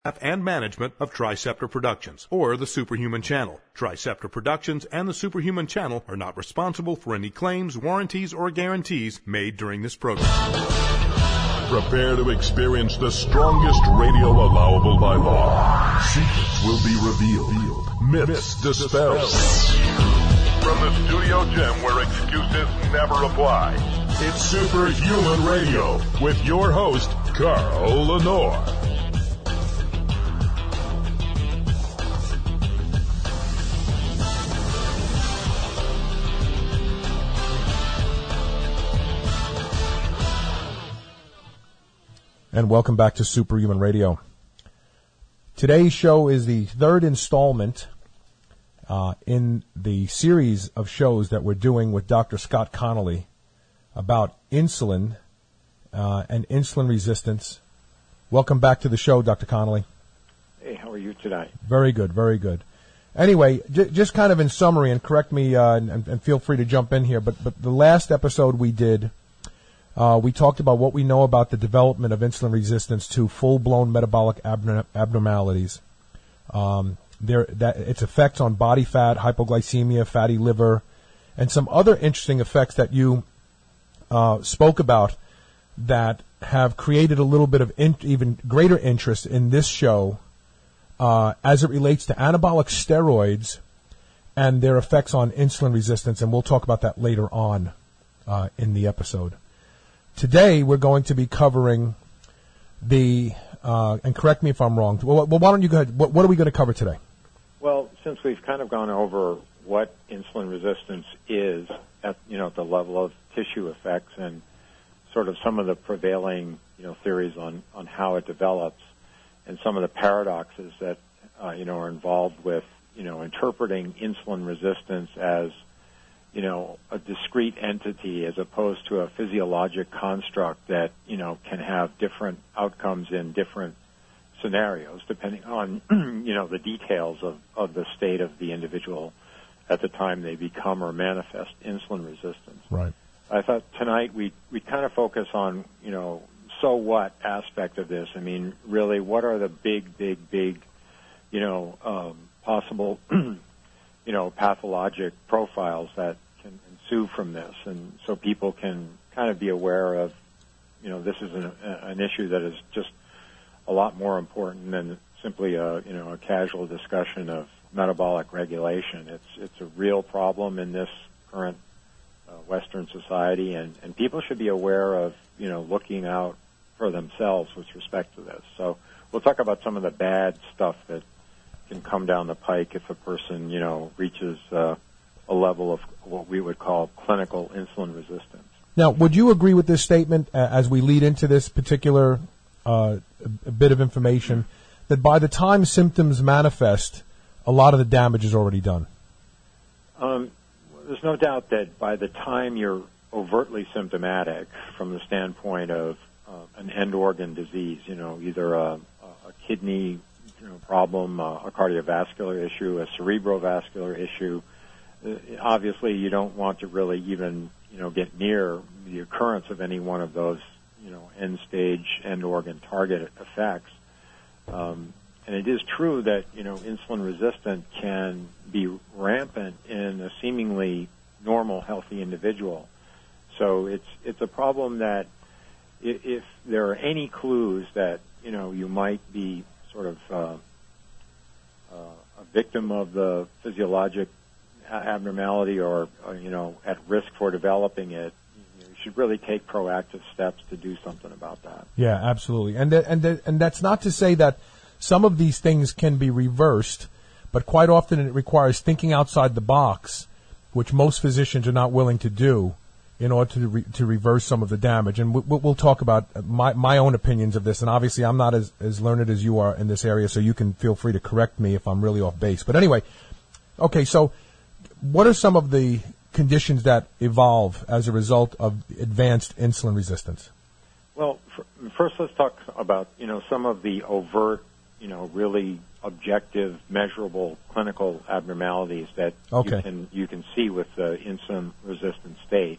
and management of Triceptor Productions, or the Superhuman Channel. Triceptor Productions and the Superhuman Channel are not responsible for any claims, warranties, or guarantees made during this program. Prepare to experience the strongest radio allowable by law. Secrets will be revealed. Myths dispelled. From the studio gym where excuses never apply, it's Superhuman Radio with your host, Carl Lenore. And welcome back to Superhuman Radio. Today's show is the third installment in the series of shows that we're doing with Dr. Scott Connolly about insulin and insulin resistance. Welcome back to the show, Dr. Connolly. Hey, how are you today? Very good, very good. Anyway, just kind of in summary, and correct me and feel free to jump in here, but the last episode we did, we talked about what we know about the development of insulin resistance to full-blown metabolic abnormalities, its effects on body fat, hypoglycemia, fatty liver, and some other interesting effects that you spoke about that have created a little bit of even greater interest in this show as it relates to anabolic steroids and their effects on insulin resistance, and we'll talk about that later on in the episode. Today, we're going to be covering the, and correct me if I'm wrong, well, why don't you go ahead, what are we going to cover today? Well, since we've kind of gone over what insulin resistance is at the level of tissue effects and sort of some of the prevailing, theories on how it develops and some of the paradoxes that, are involved with, interpreting insulin resistance as a discrete entity as opposed to a physiologic construct that, can have different outcomes in different scenarios depending on, the details of the state of the individual at the time they become or manifest insulin resistance. Right. I thought tonight we'd kind of focus on, so what aspect of this. I mean, really, what are the big, possible pathologic profiles that can ensue from this, and so people can kind of be aware of, this is an issue that is just a lot more important than simply a casual discussion of metabolic regulation. It's a real problem in this current Western society, and people should be aware of, looking out for themselves with respect to this. So we'll talk about some of the bad stuff that can come down the pike if a person, reaches a level of what we would call clinical insulin resistance. Now, would you agree with this statement as we lead into this particular bit of information, that by the time symptoms manifest, a lot of the damage is already done? There's no doubt that by the time you're overtly symptomatic from the standpoint of an end organ disease, either a kidney problem, a cardiovascular issue, a cerebrovascular issue. Obviously, you don't want to really even, get near the occurrence of any one of those, end-stage, end-organ target effects. And it is true that, insulin-resistant can be rampant in a seemingly normal, healthy individual. So it's a problem that if there are any clues that, you might be sort of a victim of the physiologic abnormality or at risk for developing it, you should really take proactive steps to do something about that. Yeah, absolutely. And that's not to say that some of these things can be reversed, but quite often it requires thinking outside the box, which most physicians are not willing to do in order to reverse some of the damage. And we'll talk about my own opinions of this. And obviously I'm not as learned as you are in this area, so you can feel free to correct me if I'm really off base. But anyway, okay, so what are some of the conditions that evolve as a result of advanced insulin resistance? Well, first let's talk about, some of the overt, really objective, measurable clinical abnormalities that you can see with the insulin-resistant state.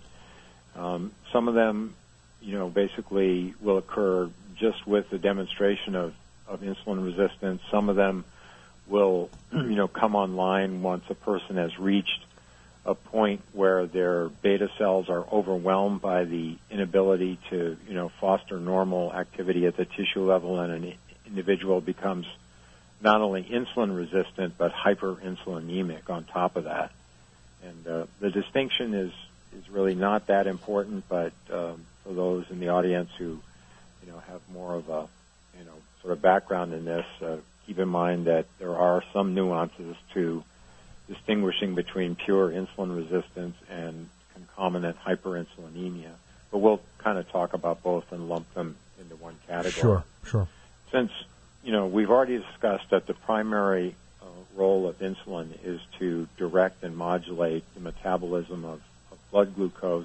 Some of them, basically will occur just with the demonstration of insulin resistance. Some of them will, come online once a person has reached a point where their beta cells are overwhelmed by the inability to, foster normal activity at the tissue level, and an individual becomes not only insulin resistant but hyperinsulinemic on top of that. And the distinction is really not that important, but for those in the audience who, have more of a, sort of background in this, keep in mind that there are some nuances to distinguishing between pure insulin resistance and concomitant hyperinsulinemia. But we'll kind of talk about both and lump them into one category. Sure. Since, we've already discussed that the primary role of insulin is to direct and modulate the metabolism of blood glucose,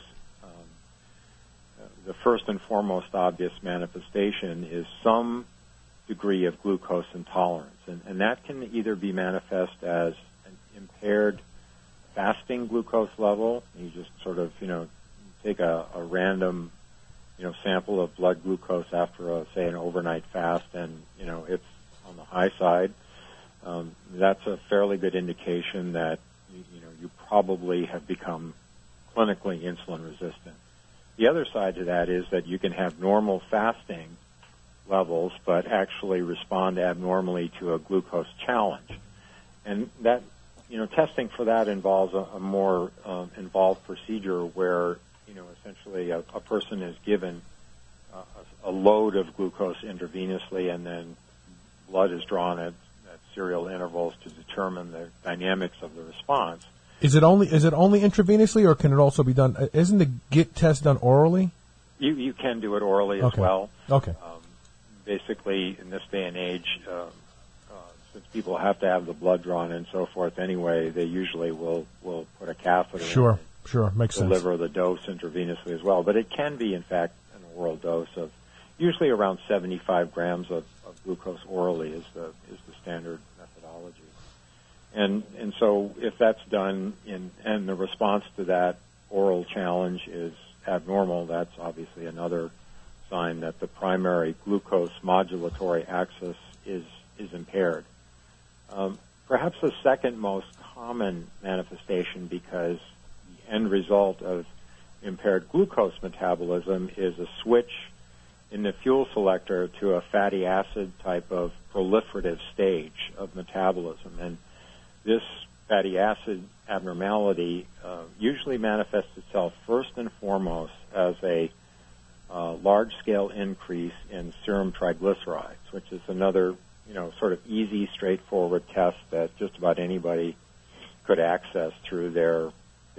the first and foremost obvious manifestation is some degree of glucose intolerance. And that can either be manifest as an impaired fasting glucose level. You just sort of, take a random, sample of blood glucose after, say, an overnight fast, and, it's on the high side. That's a fairly good indication that, you probably have become clinically insulin resistant. The other side to that is that you can have normal fasting levels but actually respond abnormally to a glucose challenge. And that, testing for that involves a more involved procedure where, essentially a person is given a load of glucose intravenously, and then blood is drawn at serial intervals to determine the dynamics of the response. Is it only intravenously, or can it also be done? Isn't the GIT test done orally? You can do it orally as well. Okay. Basically, in this day and age, since people have to have the blood drawn and so forth anyway, they usually will put a catheter in. Sure, makes sense. Deliver the dose intravenously as well. But it can be, in fact, an oral dose of usually around 75 grams of glucose orally is the standard methodology. And so if that's done and the response to that oral challenge is abnormal, that's obviously another sign that the primary glucose modulatory axis is impaired. Perhaps the second most common manifestation, because the end result of impaired glucose metabolism is a switch in the fuel selector to a fatty acid type of proliferative stage of metabolism. And this fatty acid abnormality usually manifests itself first and foremost as a large-scale increase in serum triglycerides, which is another, sort of easy, straightforward test that just about anybody could access through their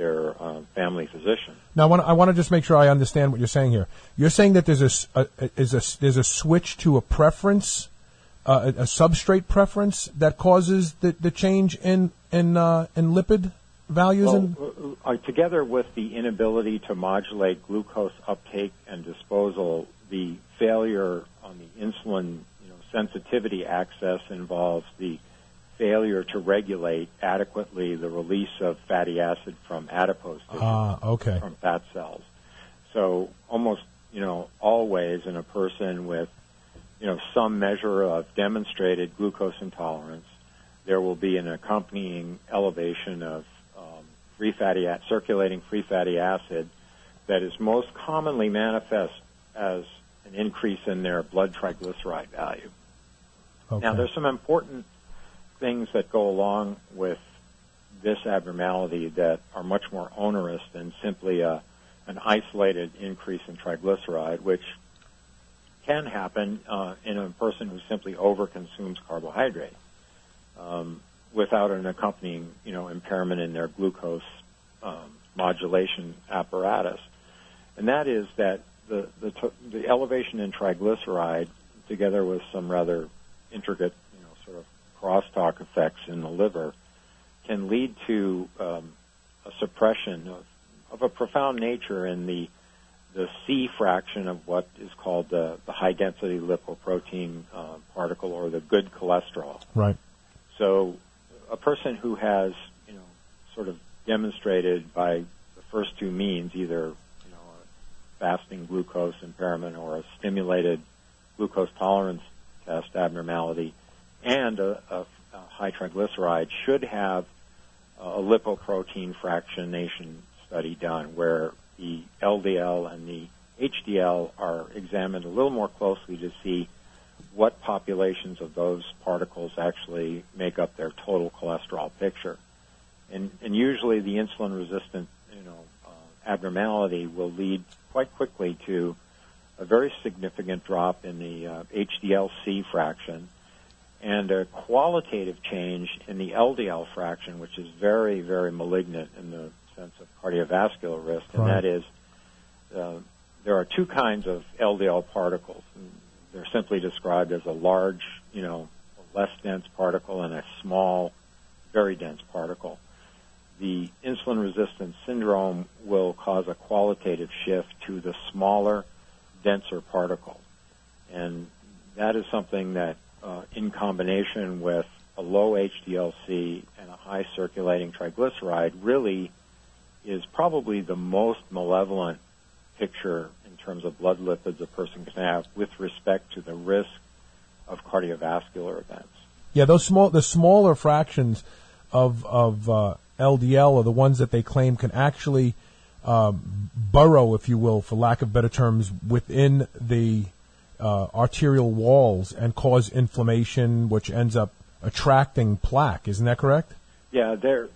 family physician. Now, I want to just make sure I understand what you're saying here. You're saying that there's a switch to a preference, a substrate preference that causes the change in lipid values. Together with the inability to modulate glucose uptake and disposal, the failure on the insulin sensitivity axis involves the failure to regulate adequately the release of fatty acid from adipose tissue, from fat cells. So almost, always in a person with, some measure of demonstrated glucose intolerance, there will be an accompanying elevation of circulating free fatty acid that is most commonly manifest as an increase in their blood triglyceride value. Okay. Now, there's some important things that go along with this abnormality that are much more onerous than simply an isolated increase in triglyceride, which can happen in a person who simply overconsumes carbohydrate without an accompanying, impairment in their glucose modulation apparatus. And that is that the elevation in triglyceride, together with some rather intricate, sort of crosstalk effects in the liver, can lead to a suppression of a profound nature in the C fraction of what is called the high-density lipoprotein particle, or the good cholesterol. Right. So a person who has, sort of demonstrated by the first two means, either, a fasting glucose impairment or a stimulated glucose tolerance manifest abnormality and a high triglyceride should have a lipoprotein fractionation study done where the LDL and the HDL are examined a little more closely to see what populations of those particles actually make up their total cholesterol picture. And usually the insulin-resistant, abnormality will lead quite quickly to a very significant drop in the HDL-C fraction and a qualitative change in the LDL fraction, which is very, very malignant in the sense of cardiovascular risk, and that is there are two kinds of LDL particles. And they're simply described as a large, less dense particle and a small, very dense particle. The insulin resistance syndrome will cause a qualitative shift to the smaller, denser particle. And that is something that, in combination with a low HDL-C and a high circulating triglyceride, really is probably the most malevolent picture in terms of blood lipids a person can have with respect to the risk of cardiovascular events. Yeah, the smaller fractions of LDL are the ones that they claim can actually burrow, if you will, for lack of better terms, within the arterial walls and cause inflammation, which ends up attracting plaque. Isn't that correct? Yeah, they're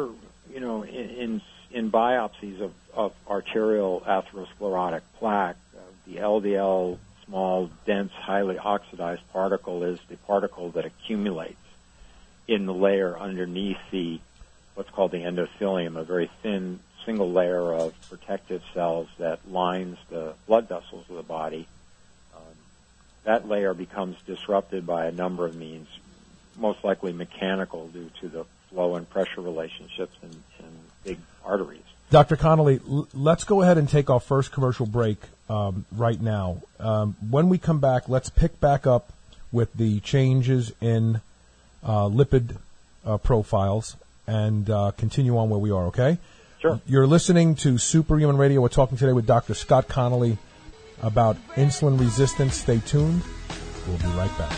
in biopsies of arterial atherosclerotic plaque, the LDL, small, dense, highly oxidized particle is the particle that accumulates in the layer underneath what's called the endothelium, a very thin single layer of protective cells that lines the blood vessels of the body. That layer becomes disrupted by a number of means, most likely mechanical due to the flow and pressure relationships in big arteries. Dr. Connolly, let's go ahead and take our first commercial break right now. When we come back, let's pick back up with the changes in lipid profiles and continue on where we are, okay? Sure. You're listening to Superhuman Radio. We're talking today with Dr. Scott Connolly about insulin resistance. Stay tuned. We'll be right back.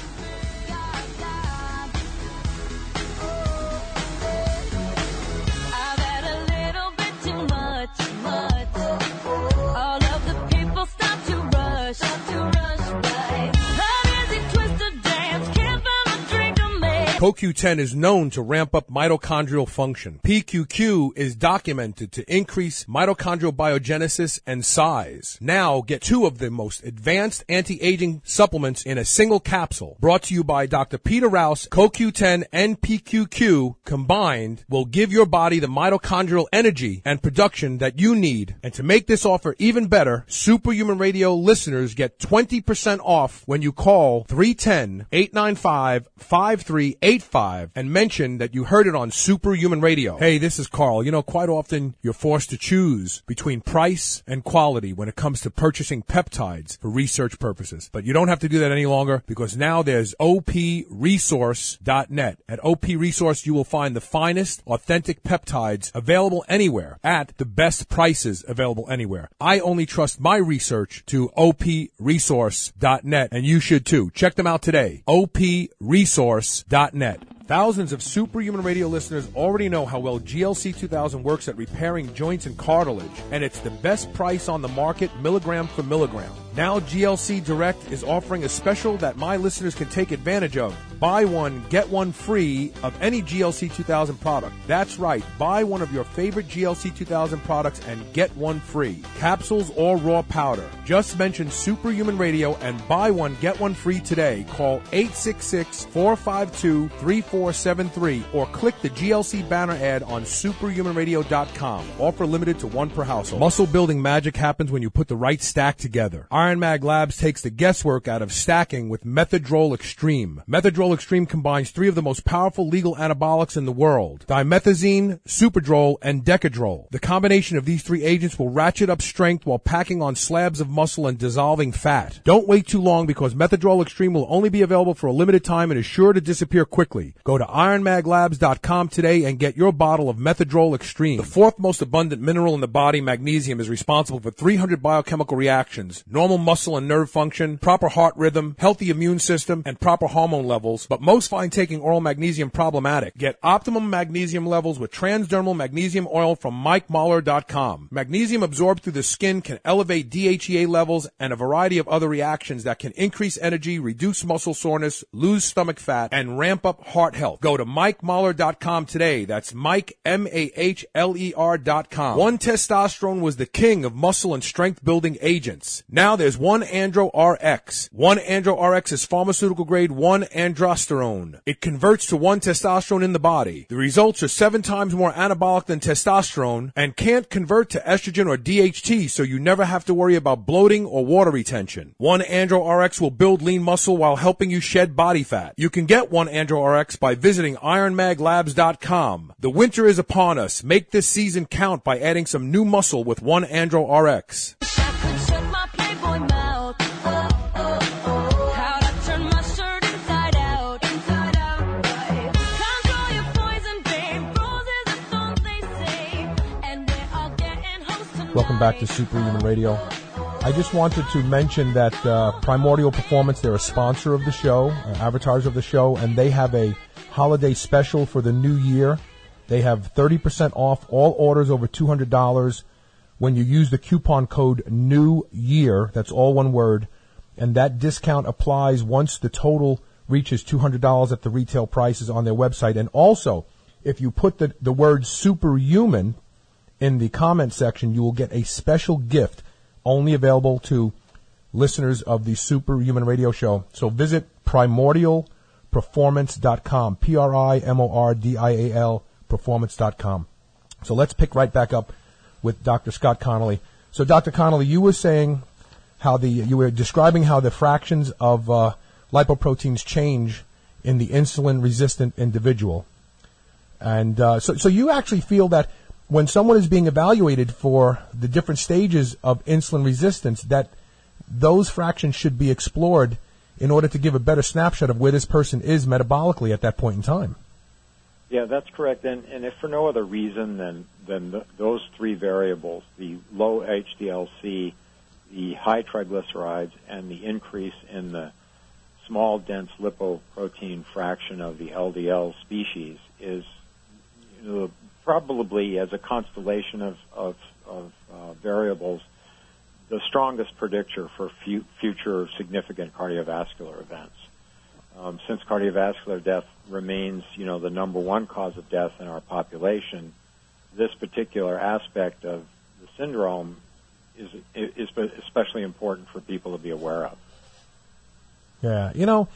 CoQ10 is known to ramp up mitochondrial function. PQQ is documented to increase mitochondrial biogenesis and size. Now get 2 of the most advanced anti-aging supplements in a single capsule. Brought to you by Dr. Peter Rouse. CoQ10 and PQQ combined will give your body the mitochondrial energy and production that you need. And to make this offer even better, Superhuman Radio listeners get 20% off when you call 310-895-5385 and mention that you heard it on Superhuman Radio. Hey, this is Carl. Quite often you're forced to choose between price and quality when it comes to purchasing peptides for research purposes. But you don't have to do that any longer because now there's OPResource.net. At OP Resource, you will find the finest, authentic peptides available anywhere at the best prices available anywhere. I only trust my research to OPResource.net, and you should too. Check them out today. OPResource.net. Thousands of Superhuman Radio listeners already know how well GLC 2000 works at repairing joints and cartilage, and it's the best price on the market, milligram for milligram. Now GLC Direct is offering a special that my listeners can take advantage of. Buy one, get one free of any GLC 2000 product. That's right, buy one of your favorite GLC 2000 products and get one free. Capsules or raw powder. Just mention Superhuman Radio and buy one, get one free today. Call 866-452-3473 or click the GLC banner ad on superhumanradio.com. Offer limited to 1 per household. Muscle building magic happens when you put the right stack together. Iron Mag Labs takes the guesswork out of stacking with Methadrol Extreme. Methadrol Methadrol Extreme combines 3 of the most powerful legal anabolics in the world: dimethazine, Superdrol, and Decadrol. The combination of these 3 agents will ratchet up strength while packing on slabs of muscle and dissolving fat. Don't wait too long, because Methadrol Extreme will only be available for a limited time and is sure to disappear quickly. Go to ironmaglabs.com today and get your bottle of Methadrol Extreme. The 4th most abundant mineral in the body, magnesium, is responsible for 300 biochemical reactions: normal muscle and nerve function, proper heart rhythm, healthy immune system, and proper hormone levels. But most find taking oral magnesium problematic. Get optimum magnesium levels with transdermal magnesium oil from MikeMahler.com. Magnesium absorbed through the skin can elevate DHEA levels and a variety of other reactions that can increase energy, reduce muscle soreness, lose stomach fat, and ramp up heart health. Go to MikeMahler.com today. That's Mike, MAHLER.com. 1-testosterone was the king of muscle and strength building agents. Now there's 1-andro-RX. 1-andro-RX is pharmaceutical grade 1-androsterone. It converts to 1-testosterone in the body. The results are 7 times more anabolic than testosterone and can't convert to estrogen or DHT, so you never have to worry about bloating or water retention. 1-andro-RX will build lean muscle while helping you shed body fat. You can get 1-andro-RX by visiting ironmaglabs.com. The winter is upon us. Make this season count by adding some new muscle with 1-andro-RX. Welcome back to Superhuman Radio. I just wanted to mention that Primordial Performance, they're a sponsor of the show, advertiser of the show, and they have a holiday special for the new year. They have 30% off all orders over $200 when you use the coupon code New Year. That's all one word. And that discount applies once the total reaches $200 at the retail prices on their website. And also, if you put the word Superhuman in the comment section, you will get a special gift only available to listeners of the Superhuman Radio Show. So visit primordialperformance.com, PRIMORDIAL performance.com. So let's pick right back up with Dr. Scott Connolly. So Dr. Connolly, you were saying you were describing how the fractions of lipoproteins change in the insulin-resistant individual. And so you actually feel that when someone is being evaluated for the different stages of insulin resistance, that those fractions should be explored in order to give a better snapshot of where this person is metabolically at that point in time. Yeah, that's correct. And if for no other reason than those 3 variables, the low HDL-C, the high triglycerides, and the increase in the small, dense lipoprotein fraction of the LDL species is probably, as a constellation of variables, the strongest predictor for future significant cardiovascular events. Since cardiovascular death remains, the number 1 cause of death in our population, this particular aspect of the syndrome is especially important for people to be aware of. Yeah,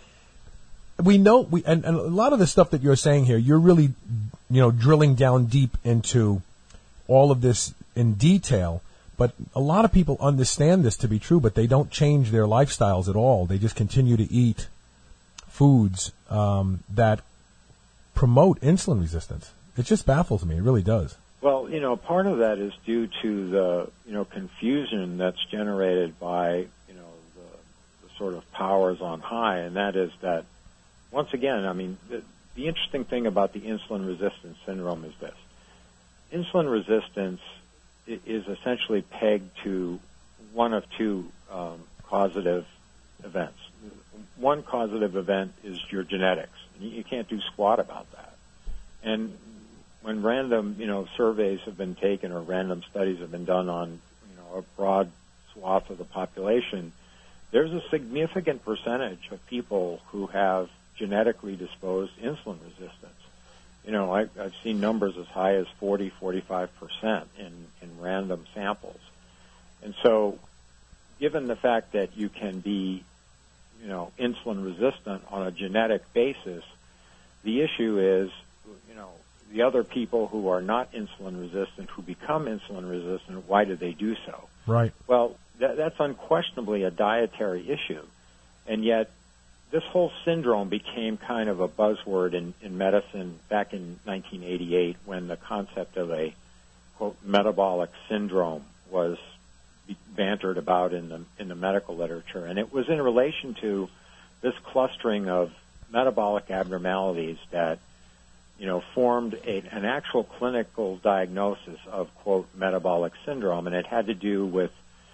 we know and a lot of the stuff that you're saying here, you're really, drilling down deep into all of this in detail. But a lot of people understand this to be true, but they don't change their lifestyles at all. They just continue to eat foods that promote insulin resistance. It just baffles me. It really does. Well, part of that is due to the, confusion that's generated by, the sort of powers on high, and that is that, once again, the interesting thing about the insulin resistance syndrome is this. Insulin resistance is essentially pegged to one of 2 causative events. One causative event is your genetics. You can't do squat about that. And when random, surveys have been taken or random studies have been done on, a broad swath of the population, there's a significant percentage of people who have genetically disposed insulin resistance. I've seen numbers as high as 40-45% in random samples. And so, given the fact that you can be, insulin resistant on a genetic basis, the issue is, the other people who are not insulin resistant, who become insulin resistant, why do they do so? Right. Well, that's unquestionably a dietary issue. And yet, this whole syndrome became kind of a buzzword in medicine back in 1988 when the concept of a, quote, metabolic syndrome was bantered about in the medical literature. And it was in relation to this clustering of metabolic abnormalities that, formed an actual clinical diagnosis of, quote, metabolic syndrome. And it had to do with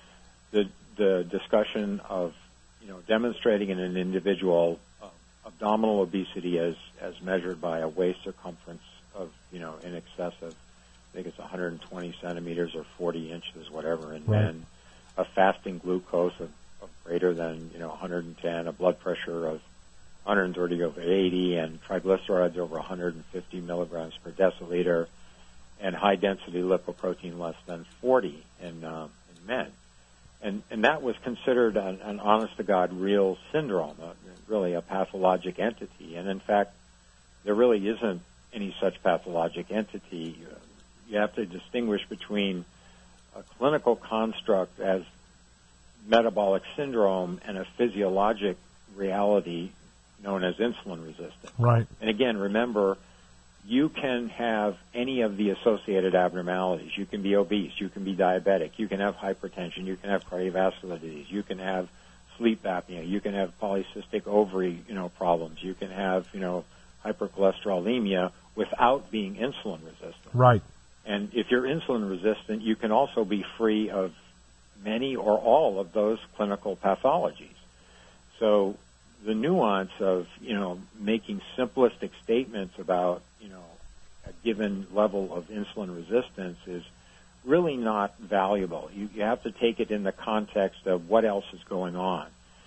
the discussion of, demonstrating in an individual abdominal obesity as measured by a waist circumference of, in excess of, I think it's 120 centimeters or 40 inches, whatever, and then a fasting glucose of greater than, 110, a blood pressure of 130 over 80, and triglycerides over 150 milligrams per deciliter, and high-density lipoprotein less than 40 in men. And that was considered an honest-to-God real syndrome, really a pathologic entity. And, in fact, there really isn't any such pathologic entity. You have to distinguish between a clinical construct as metabolic syndrome and a physiologic reality known as insulin resistance. Right. And, again, remember, you can have any of the associated abnormalities. You can be obese. You can be diabetic. You can have hypertension. You can have cardiovascular disease. You can have sleep apnea. You can have polycystic ovary, problems. You can have, hypercholesterolemia without being insulin resistant. Right. And if you're insulin resistant, you can also be free of many or all of those clinical pathologies. So the nuance of, making simplistic statements about, a given level of insulin resistance is really not valuable. You have to take it in the context of what else is going on.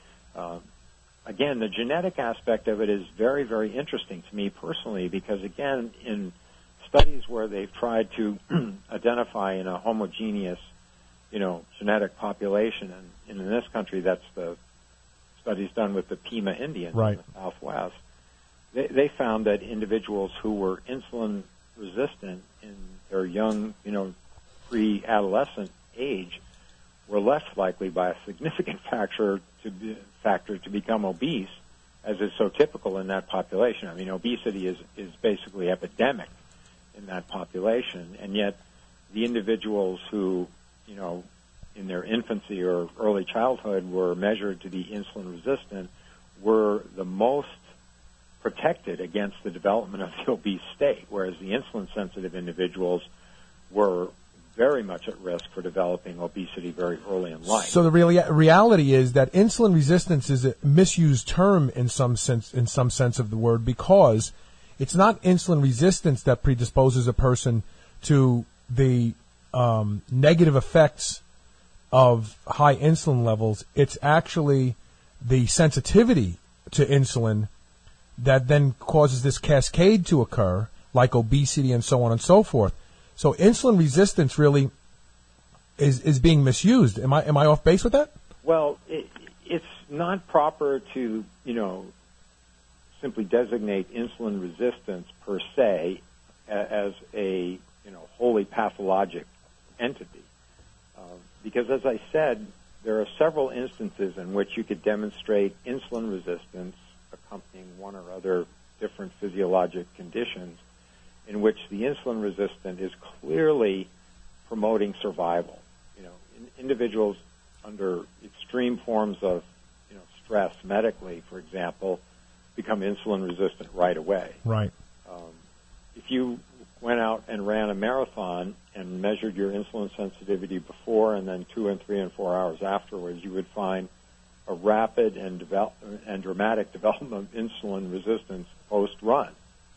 Again, the genetic aspect of it is very, very interesting to me personally because, again, in studies where they've tried to identify in a homogeneous, genetic population, and in this country that's the studies done with the Pima Indians in the Southwest, they found that individuals who were insulin resistant in their young, pre-adolescent age were less likely by a significant factor to become obese, as is so typical in that population. I mean, obesity is basically epidemic in that population, and yet the individuals who, in their infancy or early childhood were measured to be insulin resistant were the most protected against the development of the obese state, whereas the insulin-sensitive individuals were very much at risk for developing obesity very early in life. So the reality is that insulin resistance is a misused term in some sense of the word, because it's not insulin resistance that predisposes a person to the negative effects of high insulin levels. It's actually the sensitivity to insulin that then causes this cascade to occur, like obesity and so on and so forth. So insulin resistance really is being misused. Am I off base with that? Well, it's not proper to, simply designate insulin resistance per se as a, wholly pathologic entity. Because as I said, there are several instances in which you could demonstrate insulin resistance accompanying one or other different physiologic conditions in which the insulin resistant is clearly promoting survival. Individuals under extreme forms of, stress medically, for example, become insulin resistant right away. Right. If you went out and ran a marathon and measured your insulin sensitivity before and then 2 and 3 and 4 hours afterwards, you would find a rapid and dramatic development of insulin resistance post-run.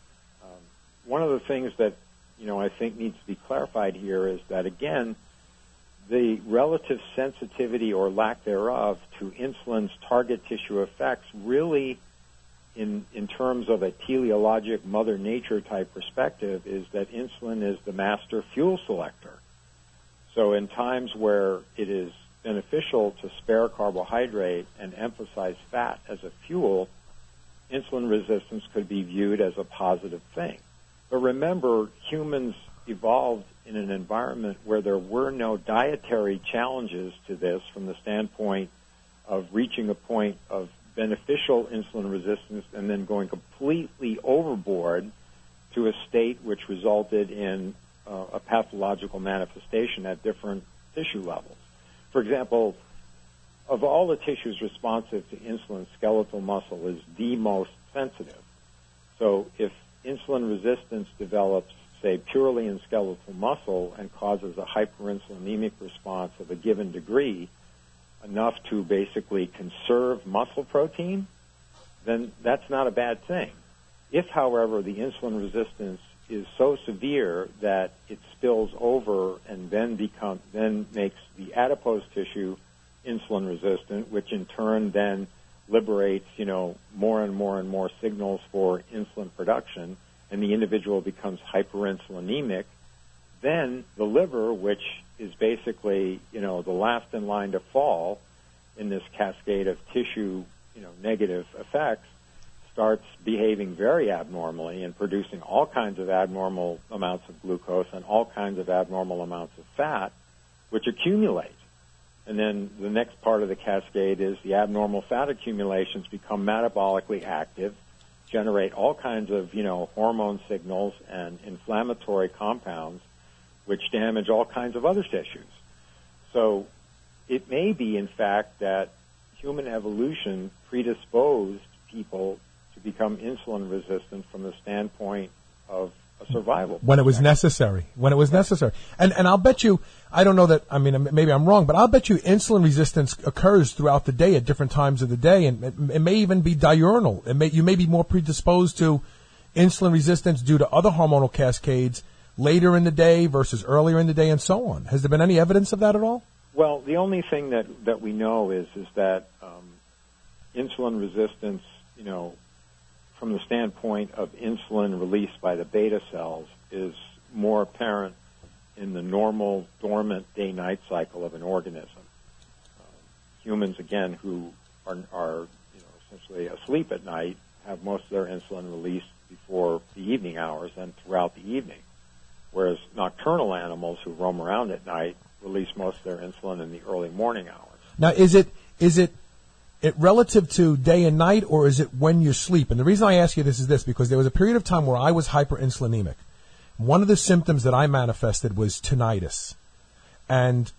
One of the things that, I think needs to be clarified here is that, again, the relative sensitivity or lack thereof to insulin's target tissue effects really, in terms of a teleologic Mother Nature type perspective, is that insulin is the master fuel selector. So in times where it is beneficial to spare carbohydrate and emphasize fat as a fuel, insulin resistance could be viewed as a positive thing. But remember, humans evolved in an environment where there were no dietary challenges to this from the standpoint of reaching a point of beneficial insulin resistance and then going completely overboard to a state which resulted in a pathological manifestation at different tissue levels. For example, of all the tissues responsive to insulin, skeletal muscle is the most sensitive. So if insulin resistance develops, say, purely in skeletal muscle and causes a hyperinsulinemic response of a given degree, enough to basically conserve muscle protein, then that's not a bad thing. If, however, the insulin resistance is so severe that it spills over and then makes the adipose tissue insulin resistant, which in turn then liberates, more and more and more signals for insulin production, and the individual becomes hyperinsulinemic, then the liver, which is basically, the last in line to fall in this cascade of tissue, negative effects, starts behaving very abnormally and producing all kinds of abnormal amounts of glucose and all kinds of abnormal amounts of fat, which accumulate. And then the next part of the cascade is the abnormal fat accumulations become metabolically active, generate all kinds of, hormone signals and inflammatory compounds, which damage all kinds of other tissues. So it may be, in fact, that human evolution predisposed people to become insulin resistant from the standpoint of a survival. When it was necessary. And I'll bet you, I don't know that, maybe I'm wrong, but I'll bet you insulin resistance occurs throughout the day at different times of the day, and it may even be diurnal. You may be more predisposed to insulin resistance due to other hormonal cascades later in the day versus earlier in the day and so on. Has there been any evidence of that at all? Well, the only thing that we know is that insulin resistance, from the standpoint of insulin released by the beta cells, is more apparent in the normal dormant day-night cycle of an organism. Humans, again, who are essentially asleep at night, have most of their insulin released before the evening hours and throughout the evening, whereas nocturnal animals who roam around at night release most of their insulin in the early morning hours. Now, is it relative to day and night, or is it when you sleep? And the reason I ask you this is this, because there was a period of time where I was hyperinsulinemic. One of the symptoms that I manifested was tinnitus. And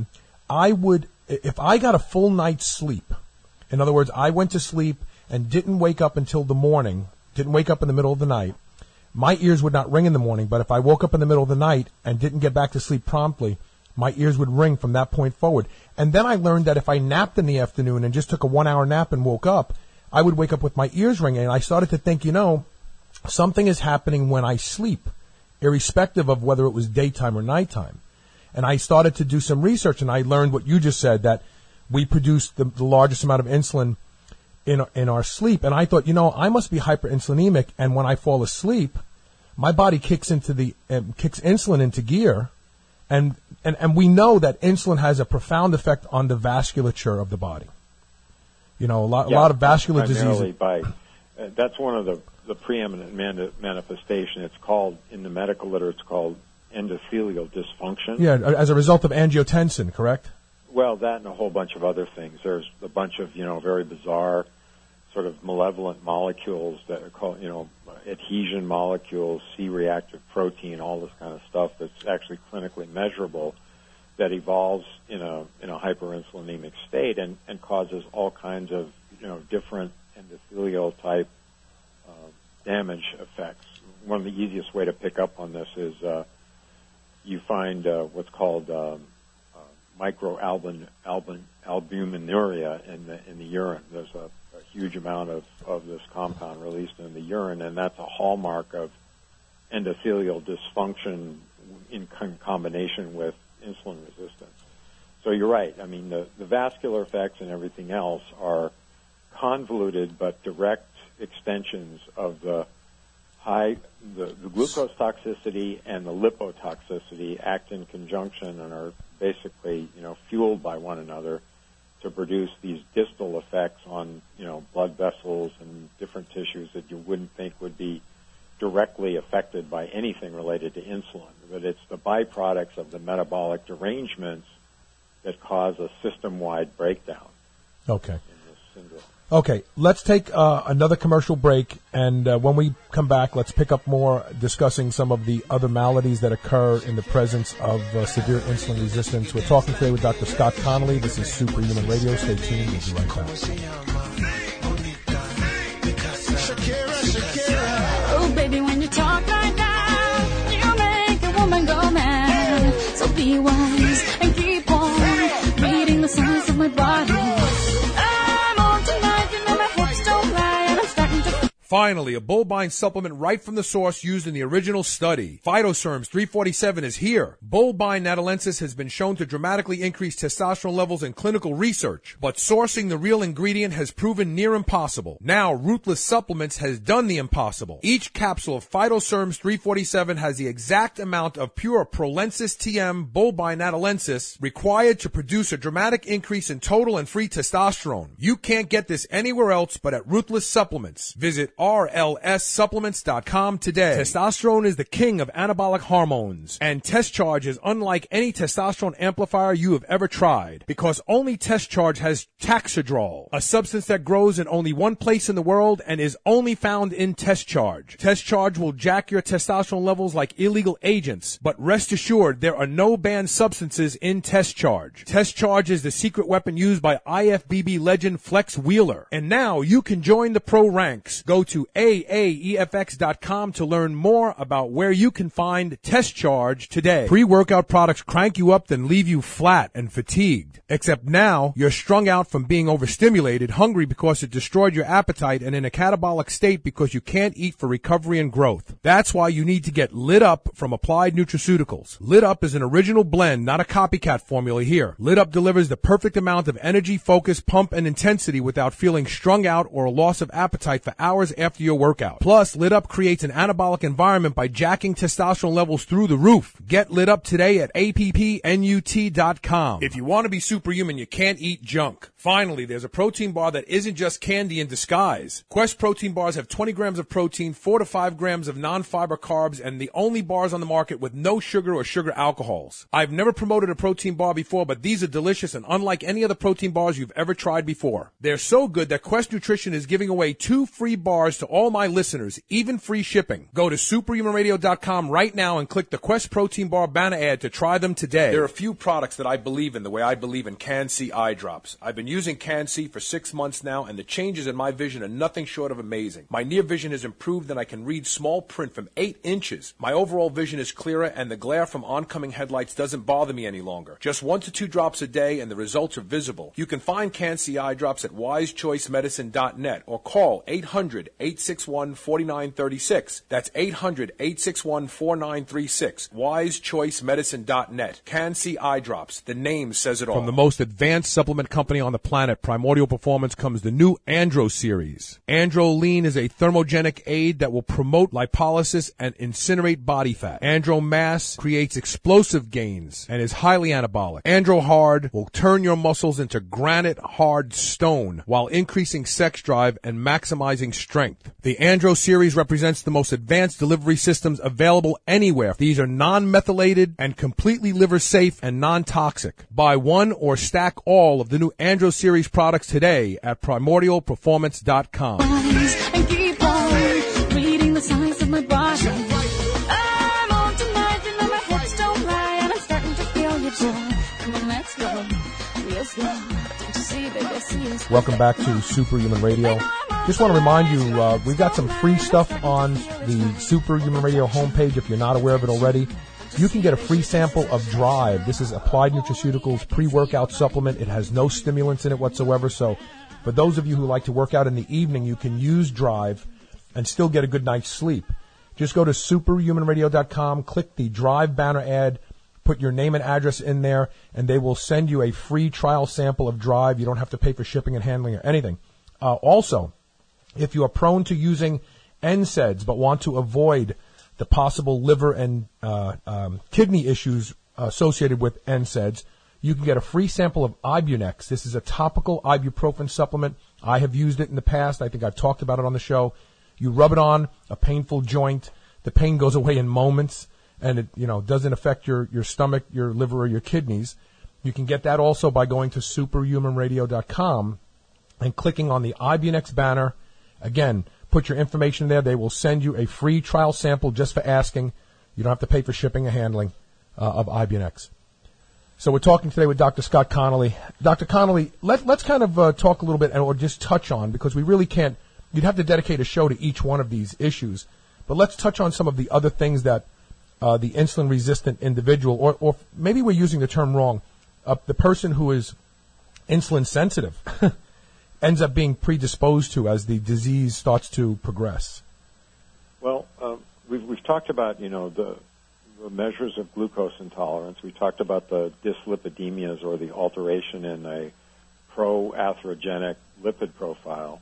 if I got a full night's sleep, in other words, I went to sleep and didn't wake up until the morning, didn't wake up in the middle of the night, my ears would not ring in the morning, but if I woke up in the middle of the night and didn't get back to sleep promptly, my ears would ring from that point forward. And then I learned that if I napped in the afternoon and just took a 1 hour nap and woke up, I would wake up with my ears ringing. And I started to think, something is happening when I sleep, irrespective of whether it was daytime or nighttime. And I started to do some research, and I learned what you just said, that we produce the largest amount of insulin in our sleep. And I thought, I must be hyperinsulinemic, and when I fall asleep, my body kicks insulin into gear. And we know that insulin has a profound effect on the vasculature of the body. A lot of vascular diseases. That's one of the preeminent manifestation. It's called, in the medical literature, it's called endothelial dysfunction. Yeah, as a result of angiotensin, correct? Well, that and a whole bunch of other things. There's a bunch of, very bizarre sort of malevolent molecules that are called, adhesion molecules, C-reactive protein, all this kind of stuff that's actually clinically measurable, that evolves in a hyperinsulinemic state and causes all kinds of, different endothelial type damage effects. One of the easiest way to pick up on this is you find what's called microalbuminuria in the urine. There's a huge amount of this compound released in the urine, and that's a hallmark of endothelial dysfunction in combination with insulin resistance. So you're right. The vascular effects and everything else are convoluted but direct extensions of the glucose toxicity and the lipotoxicity act in conjunction and are basically, fueled by one another to produce these distal effects on, blood vessels and different tissues that you wouldn't think would be directly affected by anything related to insulin. But it's the byproducts of the metabolic derangements that cause a system-wide breakdown. Okay. In this syndrome. Okay, let's take another commercial break, and when we come back, let's pick up more discussing some of the other maladies that occur in the presence of severe insulin resistance. We're talking today with Dr. Scott Connolly. This is Superhuman Radio. Stay tuned. We'll be right back. Oh, baby, when you talk like that, you make a woman go mad. So be wise and keep on reading the signs of my body. Finally, a Bullbine supplement right from the source used in the original study. Phytoserms 347 is here. Bullbine natalensis has been shown to dramatically increase testosterone levels in clinical research, but sourcing the real ingredient has proven near impossible. Now, Ruthless Supplements has done the impossible. Each capsule of Phytoserms 347 has the exact amount of pure Prolensis TM Bullbine natalensis required to produce a dramatic increase in total and free testosterone. You can't get this anywhere else but at Ruthless Supplements. Visit RLSsupplements.com today. Testosterone is the king of anabolic hormones, and Test Charge is unlike any testosterone amplifier you have ever tried, because only Test Charge has Taxidrol, a substance that grows in only one place in the world and is only found in Test Charge. Test Charge will jack your testosterone levels like illegal agents, but rest assured there are no banned substances in Test Charge. Test Charge is the secret weapon used by IFBB legend Flex Wheeler, and now you can join the pro ranks. Go to AAEFX.com to learn more about where you can find Test Charge today. Pre-workout products crank you up then leave you flat and fatigued. Except now, you're strung out from being overstimulated, hungry because it destroyed your appetite, and in a catabolic state because you can't eat for recovery and growth. That's why you need to get Lit Up from Applied Nutraceuticals. Lit Up is an original blend, not a copycat formula here. Lit Up delivers the perfect amount of energy, focus, pump, and intensity without feeling strung out or a loss of appetite for hours after your workout. Plus, Lit Up creates an anabolic environment by jacking testosterone levels through the roof. Get Lit Up today at appnut.com. If you want to be superhuman, you can't eat junk. Finally, there's a protein bar that isn't just candy in disguise. Quest protein bars have 20 grams of protein, 4 to 5 grams of non-fiber carbs, and the only bars on the market with no sugar or sugar alcohols. I've never promoted a protein bar before, but these are delicious and unlike any other protein bars you've ever tried before. They're so good that Quest Nutrition is giving away 2 free bars to all my listeners, even free shipping. Go to superhumanradio.com right now and click the Quest Protein Bar banner ad to try them today. There are a few products that I believe in the way I believe in Can-C eye drops. I've been using Can-C for 6 months now, and the changes in my vision are nothing short of amazing. My near vision has improved, and I can read small print from 8 inches. My overall vision is clearer, and the glare from oncoming headlights doesn't bother me any longer. Just 1 to 2 drops a day, and the results are visible. You can find Can-C eye drops at wisechoicemedicine.net or call 800-861-4936. That's 800-861-4936. wisechoicemedicine.net. Can-C eye drops. The name says it all. From the most advanced supplement company on the planet, Primordial Performance, comes the new Andro series. Andro Lean is a thermogenic aid that will promote lipolysis and incinerate body fat. Andro Mass creates explosive gains and is highly anabolic. Andro Hard will turn your muscles into granite hard stone while increasing sex drive and maximizing strength. The Andro series represents the most advanced delivery systems available anywhere. These are non-methylated and completely liver safe and non-toxic. Buy one or stack all of the new Andro series products today at primordialperformance.com. And keep on reading the signs of my body. I'm on tonight, you know my hips don't lie, and I'm starting to feel you, boy. Come on, let's go. Real slow. Don't you see, baby, I see us. Welcome back to Superhuman Radio. Just want to remind you, we've got some free stuff on the Superhuman Radio homepage if you're not aware of it already. You can get a free sample of Drive. This is Applied Nutraceuticals pre-workout supplement. It has no stimulants in it whatsoever, so for those of you who like to work out in the evening, you can use Drive and still get a good night's sleep. Just go to superhumanradio.com, click the Drive banner ad, put your name and address in there, and they will send you a free trial sample of Drive. You don't have to pay for shipping and handling or anything. Also, if you are prone to using NSAIDs but want to avoid the possible liver and kidney issues associated with NSAIDs, you can get a free sample of Ibunex. This is a topical ibuprofen supplement. I have used it in the past. I think I've talked about it on the show. You rub it on a painful joint. The pain goes away in moments, and it doesn't affect your stomach, your liver, or your kidneys. You can get that also by going to superhumanradio.com and clicking on the Ibunex banner. Again, put your information there. They will send you a free trial sample just for asking. You don't have to pay for shipping and handling of Ibunex. So we're talking today with Dr. Scott Connolly. Dr. Connolly, let's kind of talk a little bit or just touch on, because we really can't, you'd have to dedicate a show to each one of these issues. But let's touch on some of the other things that the insulin-resistant individual, or maybe we're using the term wrong, the person who is insulin-sensitive ends up being predisposed to as the disease starts to progress. Well, we've talked about, the measures of glucose intolerance. We talked about the dyslipidemias, or the alteration in a pro-atherogenic lipid profile.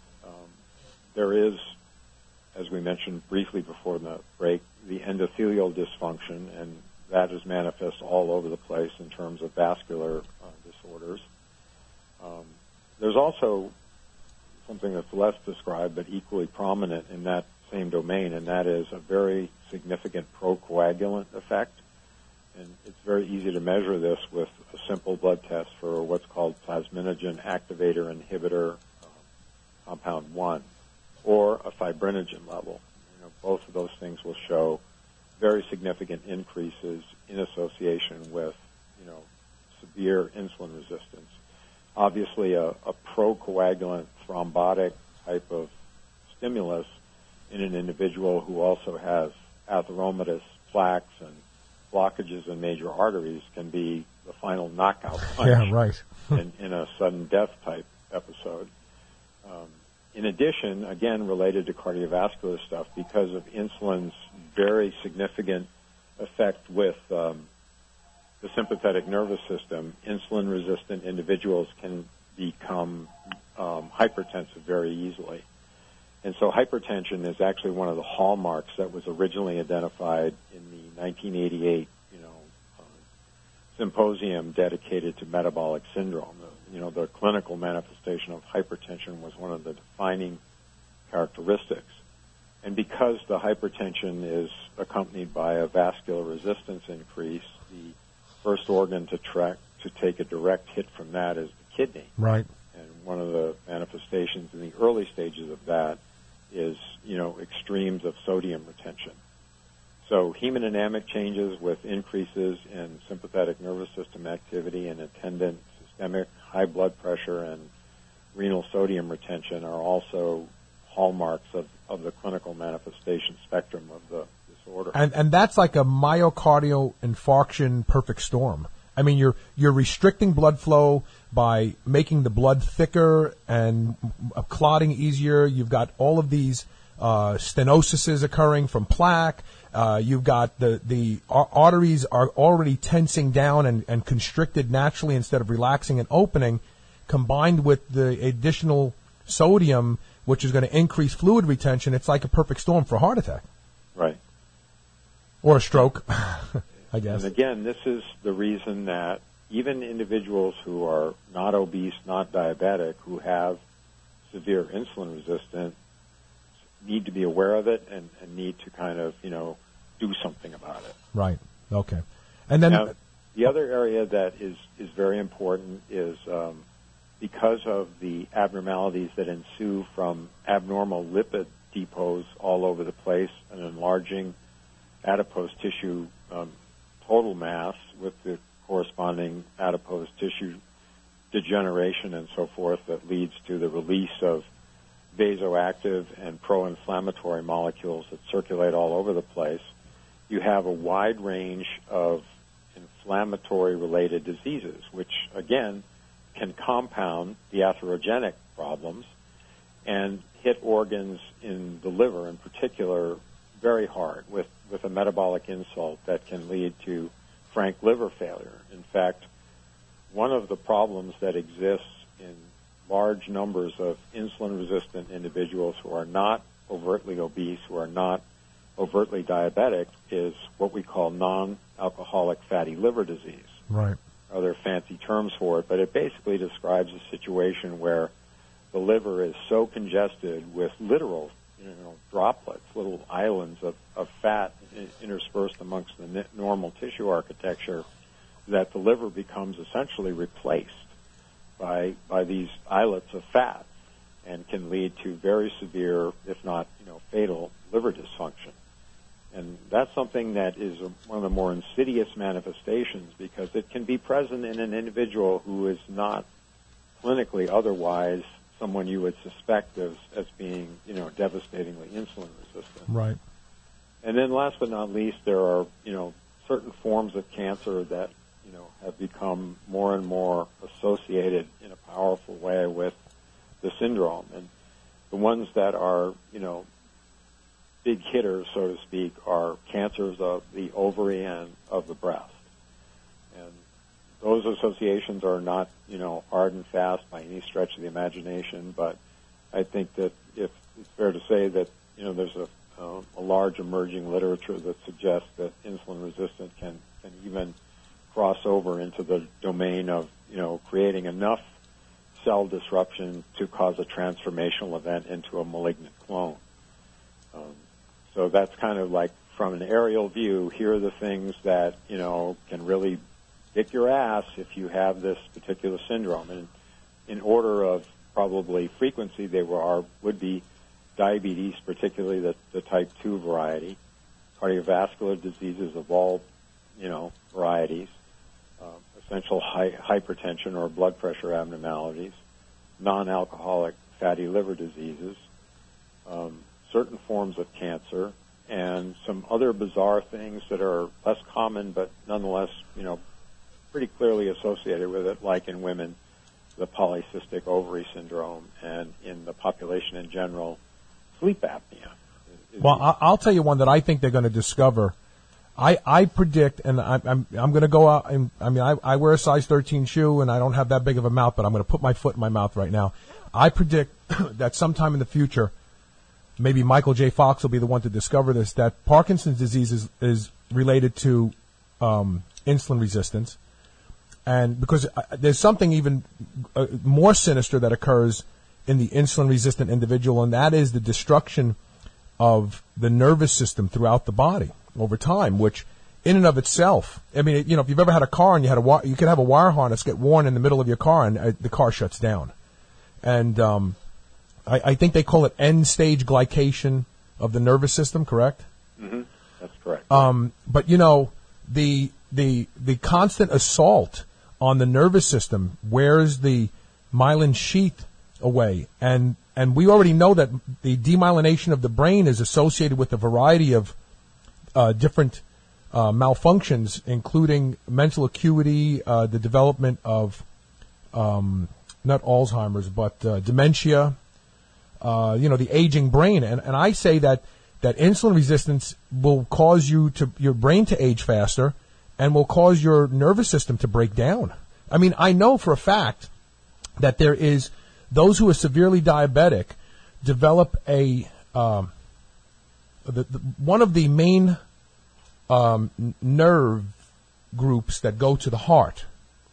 There is, as we mentioned briefly before the break, the endothelial dysfunction, and that is manifest all over the place in terms of vascular disorders. There's also something that's less described but equally prominent in that same domain, and that is a very significant procoagulant effect. And it's very easy to measure this with a simple blood test for what's called plasminogen activator inhibitor compound 1, or a fibrinogen level. Both of those things will show very significant increases in association with, severe insulin resistance. Obviously, a procoagulant thrombotic type of stimulus in an individual who also has atheromatous plaques and blockages in major arteries can be the final knockout punch. Yeah, right. in a sudden death type episode. In addition, again, related to cardiovascular stuff, because of insulin's very significant effect with the sympathetic nervous system, insulin-resistant individuals can become hypertensive very easily. And so hypertension is actually one of the hallmarks that was originally identified in the 1988, symposium dedicated to metabolic syndrome. The clinical manifestation of hypertension was one of the defining characteristics. And because the hypertension is accompanied by a vascular resistance increase, the first organ to take a direct hit from that is the kidney. Right. And one of the manifestations in the early stages of that is, extremes of sodium retention. So hemodynamic changes with increases in sympathetic nervous system activity and attendant systemic high blood pressure and renal sodium retention are also hallmarks of the clinical manifestation spectrum of the disorder. And that's like a myocardial infarction perfect storm. I mean, you're restricting blood flow by making the blood thicker and clotting easier. You've got all of these stenoses occurring from plaque. You've got the arteries are already tensing down and constricted naturally instead of relaxing and opening, combined with the additional sodium, which is going to increase fluid retention. It's like a perfect storm for a heart attack. Right. Or a stroke, I guess. And again, this is the reason that even individuals who are not obese, not diabetic, who have severe insulin resistance, need to be aware of it and need to kind of, do something about it. Right. Okay. And then now, the other area that is very important is because of the abnormalities that ensue from abnormal lipid depots all over the place, an enlarging adipose tissue total mass with the corresponding adipose tissue degeneration and so forth that leads to the release of vasoactive and pro-inflammatory molecules that circulate all over the place. You have a wide range of inflammatory-related diseases, which, again, can compound the atherogenic problems and hit organs in the liver in particular very hard with a metabolic insult that can lead to frank liver failure. In fact, one of the problems that exists in large numbers of insulin-resistant individuals who are not overtly obese, who are not overtly diabetic, is what we call non-alcoholic fatty liver disease. Right. Other fancy terms for it, but it basically describes a situation where the liver is so congested with literal, droplets, little islands of fat interspersed amongst the normal tissue architecture, that the liver becomes essentially replaced by these islets of fat, and can lead to very severe, if not fatal, liver dysfunction. And that's something that is one of the more insidious manifestations, because it can be present in an individual who is not clinically otherwise someone you would suspect as being, devastatingly insulin resistant. Right. And then last but not least, there are, certain forms of cancer that, have become more and more associated in a powerful way with the syndrome. And the ones that are, big hitters, so to speak, are cancers of the ovary and of the breast. And those associations are not, hard and fast by any stretch of the imagination, but I think that if it's fair to say that, there's a large emerging literature that suggests that insulin resistance can even cross over into the domain of, creating enough cell disruption to cause a transformational event into a malignant clone. So that's kind of like, from an aerial view, here are the things that, can really kick your ass if you have this particular syndrome. And in order of probably frequency, would be diabetes, particularly the type 2 variety, cardiovascular diseases of all, varieties, essential hypertension or blood pressure abnormalities, non-alcoholic fatty liver diseases, certain forms of cancer, and some other bizarre things that are less common but nonetheless, pretty clearly associated with it, like in women, the polycystic ovary syndrome, and in the population in general, sleep apnea. Well, I'll tell you one that I think they're going to discover. I predict, and I'm going to go out, and I wear a size 13 shoe, and I don't have that big of a mouth, but I'm going to put my foot in my mouth right now. I predict that sometime in the future, maybe Michael J. Fox will be the one to discover this, that Parkinson's disease is related to insulin resistance. And because there's something even more sinister that occurs in the insulin-resistant individual, and that is the destruction of the nervous system throughout the body over time, which in and of itself, I mean, if you've ever had a car and you could have a wire harness get worn in the middle of your car and the car shuts down. And I think they call it end-stage glycation of the nervous system, correct? Mm-hmm. That's correct. But, the constant assault on the nervous system wears the myelin sheath away. And we already know that the demyelination of the brain is associated with a variety of different malfunctions, including mental acuity, the development of not Alzheimer's, but dementia, the aging brain. And I say that insulin resistance will cause your brain to age faster and will cause your nervous system to break down. I mean, I know for a fact that there is those who are severely diabetic develop one of the main nerve groups that go to the heart.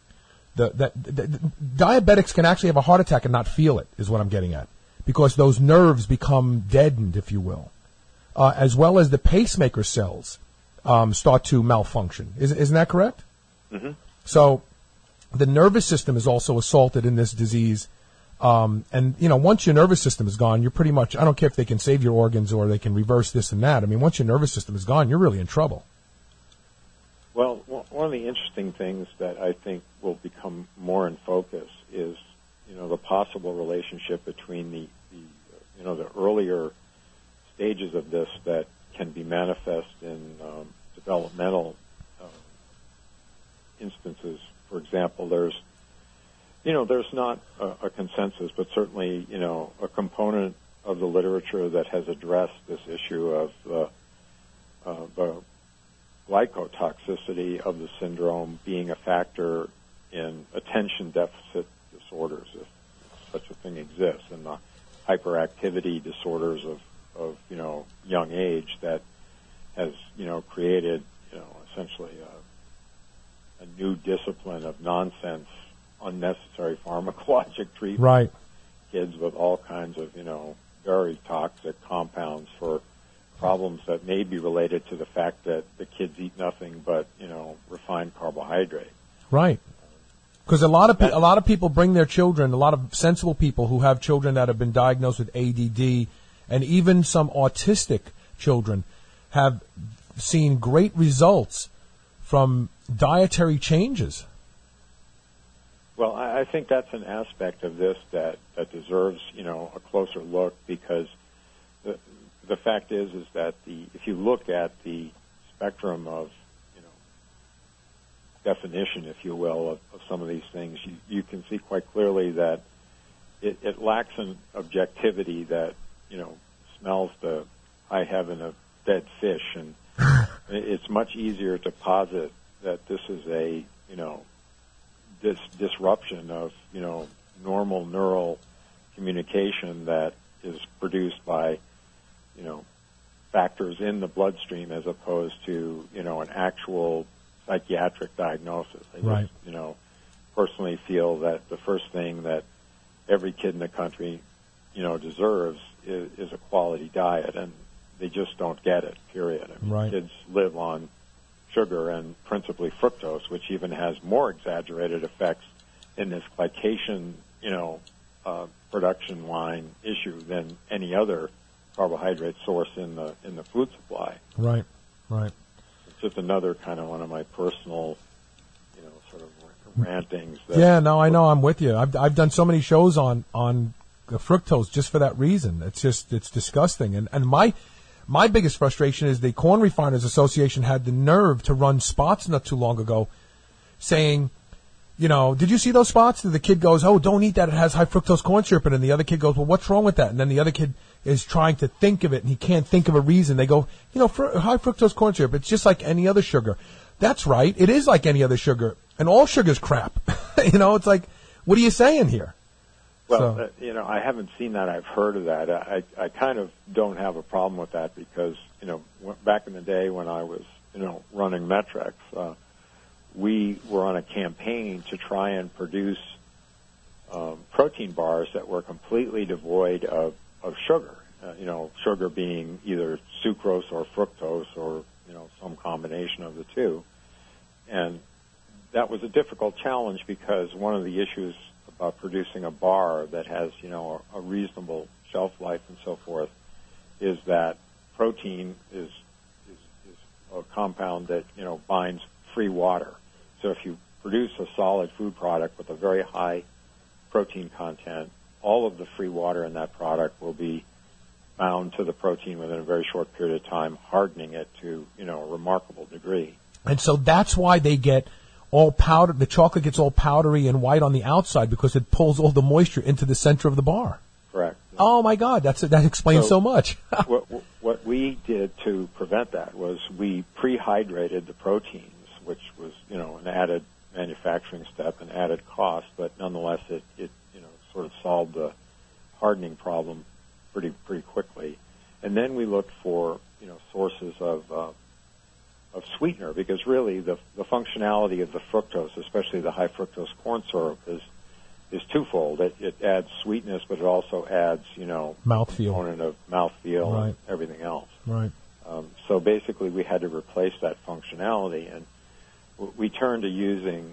Diabetics can actually have a heart attack and not feel it, is what I'm getting at, because those nerves become deadened, if you will, as well as the pacemaker cells start to malfunction. Isn't that correct? Mm-hmm. So the nervous system is also assaulted in this disease. And once your nervous system is gone, you're pretty much, I don't care if they can save your organs or they can reverse this and that. I mean, once your nervous system is gone, you're really in trouble. Well, one of the interesting things that I think will become more in focus is, the possible relationship between the earlier stages of this that can be manifest in developmental instances. For example, there's not a consensus, but certainly, a component of the literature that has addressed this issue of the glycotoxicity of the syndrome being a factor in attention deficit disorders, if such a thing exists, and the hyperactivity disorders of young age that has, created, essentially a new discipline of nonsense, unnecessary pharmacologic treatment. Right. Kids with all kinds of, very toxic compounds for problems that may be related to the fact that the kids eat nothing but, refined carbohydrate. Right. Because a lot of people bring their children, a lot of sensible people who have children that have been diagnosed with ADD, and even some autistic children have seen great results from dietary changes. Well, I think that's an aspect of this that deserves, a closer look, because the fact is that if you look at the spectrum of, definition, if you will, of some of these things, you can see quite clearly that it lacks an objectivity that, smells the high heaven of dead fish, and it's much easier to posit that this is a, this disruption of, normal neural communication that is produced by, factors in the bloodstream as opposed to, an actual psychiatric diagnosis. I just, personally feel that the first thing that every kid in the country, deserves is a quality diet, and they just don't get it, period. I mean, kids live on sugar and principally fructose, which even has more exaggerated effects in this glycation, production line issue than any other carbohydrate source in the food supply. Right. It's just another kind of one of my personal, sort of rantings. I know. I'm with you. I've done so many shows on fructose just for that reason. It's disgusting. And my biggest frustration is the Corn Refiners Association had the nerve to run spots not too long ago saying, did you see those spots? The kid goes, oh, don't eat that. It has high fructose corn syrup in it. And the other kid goes, well, what's wrong with that? And then the other kid is trying to think of it, and he can't think of a reason. They go, high fructose corn syrup, it's just like any other sugar. That's right. It is like any other sugar. And all sugar's crap. It's like, what are you saying here? Well, I haven't seen that. I've heard of that. I kind of don't have a problem with that because, back in the day when I was, running Metrex, we were on a campaign to try and produce protein bars that were completely devoid of sugar. Sugar being either sucrose or fructose or, some combination of the two. And that was a difficult challenge because one of the issues about producing a bar that has, a reasonable shelf life and so forth is that protein is a compound that, binds free water. So if you produce a solid food product with a very high protein content, all of the free water in that product will be bound to the protein within a very short period of time, hardening it to, a remarkable degree. And so that's why they get all powdered. The chocolate gets all powdery and white on the outside because it pulls all the moisture into the center of the bar. Correct. Oh my God, that explains so much. what we did to prevent that was we prehydrated the proteins, which was, an added manufacturing step and added cost, but nonetheless it sort of solved the hardening problem pretty quickly. And then we looked for, sources of sweetener, because really the functionality of the fructose, especially the high fructose corn syrup, is twofold. It adds sweetness, but it also adds, mouthfeel, component of mouthfeel and everything else. Right. So basically we had to replace that functionality, and we turned to using,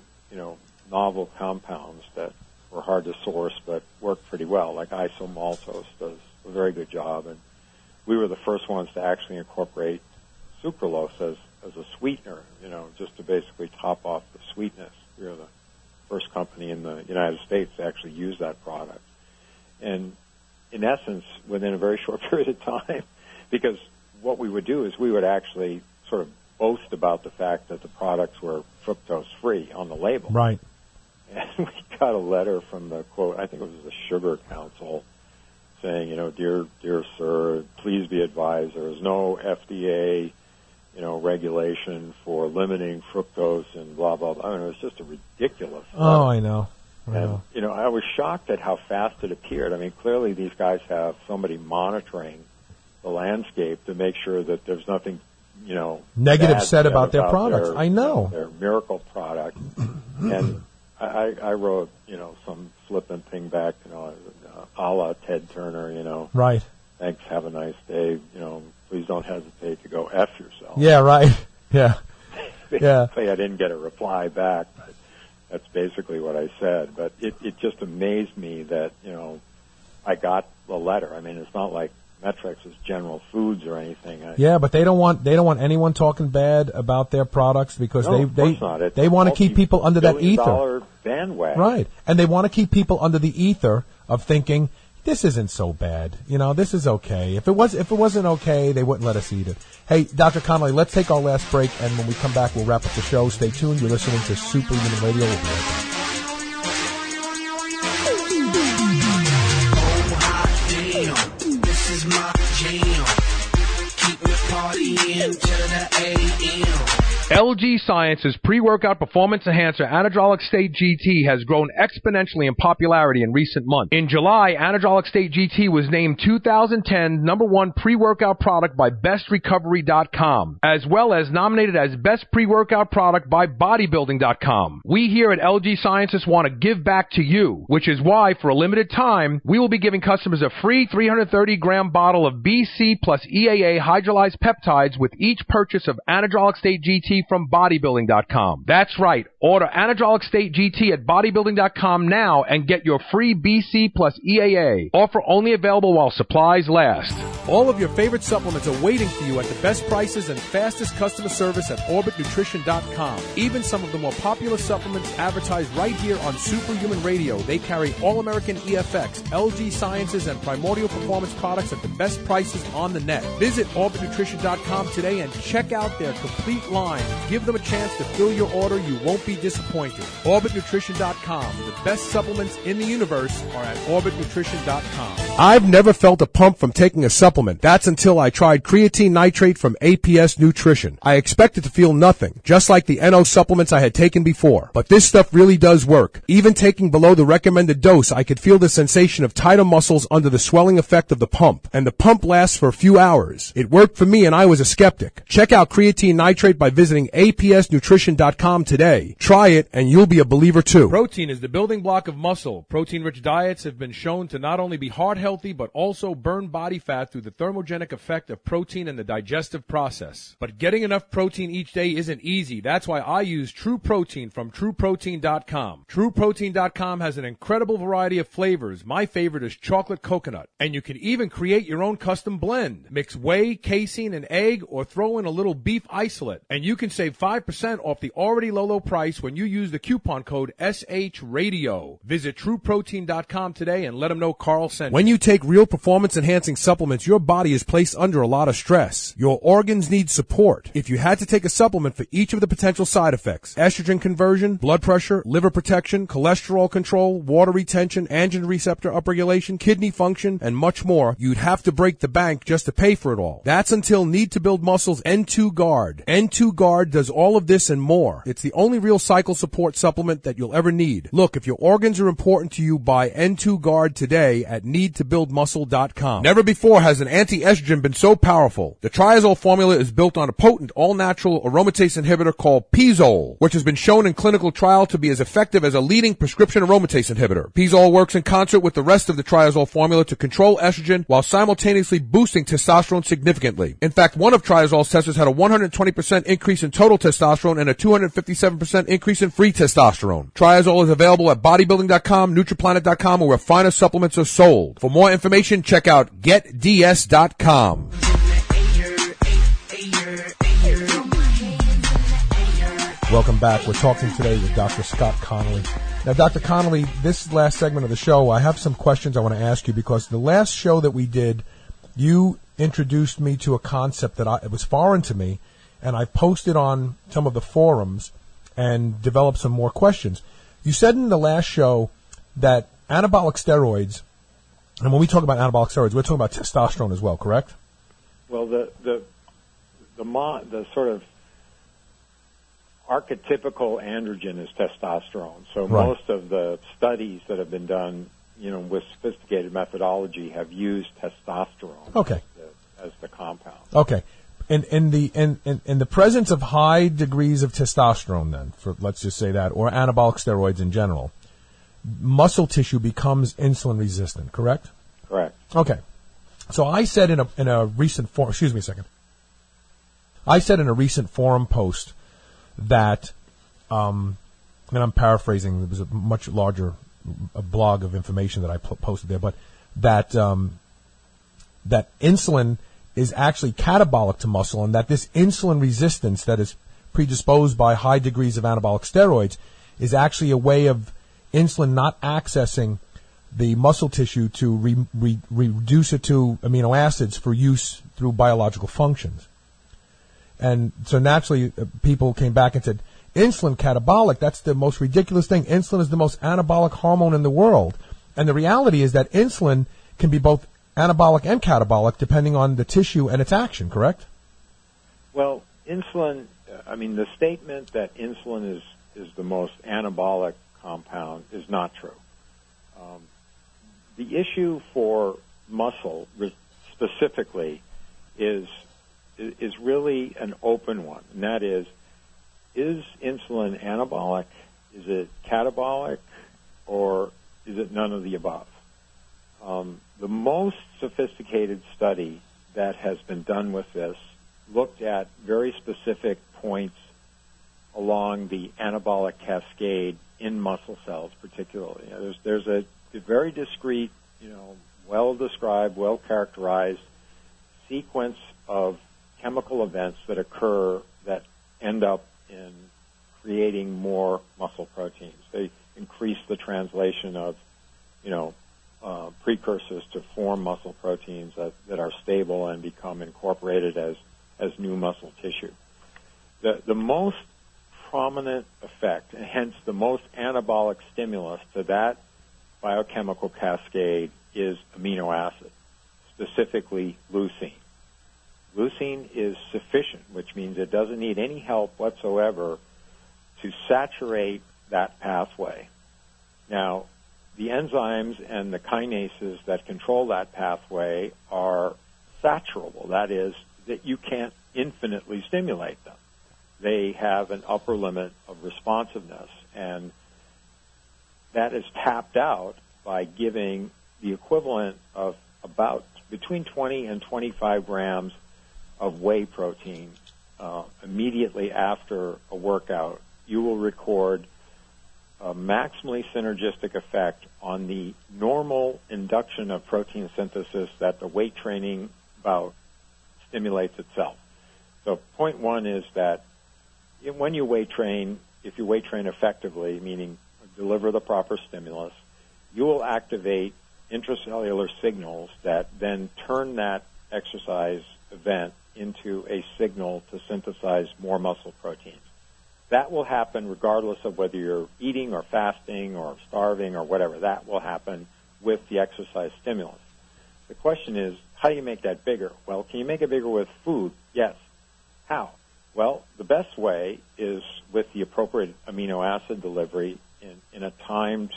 novel compounds that were hard to source but work pretty well, like isomaltose does a very good job. And we were the first ones to actually incorporate sucralose as a sweetener, just to basically top off the sweetness. We were the first company in the United States to actually use that product. And in essence, within a very short period of time, because what we would do is we would actually sort of boast about the fact that the products were fructose-free on the label. Right. And we got a letter from the, quote, I think it was the Sugar Council, saying, dear sir, please be advised there is no FDA, regulation for limiting fructose and blah, blah, blah. I mean, it was just a ridiculous letter. Oh, I know. And, I was shocked at how fast it appeared. I mean, clearly these guys have somebody monitoring the landscape to make sure that there's nothing, negative said about their products. I know. Their miracle product. And I wrote, some flippant thing back, a la Ted Turner, Right. Thanks, have a nice day, please don't hesitate to go F yourself. Yeah, right. Yeah. Basically, I didn't get a reply back, but, That's basically what I said. But it just amazed me that, I got the letter. I mean, it's not like Met-Rx is General Foods or anything. Yeah, but they don't want anyone talking bad about their products because they want to keep people under that ether. Bandwagon. Right. And they want to keep people under the ether of thinking this isn't so bad. This is okay. If it wasn't okay, they wouldn't let us eat it. Hey, Dr. Connolly, let's take our last break, and when we come back, we'll wrap up the show. Stay tuned. You're listening to Superhuman Radio. We'll be right back. This is my jam. Keep me partying till the AM. LG Science's pre-workout performance enhancer Anadrolic State GT has grown exponentially in popularity in recent months. In July, Anadrolic State GT was named 2010 #1 pre-workout product by BestRecovery.com, as well as nominated as Best Pre-Workout Product by Bodybuilding.com. We here at LG Sciences want to give back to you, which is why, for a limited time, we will be giving customers a free 330-gram bottle of BC plus EAA hydrolyzed peptides with each purchase of Anadrolic State GT from Bodybuilding.com. That's right. Order Anadrolic State GT at Bodybuilding.com now and get your free BC plus EAA. Offer only available while supplies last. All of your favorite supplements are waiting for you at the best prices and fastest customer service at OrbitNutrition.com. Even some of the more popular supplements advertised right here on Superhuman Radio. They carry All-American EFX, LG Sciences, and Primordial Performance products at the best prices on the net. Visit OrbitNutrition.com today and check out their complete line. Give them a chance to fill your order. You won't be disappointed. OrbitNutrition.com. The best supplements in the universe are at OrbitNutrition.com. I've never felt a pump from taking a supplement. That's until I tried creatine nitrate from APS Nutrition. I expected to feel nothing, just like the NO supplements I had taken before. But this stuff really does work. Even taking below the recommended dose, I could feel the sensation of tighter muscles under the swelling effect of the pump. And the pump lasts for a few hours. It worked for me and I was a skeptic. Check out creatine nitrate by visiting APSNutrition.com today. Try it and you'll be a believer too. Protein is the building block of muscle. Protein-rich diets have been shown to not only be heart healthy, but also burn body fat through the thermogenic effect of protein in the digestive process. But getting enough protein each day isn't easy. That's why I use True Protein from TrueProtein.com. TrueProtein.com has an incredible variety of flavors. My favorite is chocolate coconut. And you can even create your own custom blend. Mix whey, casein, and egg, or throw in a little beef isolate. And you can save 5% off the already low price when you use the coupon code SHRadio. Visit TrueProtein.com today and let them know Carl sent you. When you take real performance-enhancing supplements, your body is placed under a lot of stress. Your organs need support. If you had to take a supplement for each of the potential side effects, estrogen conversion, blood pressure, liver protection, cholesterol control, water retention, androgen receptor upregulation, kidney function, and much more, you'd have to break the bank just to pay for it all. That's until Need to Build Muscle's N2 Guard. N2 Guard does all of this and more. It's the only real cycle support supplement that you'll ever need. Look, if your organs are important to you, buy N2 Guard today at needtobuildmuscle.com. Never before has an anti-estrogen been so powerful. The triazole formula is built on a potent all-natural aromatase inhibitor called Pizole, which has been shown in clinical trial to be as effective as a leading prescription aromatase inhibitor. Pizole works in concert with the rest of the triazole formula to control estrogen while simultaneously boosting testosterone significantly. In fact, one of triazole's testers had a 120% increase in total testosterone and a 257% increase in free testosterone. Triazole is available at bodybuilding.com, nutriplanet.com, or where finer supplements are sold. For more information, check out getds.com. Welcome back. We're talking today with Dr. Scott Connolly. Now, Dr. Connolly, this last segment of the show, I have some questions I want to ask you because the last show that we did, you introduced me to a concept that it was foreign to me, and I posted on some of the forums and developed some more questions. You said in the last show that anabolic steroids, and when we talk about anabolic steroids, we're talking about testosterone as well, correct? Well, the sort of archetypical androgen is testosterone. So Right. most of the studies that have been done, with sophisticated methodology have used testosterone as the compound. Okay. In the presence of high degrees of testosterone, then, let's just say that, or anabolic steroids in general, muscle tissue becomes insulin resistant, correct? Correct. Okay. So I said in a recent forum, excuse me a second. I said in a recent forum post that and I'm paraphrasing, there was a much larger blog of information that I posted there, but that that insulin is actually catabolic to muscle, and that this insulin resistance that is predisposed by high degrees of anabolic steroids is actually a way of insulin not accessing the muscle tissue to reduce it to amino acids for use through biological functions. And so naturally, people came back and said, insulin catabolic, that's the most ridiculous thing. Insulin is the most anabolic hormone in the world. And the reality is that insulin can be both anabolic and catabolic depending on the tissue and its action, correct? Well, insulin, the statement that insulin is the most anabolic compound is not true. The issue for muscle specifically is really an open one, and that is insulin anabolic, is it catabolic, or is it none of the above? The most sophisticated study that has been done with this looked at very specific points along the anabolic cascade in muscle cells particularly. There's a very discrete, well-described, well-characterized sequence of chemical events that occur that end up in creating more muscle proteins. They increase the translation of, precursors to form muscle proteins that are stable and become incorporated as new muscle tissue. The most prominent effect, and hence the most anabolic stimulus to that biochemical cascade, is amino acid, specifically leucine. Leucine is sufficient, which means it doesn't need any help whatsoever to saturate that pathway. Now, the enzymes and the kinases that control that pathway are saturable. That is, that you can't infinitely stimulate them. They have an upper limit of responsiveness, and that is tapped out by giving the equivalent of about between 20 and 25 grams of whey protein immediately after a workout. You will record a maximally synergistic effect on the normal induction of protein synthesis that the weight training bout stimulates itself. So point one is that when you weight train, if you weight train effectively, meaning deliver the proper stimulus, you will activate intracellular signals that then turn that exercise event into a signal to synthesize more muscle proteins. That will happen regardless of whether you're eating or fasting or starving or whatever. That will happen with the exercise stimulus. The question is, how do you make that bigger? Well, can you make it bigger with food? Yes. How? Well, the best way is with the appropriate amino acid delivery in a timed,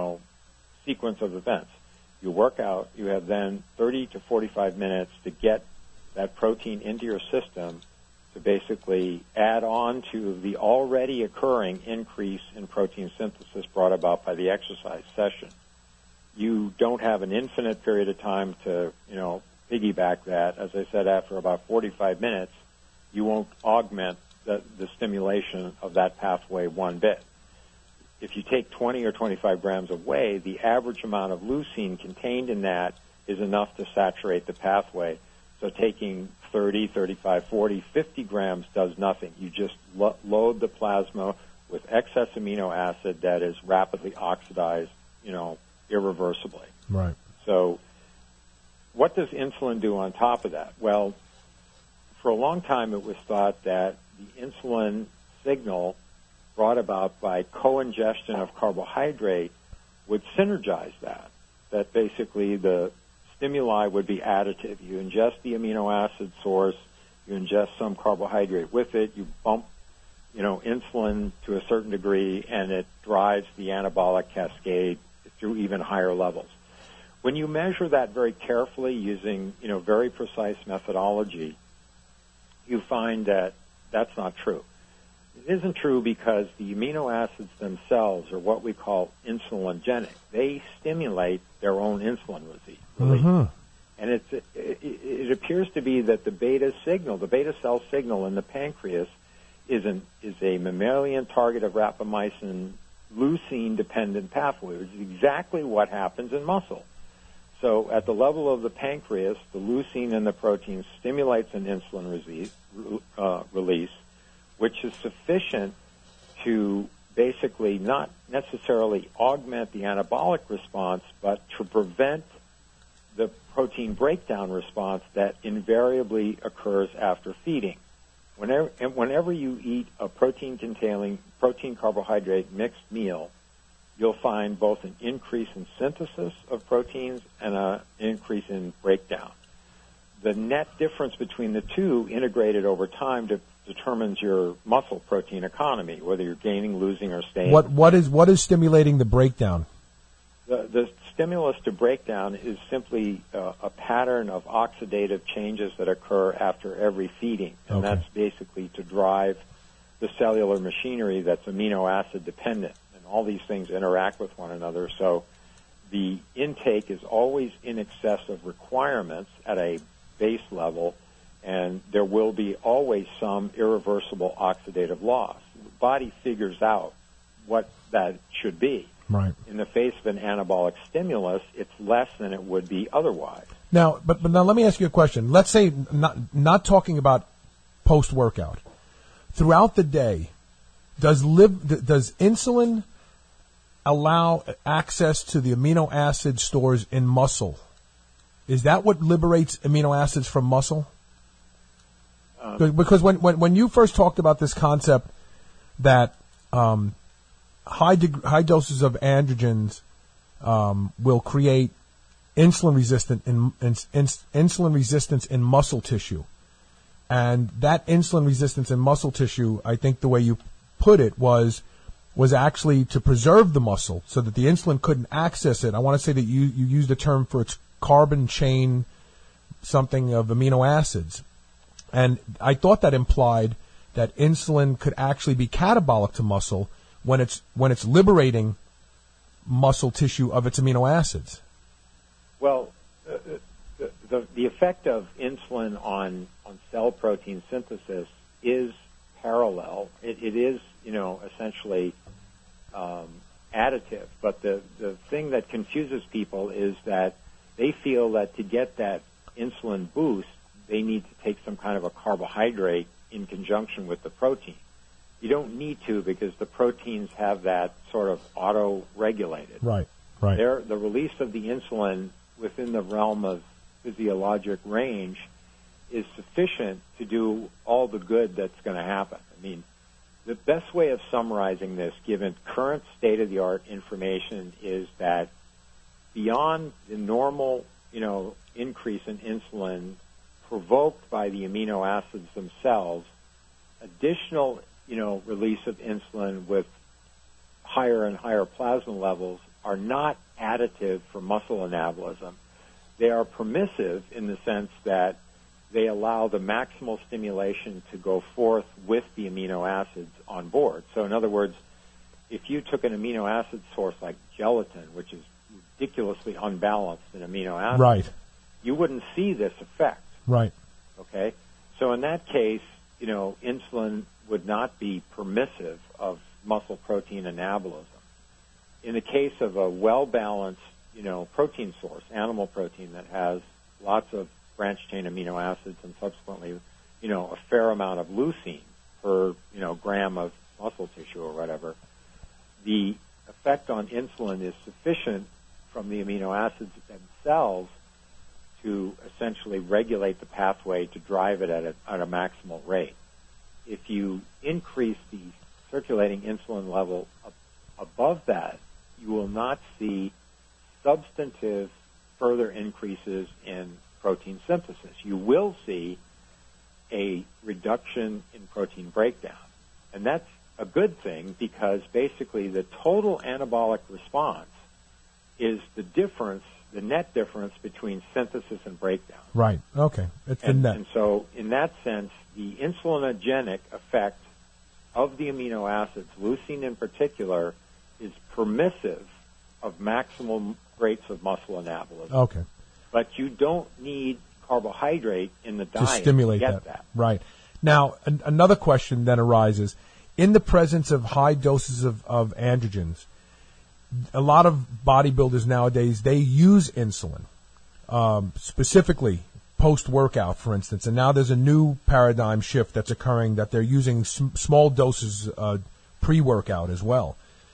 sequence of events. You work out, you have then 30 to 45 minutes to get that protein into your system to basically add on to the already occurring increase in protein synthesis brought about by the exercise session. You don't have an infinite period of time to, piggyback that. As I said, after about 45 minutes, you won't augment the stimulation of that pathway one bit. If you take 20 or 25 grams of whey, the average amount of leucine contained in that is enough to saturate the pathway. So taking 30, 35, 40, 50 grams does nothing. You just load the plasma with excess amino acid that is rapidly oxidized, irreversibly. Right. So what does insulin do on top of that? Well, for a long time it was thought that the insulin signal brought about by co-ingestion of carbohydrate would synergize that basically the stimuli would be additive. You ingest the amino acid source, you ingest some carbohydrate with it, you bump, insulin to a certain degree, and it drives the anabolic cascade through even higher levels. When you measure that very carefully using, very precise methodology, you find that that's not true. It isn't true because the amino acids themselves are what we call insulinogenic. They stimulate their own insulin release. Mm-hmm. And it appears to be that the beta cell signal in the pancreas is a mammalian target of rapamycin leucine-dependent pathway, which is exactly what happens in muscle. So at the level of the pancreas, the leucine in the protein stimulates an insulin release, which is sufficient to basically not necessarily augment the anabolic response, but to prevent the protein breakdown response that invariably occurs after feeding. Whenever you eat a protein-containing, protein-carbohydrate mixed meal, you'll find both an increase in synthesis of proteins and an increase in breakdown. The net difference between the two, integrated over time, determines your muscle protein economy, whether you're gaining, losing, or staying. What is stimulating the breakdown? The stimulus to breakdown is simply a pattern of oxidative changes that occur after every feeding, and that's basically to drive the cellular machinery that's amino acid dependent. All these things interact with one another, so the intake is always in excess of requirements at a base level, and there will be always some irreversible oxidative loss. The body figures out what that should be. Right. In the face of an anabolic stimulus, it's less than it would be otherwise. Now, but now let me ask you a question. Let's say, not talking about post-workout. Throughout the day, does insulin allow access to the amino acid stores in muscle? Is that what liberates amino acids from muscle? Because when you first talked about this concept that high doses of androgens will create insulin resistance in muscle tissue, and that insulin resistance in muscle tissue, I think the way you put it was actually to preserve the muscle so that the insulin couldn't access it. I want to say that you used the term for its carbon chain something of amino acids. And I thought that implied that insulin could actually be catabolic to muscle when it's liberating muscle tissue of its amino acids. Well, the effect of insulin on cell protein synthesis is parallel. It is, essentially additive. But the thing that confuses people is that they feel that to get that insulin boost, they need to take some kind of a carbohydrate in conjunction with the protein. You don't need to, because the proteins have that sort of auto-regulated. Right. The release of the insulin within the realm of physiologic range is sufficient to do all the good that's going to happen. I mean, the best way of summarizing this, given current state-of-the-art information, is that beyond the normal, increase in insulin provoked by the amino acids themselves, additional, release of insulin with higher and higher plasma levels are not additive for muscle anabolism. They are permissive in the sense that they allow the maximal stimulation to go forth with the amino acids on board. So in other words, if you took an amino acid source like gelatin, which is ridiculously unbalanced in amino acids, right, you wouldn't see this effect. Right. Okay? So in that case, insulin would not be permissive of muscle protein anabolism. In the case of a well-balanced, protein source, animal protein that has lots of branched-chain amino acids and subsequently, a fair amount of leucine per, gram of muscle tissue or whatever, the effect on insulin is sufficient from the amino acids themselves to essentially regulate the pathway to drive it at a maximal rate. If you increase the circulating insulin level above that, you will not see substantive further increases in protein synthesis. You will see a reduction in protein breakdown. And that's a good thing, because basically the total anabolic response is the difference, the net difference between synthesis and breakdown. Right. Okay. It's the net. And so in that sense, the insulinogenic effect of the amino acids, leucine in particular, is permissive of maximal rates of muscle anabolism. Okay. But you don't need carbohydrate in the diet to stimulate to get that. Right. Now, another question then arises. In the presence of high doses of androgens, a lot of bodybuilders nowadays, they use insulin, specifically post-workout, for instance. And now there's a new paradigm shift that's occurring that they're using small doses pre-workout as well.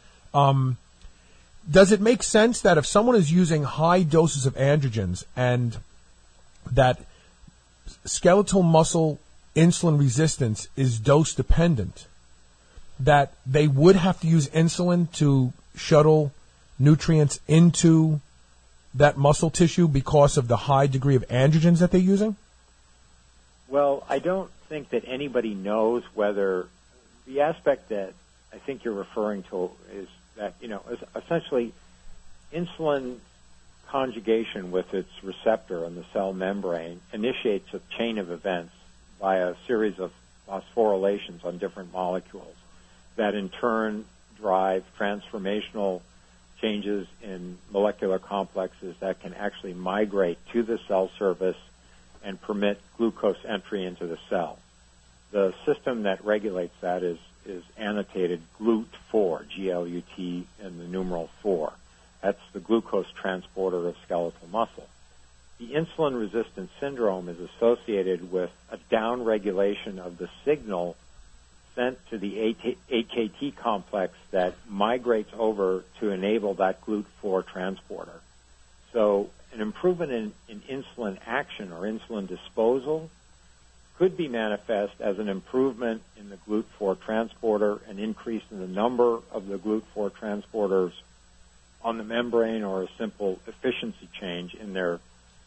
Does it make sense that if someone is using high doses of androgens and that skeletal muscle insulin resistance is dose dependent, that they would have to use insulin to shuttle nutrients into that muscle tissue because of the high degree of androgens that they're using? Well, I don't think that anybody knows whether the aspect that I think you're referring to is that, essentially insulin conjugation with its receptor on the cell membrane initiates a chain of events by a series of phosphorylations on different molecules that in turn drive transformational changes in molecular complexes that can actually migrate to the cell surface and permit glucose entry into the cell. The system that regulates that is annotated GLUT4, G-L-U-T, and the numeral 4. That's the glucose transporter of skeletal muscle. The insulin-resistance syndrome is associated with a downregulation of the signal sent to the AKT complex that migrates over to enable that GLUT4 transporter. So an improvement in insulin action or insulin disposal could be manifest as an improvement in the GLUT4 transporter, an increase in the number of the GLUT4 transporters on the membrane, or a simple efficiency change in their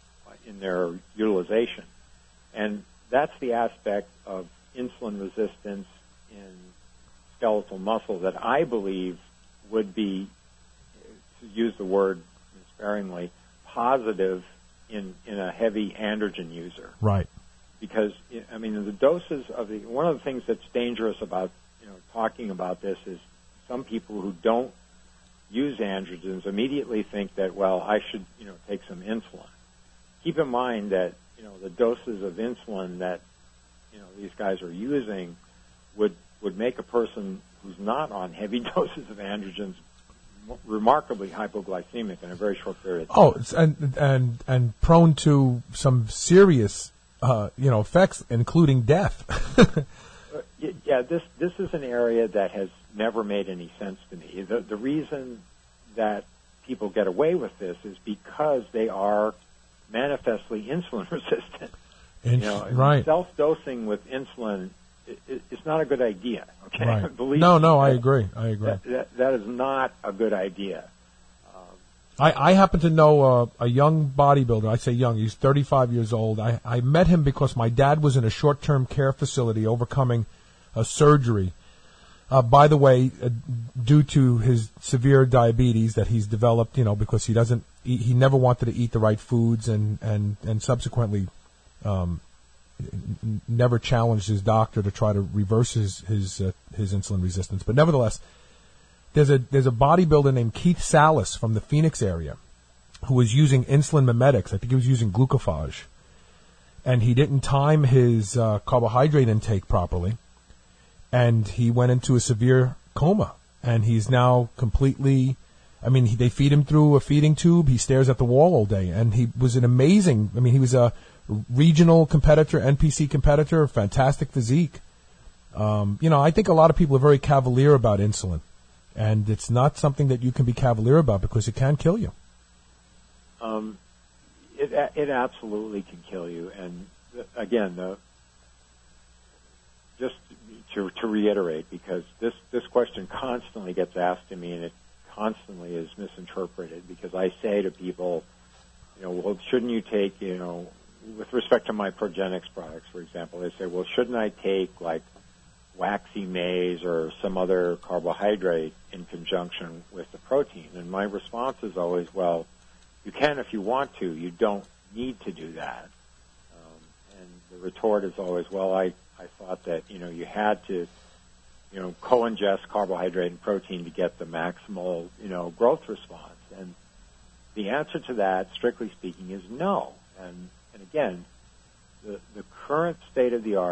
utilization. And that's the aspect of insulin resistance in skeletal muscle that I believe would be, to use the word sparingly, positive in a heavy androgen user. Right. Because, the doses of one of the things that's dangerous about, talking about this is some people who don't use androgens immediately think that, well, I should, take some insulin. Keep in mind that, the doses of insulin that, these guys are using would make a person who's not on heavy doses of androgens remarkably hypoglycemic in a very short period of time. And prone to some serious effects, including death. Yeah, this is an area that has never made any sense to me. The reason that people get away with this is because they are manifestly insulin resistant. Right. Self-dosing with insulin is not a good idea. Okay, right. No, I agree. That is not a good idea. I happen to know a young bodybuilder. I say young, he's 35 years old. I met him because my dad was in a short-term care facility overcoming a surgery. By the way, due to his severe diabetes that he's developed, because he never wanted to eat the right foods and subsequently never challenged his doctor to try to reverse his insulin resistance. But nevertheless, There's a bodybuilder named Keith Salas from the Phoenix area who was using insulin mimetics. I think he was using glucophage. And he didn't time his carbohydrate intake properly. And he went into a severe coma. And he's now completely, they feed him through a feeding tube. He stares at the wall all day. And he was he was a regional competitor, NPC competitor, fantastic physique. I think a lot of people are very cavalier about insulin. And it's not something that you can be cavalier about because it can kill you. It absolutely can kill you. And again, just to reiterate, because this question constantly gets asked to me, and it constantly is misinterpreted. Because I say to people, well, shouldn't you take, with respect to my Progenics products, for example, they say, well, shouldn't I take like waxy maize or some other carbohydrate in conjunction with the protein? And my response is always, well, you can if you want to. You don't need to do that. And the retort is always, well, I thought that, you had to, co-ingest carbohydrate and protein to get the maximal, growth response. And the answer to that, strictly speaking, is no. And again, the current state of the art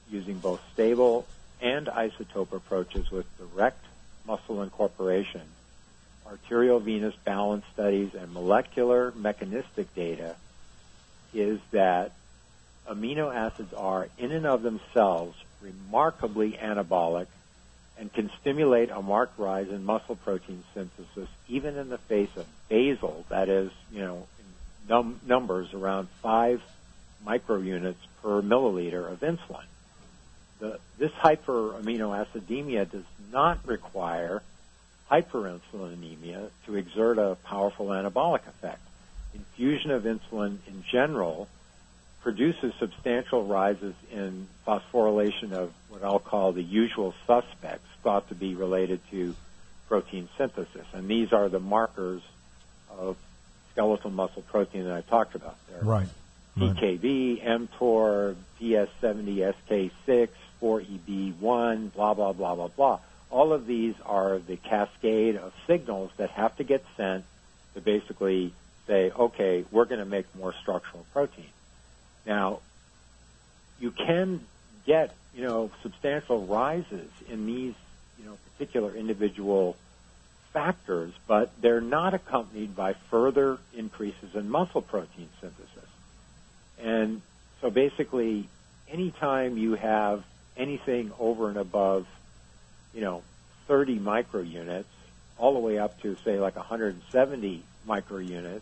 using both stable and isotope approaches with direct muscle incorporation, arteriovenous balance studies, and molecular mechanistic data, is that amino acids are, in and of themselves, remarkably anabolic and can stimulate a marked rise in muscle protein synthesis even in the face of basal, that is, numbers around 5 microunits per milliliter of insulin. This hyperaminoacidemia does not require hyperinsulinemia to exert a powerful anabolic effect. Infusion of insulin in general produces substantial rises in phosphorylation of what I'll call the usual suspects thought to be related to protein synthesis. And these are the markers of skeletal muscle protein that I talked about there. Right. PKB, mTOR, PS70, SK6, 4EB1, blah, blah, blah, blah, blah. All of these are the cascade of signals that have to get sent to basically say, okay, we're going to make more structural protein. Now, you can get, substantial rises in these, particular individual factors, but they're not accompanied by further increases in muscle protein synthesis. And so basically, anytime you have anything over and above, 30 microunits, all the way up to, say, like 170 microunits,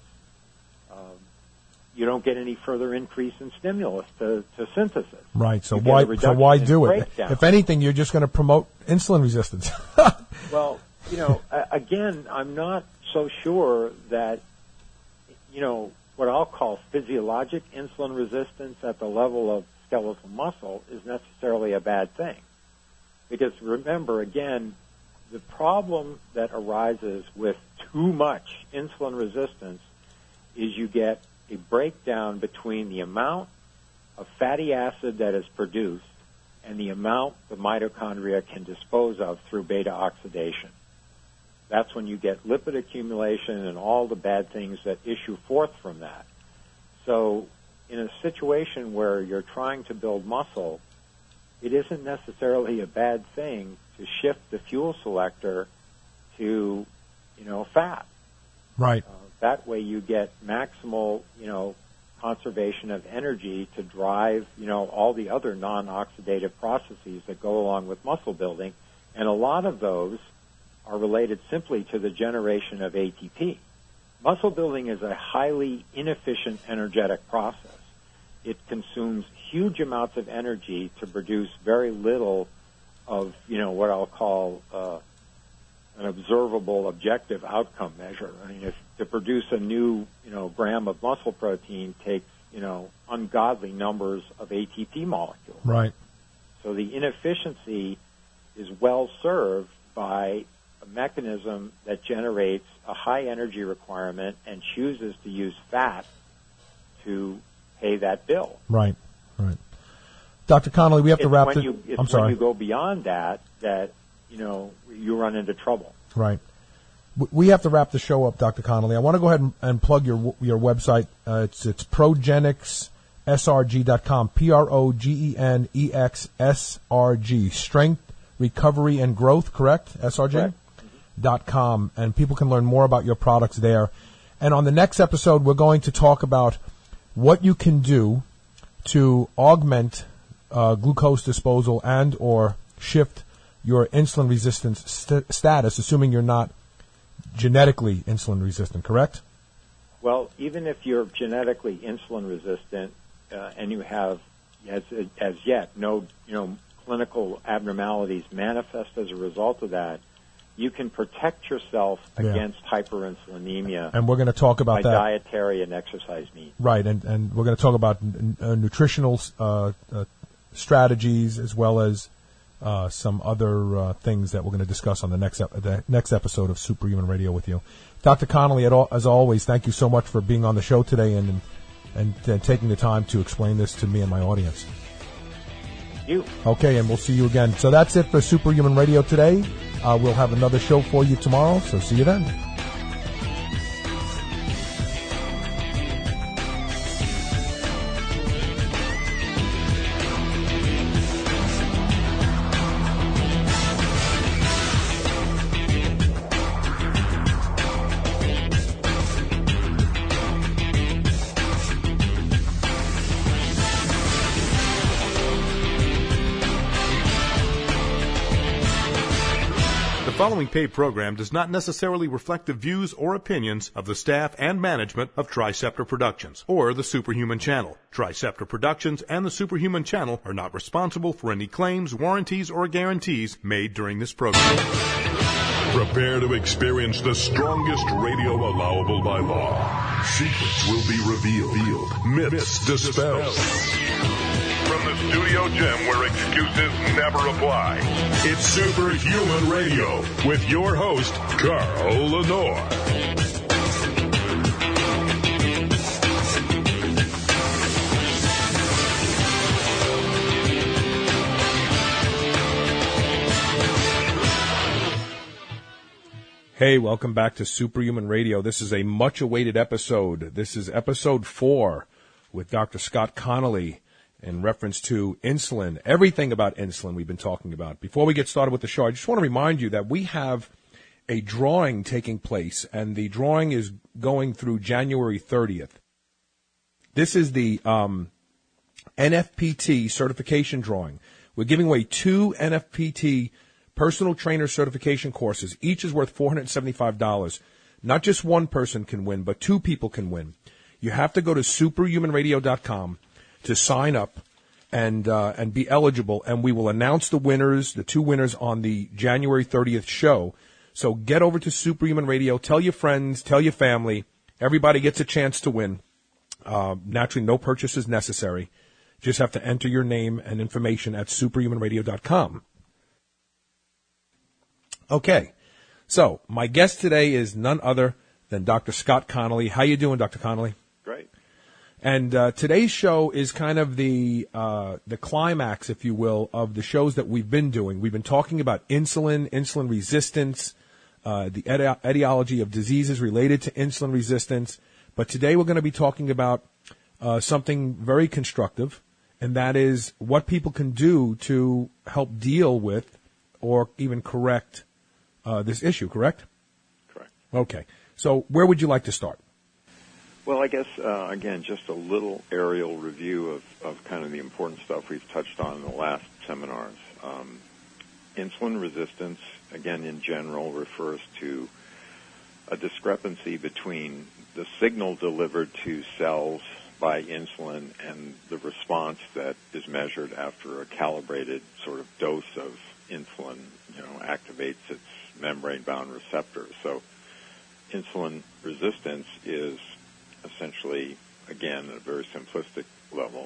you don't get any further increase in stimulus to synthesis. Right. So why do it? Breakdown. If anything, you're just going to promote insulin resistance. Well, again, I'm not so sure that, what I'll call physiologic insulin resistance at the level of skeletal muscle is necessarily a bad thing. Because remember, again, the problem that arises with too much insulin resistance is you get a breakdown between the amount of fatty acid that is produced and the amount the mitochondria can dispose of through beta oxidation. That's when you get lipid accumulation and all the bad things that issue forth from that. So in a situation where you're trying to build muscle, it isn't necessarily a bad thing to shift the fuel selector to, fat. Right. That way you get maximal, conservation of energy to drive, all the other non-oxidative processes that go along with muscle building. And a lot of those are related simply to the generation of ATP. Muscle building is a highly inefficient energetic process. It consumes huge amounts of energy to produce very little of, what I'll call an observable objective outcome measure. I mean, if to produce a new, gram of muscle protein takes, ungodly numbers of ATP molecules. Right. So the inefficiency is well served by a mechanism that generates a high energy requirement and chooses to use fat to pay that bill. Right. Dr. Connolly, we have to wrap this. I'm sorry. When you go beyond that, you run into trouble. Right. We have to wrap the show up, Dr. Connolly. I want to go ahead and plug your website. It's progenexsrg.com, PROGENEXSRG, Strength, Recovery, and Growth, correct? SRG? Correct. .com, and people can learn more about your products there. And on the next episode, we're going to talk about what you can do to augment glucose disposal and or shift your insulin resistance status, assuming you're not genetically insulin resistant, correct? Well, even if you're genetically insulin resistant and you have, as yet, no clinical abnormalities manifest as a result of that, you can protect yourself against hyperinsulinemia. And we're going to talk about by that. Dietary and exercise means. Right, and we're going to talk about nutritional strategies as well as some other things that we're going to discuss on the next episode of Superhuman Radio with you. Dr. Connolly, as always, thank you so much for being on the show today and taking the time to explain this to me and my audience. You. Okay, and we'll see you again. So that's it for Superhuman Radio today. We'll have another show for you tomorrow, so see you then. following paid program does not necessarily reflect the views or opinions of the staff and management of Triceptor Productions or the Superhuman Channel. Triceptor Productions and the Superhuman Channel are not responsible for any claims, warranties, or guarantees made during this program. Prepare to experience the strongest radio allowable by law. Secrets will be revealed. Myths dispelled. From the studio gym where excuses never apply, it's Superhuman Radio with your host, Carl Lenore. Hey, welcome back to Superhuman Radio. This is a much-awaited episode. This is episode 4 with Dr. Scott Connolly in reference to insulin, everything about insulin we've been talking about. Before we get started with the show, I just want to remind you that we have a drawing taking place, and the drawing is going through January 30th. This is the NFPT certification drawing. We're giving away 2 NFPT personal trainer certification courses. Each is worth $475. Not just one person can win, but 2 people can win. You have to go to superhumanradio.com to sign up and be eligible, and we will announce the winners, the 2 winners, on the January 30th show. So get over to Superhuman Radio, tell your friends, tell your family. Everybody gets a chance to win. Naturally, no purchase is necessary. Just have to enter your name and information at superhumanradio.com. Okay, so my guest today is none other than Dr. Scott Connolly. How you doing, Dr. Connolly? Great. And today's show is kind of the climax, if you will, of the shows that we've been doing. We've been talking about insulin resistance, the etiology of diseases related to insulin resistance. But today we're going to be talking about something very constructive, and that is what people can do to help deal with or even correct this issue, correct? Correct. Okay. So where would you like to start? Well, I guess, again, just a little aerial review of kind of the important stuff we've touched on in the last seminars. Insulin resistance, again, in general, refers to a discrepancy between the signal delivered to cells by insulin and the response that is measured after a calibrated sort of dose of insulin, activates its membrane-bound receptors. So insulin resistance is essentially, again, at a very simplistic level,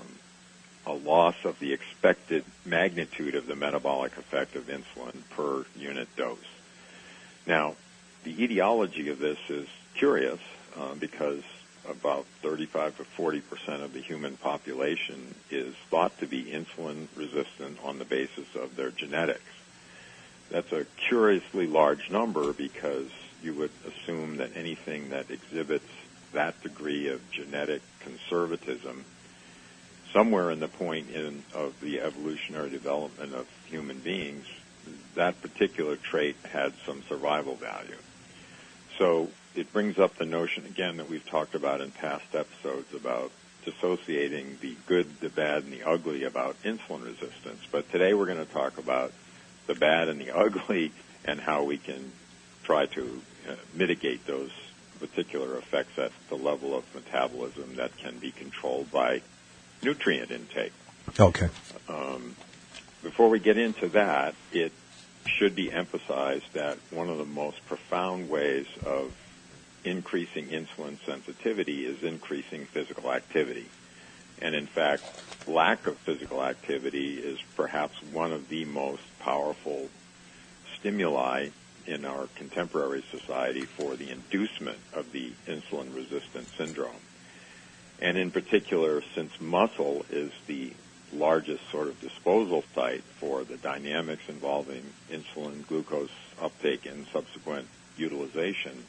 a loss of the expected magnitude of the metabolic effect of insulin per unit dose. Now, the etiology of this is curious because about 35 to 40% of the human population is thought to be insulin resistant on the basis of their genetics. That's a curiously large number because you would assume that anything that exhibits that degree of genetic conservatism, somewhere in the point of the evolutionary development of human beings, that particular trait had some survival value. So it brings up the notion, again, that we've talked about in past episodes about dissociating the good, the bad, and the ugly about insulin resistance. But today we're going to talk about the bad and the ugly and how we can try to mitigate those particular effects at the level of metabolism that can be controlled by nutrient intake. Okay. Before we get into that, it should be emphasized that one of the most profound ways of increasing insulin sensitivity is increasing physical activity. And in fact, lack of physical activity is perhaps one of the most powerful stimuli in our contemporary society for the inducement of the insulin-resistant syndrome. And in particular, since muscle is the largest sort of disposal site for the dynamics involving insulin, glucose uptake, and subsequent utilization,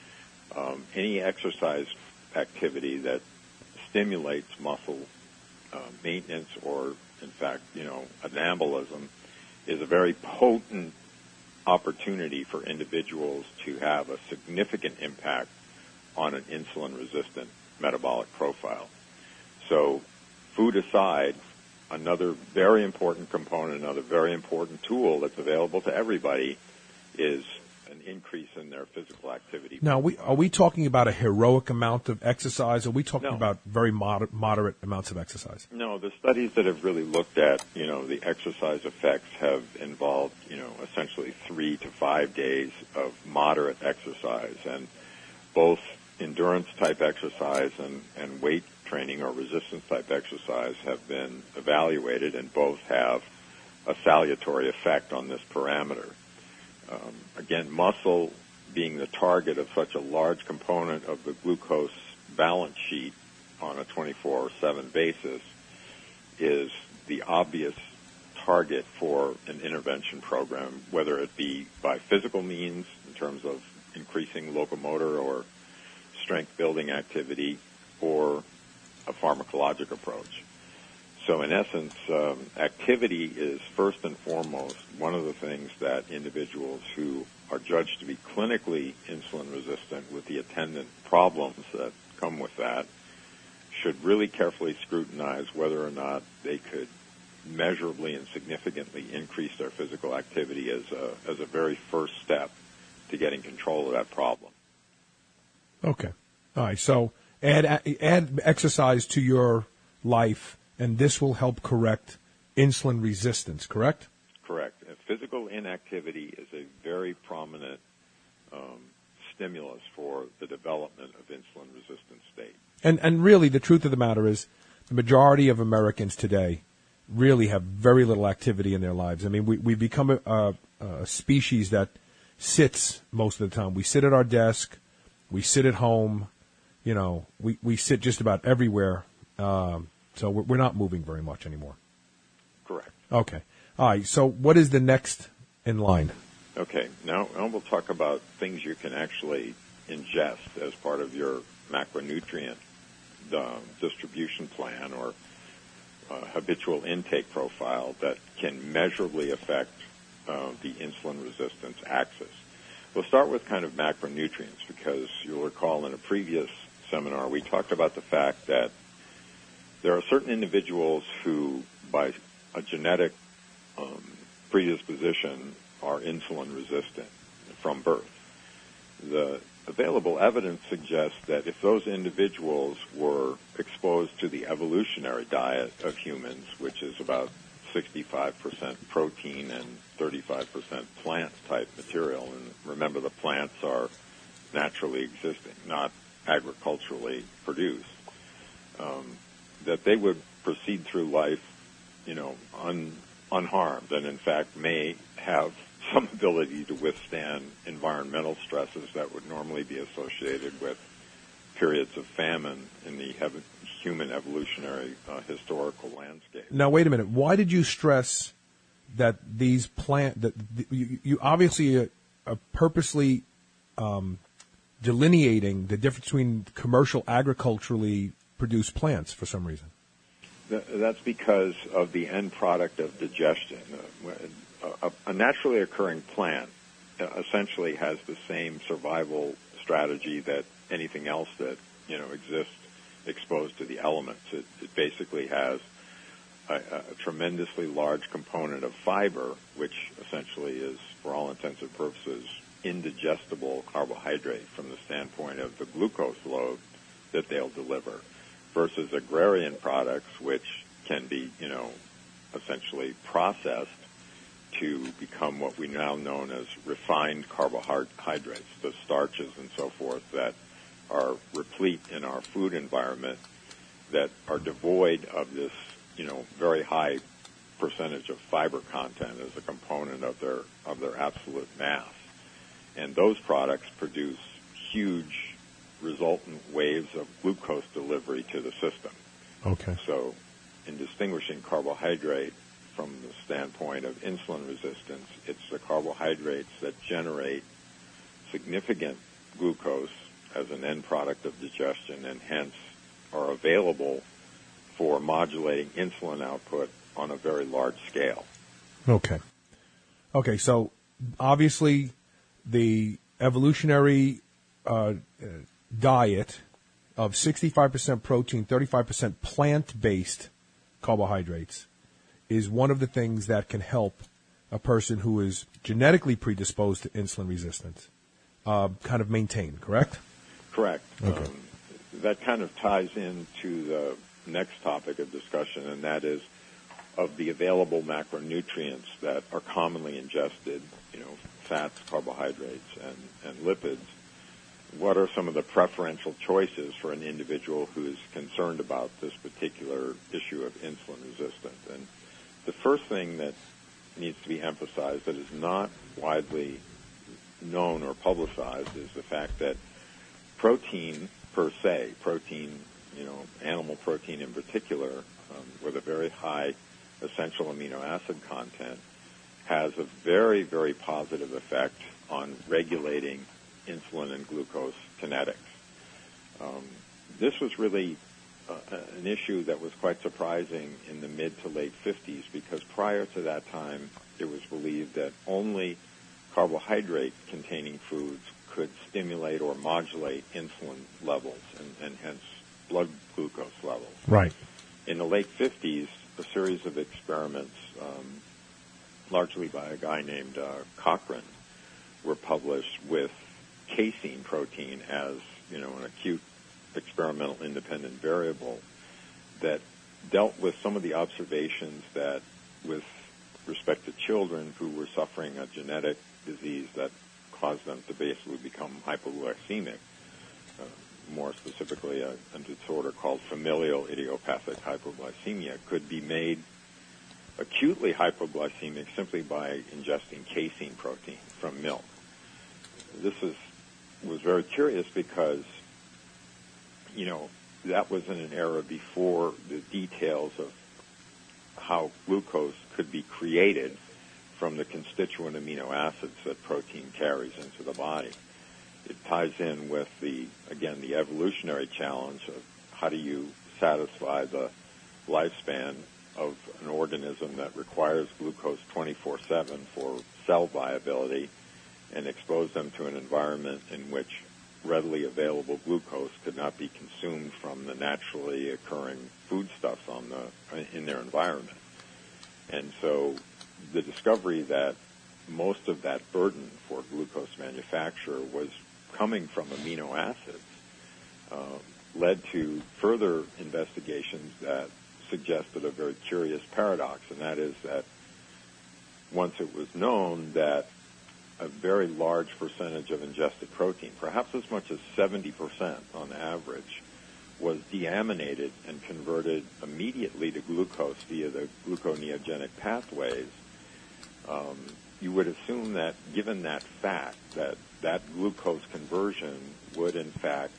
any exercise activity that stimulates muscle maintenance or, in fact, anabolism is a very potent opportunity for individuals to have a significant impact on an insulin-resistant metabolic profile. So food aside, another very important component, another very important tool that's available to everybody is an increase in their physical activity. Now, are we talking about a heroic amount of exercise? Or are we talking No. about very moderate amounts of exercise? No, the studies that have really looked at, the exercise effects have involved, essentially 3 to 5 days of moderate exercise. And both endurance-type exercise and weight training or resistance-type exercise have been evaluated, and both have a salutary effect on this parameter. Again, muscle being the target of such a large component of the glucose balance sheet on a 24/7 basis is the obvious target for an intervention program, whether it be by physical means in terms of increasing locomotor or strength building activity, or a pharmacologic approach. So in essence, activity is first and foremost one of the things that individuals who are judged to be clinically insulin resistant with the attendant problems that come with that should really carefully scrutinize whether or not they could measurably and significantly increase their physical activity as a very first step to getting control of that problem. Okay. All right. So add exercise to your life, and this will help correct insulin resistance, correct? Correct. Physical inactivity is a very prominent stimulus for the development of insulin-resistant state. And really, the truth of the matter is, the majority of Americans today really have very little activity in their lives. I mean, we become a species that sits most of the time. We sit at our desk. We sit at home. We sit just about everywhere. So we're not moving very much anymore. Correct. Okay. All right. So what is the next in line? Okay. Now we'll talk about things you can actually ingest as part of your macronutrient distribution plan or habitual intake profile that can measurably affect the insulin resistance axis. We'll start with kind of macronutrients because you'll recall in a previous seminar we talked about the fact that there are certain individuals who, by a genetic predisposition, are insulin resistant from birth. The available evidence suggests that if those individuals were exposed to the evolutionary diet of humans, which is about 65% protein and 35% plant-type material, and remember the plants are naturally existing, not agriculturally produced, that they would proceed through life, unharmed, and in fact may have some ability to withstand environmental stresses that would normally be associated with periods of famine in the human evolutionary historical landscape. Now, wait a minute. Why did you stress that these you obviously are purposely delineating the difference between commercial agriculturally produced plants for some reason? That's because of the end product of digestion. A naturally occurring plant essentially has the same survival strategy that anything else that exists exposed to the elements. It basically has a tremendously large component of fiber, which essentially is, for all intents and purposes, indigestible carbohydrate from the standpoint of the glucose load that they'll deliver, versus agrarian products, which can be, essentially processed to become what we now know as refined carbohydrates, the starches and so forth that are replete in our food environment that are devoid of this, very high percentage of fiber content as a component of their absolute mass. And those products produce huge resultant waves of glucose delivery to the system. Okay. So in distinguishing carbohydrate from the standpoint of insulin resistance, it's the carbohydrates that generate significant glucose as an end product of digestion and hence are available for modulating insulin output on a very large scale. Okay. Okay, so obviously the evolutionary diet of 65% protein, 35% plant-based carbohydrates is one of the things that can help a person who is genetically predisposed to insulin resistance kind of maintain, correct? Correct. Okay. That kind of ties into the next topic of discussion, and that is of the available macronutrients that are commonly ingested, fats, carbohydrates, and lipids. What are some of the preferential choices for an individual who is concerned about this particular issue of insulin resistance? And the first thing that needs to be emphasized that is not widely known or publicized is the fact that protein per se, animal protein in particular, with a very high essential amino acid content, has a very, very positive effect on regulating insulin and glucose kinetics. This was really an issue that was quite surprising in the mid to late 50s, because prior to that time it was believed that only carbohydrate-containing foods could stimulate or modulate insulin levels and hence blood glucose levels. Right. In the late 50s, a series of experiments, largely by a guy named Cochrane, were published with casein protein as an acute experimental independent variable that dealt with some of the observations that, with respect to children who were suffering a genetic disease that caused them to basically become hypoglycemic, more specifically a disorder called familial idiopathic hypoglycemia, could be made acutely hypoglycemic simply by ingesting casein protein from milk. This was very curious because, that was in an era before the details of how glucose could be created from the constituent amino acids that protein carries into the body. It ties in with the evolutionary challenge of how do you satisfy the lifespan of an organism that requires glucose 24/7 for cell viability, and expose them to an environment in which readily available glucose could not be consumed from the naturally occurring foodstuffs in their environment. And so the discovery that most of that burden for glucose manufacture was coming from amino acids led to further investigations that suggested a very curious paradox, and that is that once it was known that a very large percentage of ingested protein, perhaps as much as 70% on average, was deaminated and converted immediately to glucose via the gluconeogenic pathways, you would assume that, given that fact, that glucose conversion would in fact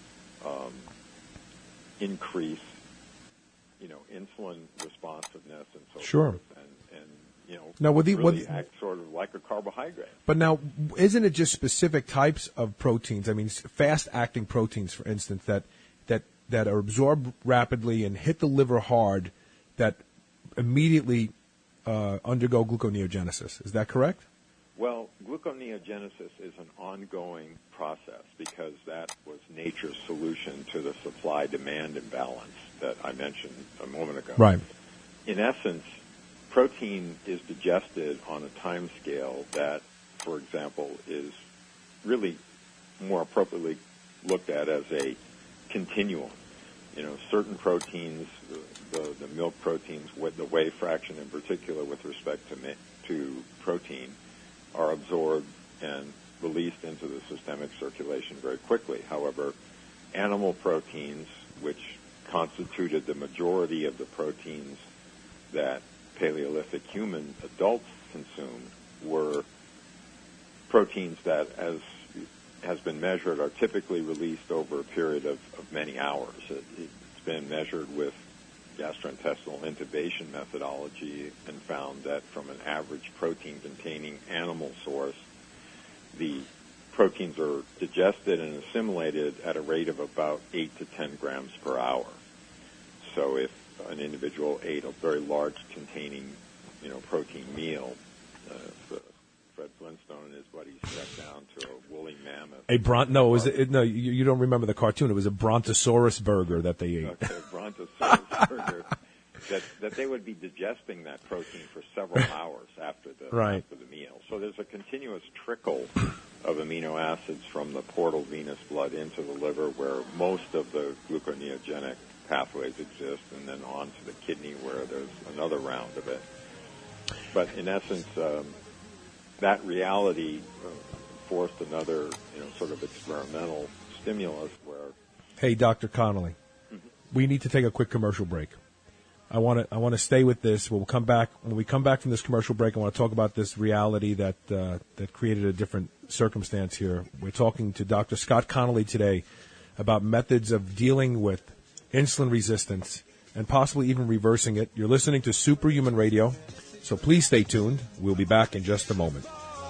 increase, insulin responsiveness and so Sure. forth, and Now, really act sort of like a carbohydrate. But now, isn't it just specific types of proteins? I mean, fast-acting proteins, for instance, that are absorbed rapidly and hit the liver hard, that immediately undergo gluconeogenesis. Is that correct? Well, gluconeogenesis is an ongoing process because that was nature's solution to the supply-demand imbalance that I mentioned a moment ago. Right. In essence, protein is digested on a time scale that, for example, is really more appropriately looked at as a continuum. Certain proteins, the milk proteins, with the whey fraction in particular with respect to protein, are absorbed and released into the systemic circulation very quickly. However, animal proteins, which constituted the majority of the proteins that Paleolithic human adults consumed, were proteins that, as has been measured, are typically released over a period of many hours. It's been measured with gastrointestinal intubation methodology and found that from an average protein-containing animal source, the proteins are digested and assimilated at a rate of about 8 to 10 grams per hour. So if an individual ate a very large containing, protein meal, Fred Flintstone and his buddies sat down to a woolly mammoth. You don't remember the cartoon. It was a Brontosaurus burger that they ate. Okay, Brontosaurus burger. that they would be digesting that protein for several hours after the meal. So there's a continuous trickle of amino acids from the portal venous blood into the liver, where most of the gluconeogenic pathways exist, and then on to the kidney, where there's another round of it. But in essence, that reality forced another, sort of experimental stimulus where. Hey, Dr. Connolly, we need to take a quick commercial break. I want to stay with this. We'll come back when we come back from this commercial break. I want to talk about this reality that created a different circumstance here. We're talking to Dr. Scott Connolly today about methods of dealing with insulin resistance and possibly even reversing it. You're listening to Superhuman Radio, so please stay tuned. We'll be back in just a moment.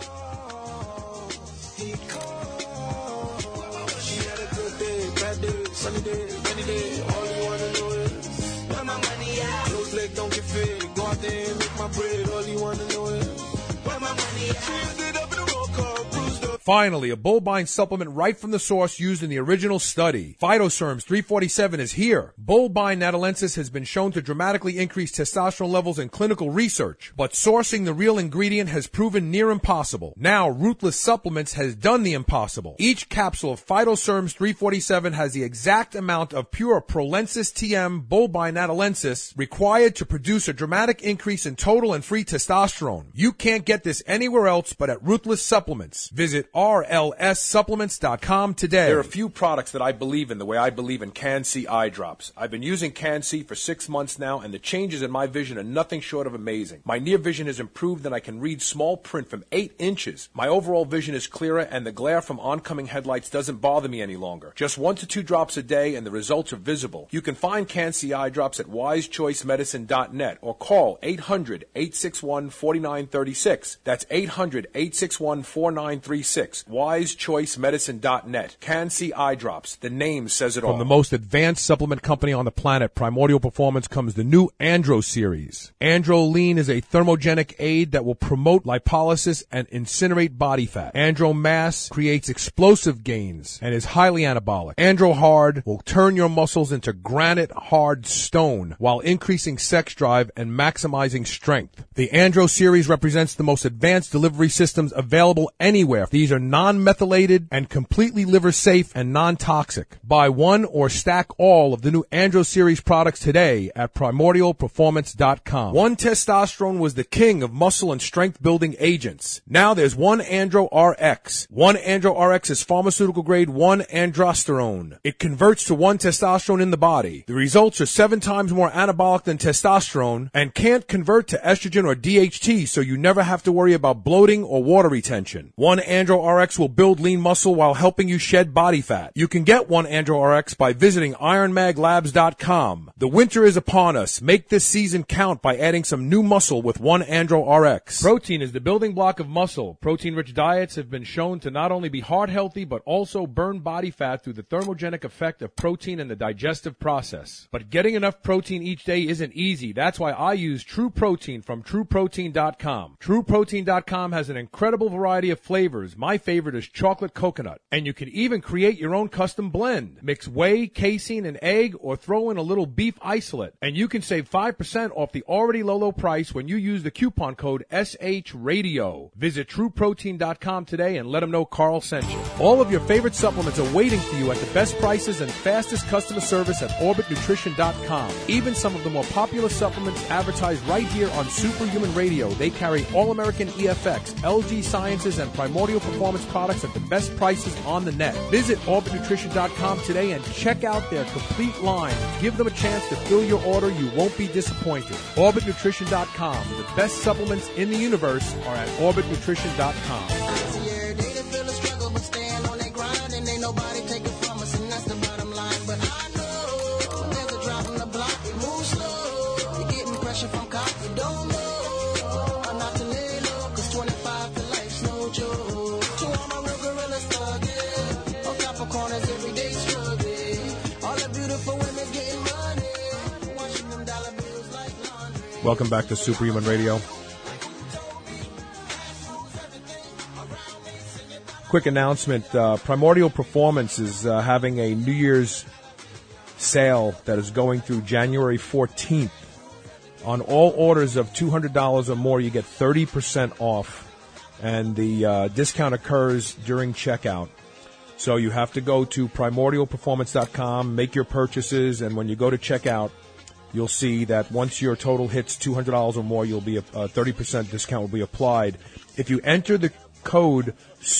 Sunny day, rainy day, all you wanna know is where my money at? Close leg don't get fed, go out there and make my bread. All you wanna know is where my money at? Get up in the roll call, cruise the. Finally, a Bullbine supplement right from the source used in the original study. Phytoserms 347 is here. Bullbine natalensis has been shown to dramatically increase testosterone levels in clinical research, but sourcing the real ingredient has proven near impossible. Now, Ruthless Supplements has done the impossible. Each capsule of Phytoserms 347 has the exact amount of pure Prolensis TM Bullbine natalensis required to produce a dramatic increase in total and free testosterone. You can't get this anywhere else but at Ruthless Supplements. Visit RLSsupplements.com today. There are a few products that I believe in the way I believe in Can-C eye drops. I've been using Can-C for 6 months now, and the changes in my vision are nothing short of amazing. My near vision has improved, and I can read small print from 8 inches. My overall vision is clearer, and the glare from oncoming headlights doesn't bother me any longer. Just 1 to 2 drops a day, and the results are visible. You can find Can-C eye drops at wisechoicemedicine.net or call 800-861-4936. That's 800-861-4936. wisechoicemedicine.net. Can-C eye drops. The name says it all. From the most advanced supplement company on the planet, Primordial Performance, comes the new Andro series. Androline is a thermogenic aid that will promote lipolysis and incinerate body fat. Andro Mass creates explosive gains and is highly anabolic. Andro Hard will turn your muscles into granite hard stone while increasing sex drive and maximizing strength. The Andro series represents the most advanced delivery systems available anywhere. These are non-methylated and completely liver safe and non-toxic. Buy one or stack all of the new Andro series products today at primordialperformance.com. 1-testosterone was the king of muscle and strength building agents. Now there's 1-Andro RX. 1-Andro RX is pharmaceutical grade 1-androsterone. It converts to 1-testosterone in the body. The results are 7 times more anabolic than testosterone and can't convert to estrogen or DHT, so you never have to worry about bloating or water retention. 1-Andro RX will build lean muscle while helping you shed body fat. You can get 1-Andro RX by visiting ironmaglabs.com. The winter is upon us. Make this season count by adding some new muscle with 1-Andro RX. Protein is the building block of muscle. Protein-rich diets have been shown to not only be heart healthy, but also burn body fat through the thermogenic effect of protein in the digestive process. But getting enough protein each day isn't easy. That's why I use True Protein from TrueProtein.com. TrueProtein.com has an incredible variety of flavors. My favorite is chocolate coconut. And you can even create your own custom blend. Mix whey, casein, and egg, or throw in a little beef isolate. And you can save 5% off the already low price when you use the coupon code SHRadio. Visit TrueProtein.com today and let them know Carl sent you. All of your favorite supplements are waiting for you at the best prices and fastest customer service at OrbitNutrition.com. Even some of the more popular supplements advertised right here on Superhuman Radio. They carry All-American EFX, LG Sciences, and Primordial Performance products at the best prices on the net. Visit OrbitNutrition.com today and check out their complete line. Give them a chance to fill your order. You won't be disappointed. OrbitNutrition.com. The best supplements in the universe are at OrbitNutrition.com. Nobody take it from us, and that's the bottom line. But I know there's a drop in the block. It moves slow. You're getting pressure from cops you don't know. I'm not to lay low, 'cause 25 to life's no joke. To all my real gorillas thugging, on top of corners every day struggling. All the beautiful women getting money, washing them dollar bills like laundry. Welcome back to Superhuman Radio. Quick announcement, Primordial Performance is having a New Year's sale that is going through January 14th. On all orders of $200 or more, you get 30% off, and the discount occurs during checkout. So you have to go to primordialperformance.com, make your purchases, and when you go to checkout, you'll see that once your total hits $200 or more, you'll be a 30% discount will be applied. If you enter the code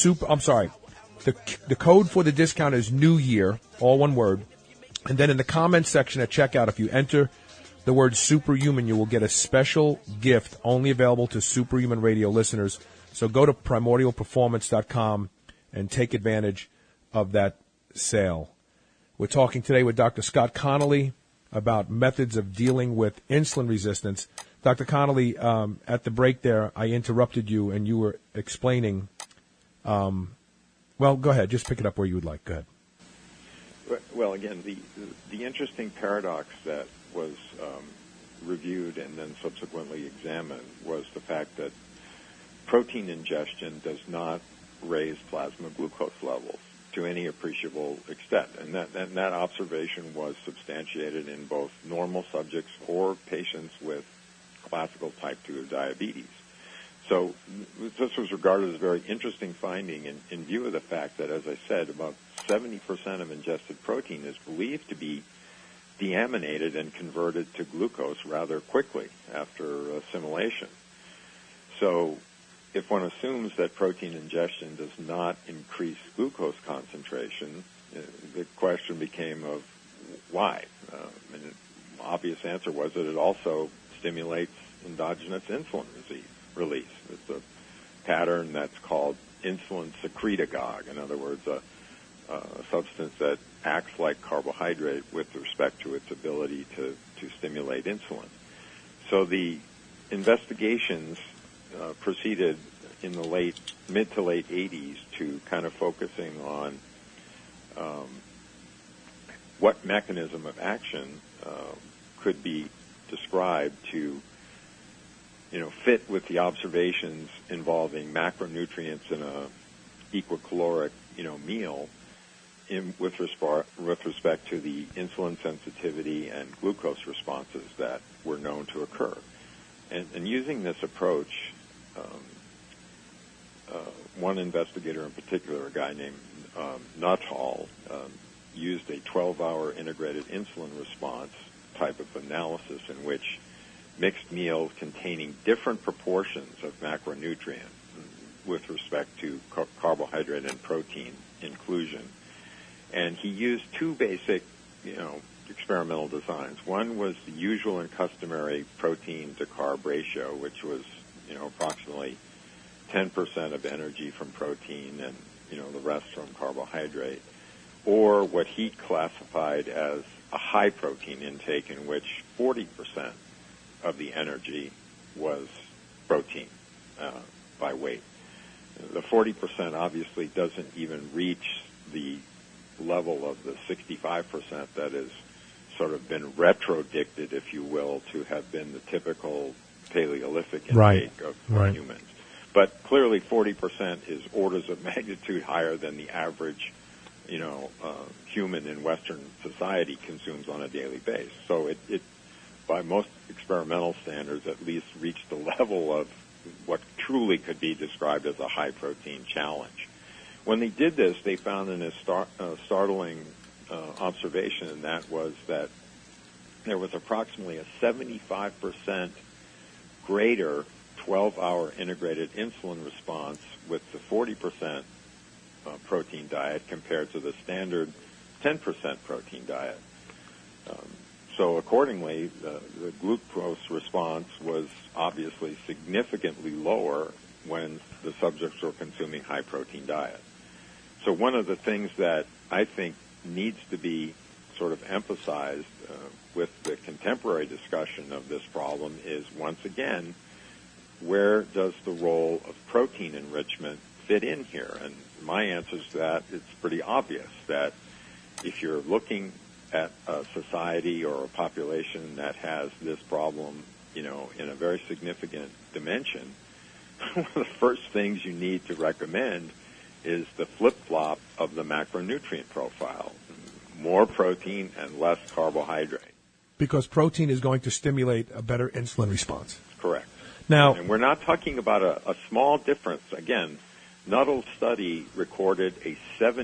the code for the discount is New Year, all one word, and then in the comments section at checkout, if you enter the word Superhuman, you will get a special gift only available to Superhuman Radio listeners. So go to primordialperformance.com and take advantage of that sale. We're talking today with Dr. Scott Connolly about methods of dealing with insulin resistance. Dr. Connolly, at the break there, I interrupted you, and you were explaining. Well, go ahead. Just pick it up where you would like. Go ahead. Well, again, the interesting paradox that was reviewed and then subsequently examined was the fact that protein ingestion does not raise plasma glucose levels to any appreciable extent. And that observation was substantiated in both normal subjects or patients with classical type 2 diabetes. So this was regarded as a very interesting finding in view of the fact that, as I said, about 70% of ingested protein is believed to be deaminated and converted to glucose rather quickly after assimilation. So if one assumes that protein ingestion does not increase glucose concentration, the question became of why. And the obvious answer was that it also stimulates endogenous insulin release. It's a pattern that's called insulin secretagogue. In other words, a substance that acts like carbohydrate with respect to its ability to stimulate insulin. So the investigations proceeded in the mid to late 80s to kind of focusing on what mechanism of action could be described to, fit with the observations involving macronutrients in a equicaloric, meal with respect to the insulin sensitivity and glucose responses that were known to occur. And using this approach, one investigator in particular, a guy named Nuttall, used a 12-hour integrated insulin response type of analysis in which mixed meals containing different proportions of macronutrient with respect to carbohydrate and protein inclusion. And he used two basic, experimental designs. One was the usual and customary protein to carb ratio, which was, approximately 10% of energy from protein and, the rest from carbohydrate, or what he classified as a high protein intake in which 40% of the energy was protein by weight. The 40% obviously doesn't even reach the level of the 65% that has sort of been retrodicted, if you will, to have been the typical Paleolithic intake of humans. But clearly 40% is orders of magnitude higher than the average, human in Western society consumes on a daily basis. So it by most experimental standards, at least reached the level of what truly could be described as a high-protein challenge. When they did this, they found a startling observation, and that was that there was approximately a 75% greater 12-hour integrated insulin response with the 40% protein diet compared to the standard 10% protein diet. So accordingly, the glucose response was obviously significantly lower when the subjects were consuming high-protein diet. So one of the things that I think needs to be sort of emphasized with the contemporary discussion of this problem is, once again, where does the role of protein enrichment fit in here? And my answer to that, it's pretty obvious that if you're looking at a society or a population that has this problem, in a very significant dimension, one of the first things you need to recommend is the flip-flop of the macronutrient profile. More protein and less carbohydrate. Because protein is going to stimulate a better insulin response. Correct. Now, and we're not talking about a small difference. Again, Nuttall's study recorded a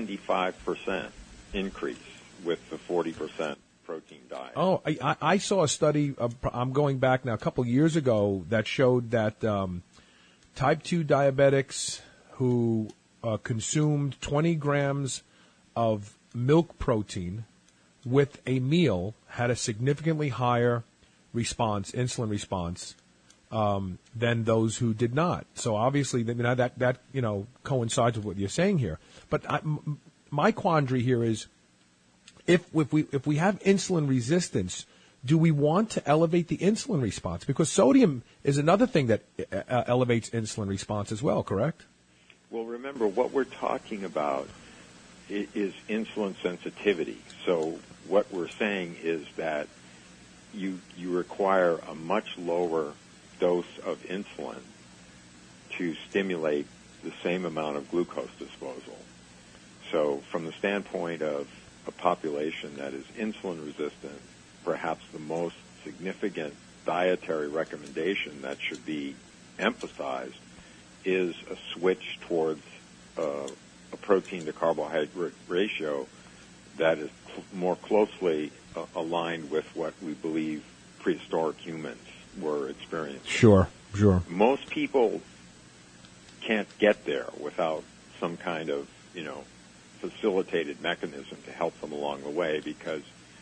75% increase with the 40% protein diet. Oh, I saw a study, I'm going back now a couple of years ago, that showed that type 2 diabetics who consumed 20 grams of milk protein with a meal had a significantly higher response, insulin response, than those who did not. So obviously, that coincides with what you're saying here. But my quandary here is, if we have insulin resistance, do we want to elevate the insulin response? Because sodium is another thing that elevates insulin response as well, correct? Well, remember, what we're talking about is insulin sensitivity. So what we're saying is that you require a much lower dose of insulin to stimulate the same amount of glucose disposal. So from the standpoint of a population that is insulin resistant, perhaps the most significant dietary recommendation that should be emphasized is a switch towards a protein to carbohydrate ratio that is more closely aligned with what we believe prehistoric humans were experiencing. Sure. Most people can't get there without some kind of, facilitated mechanism to help them along the way, because,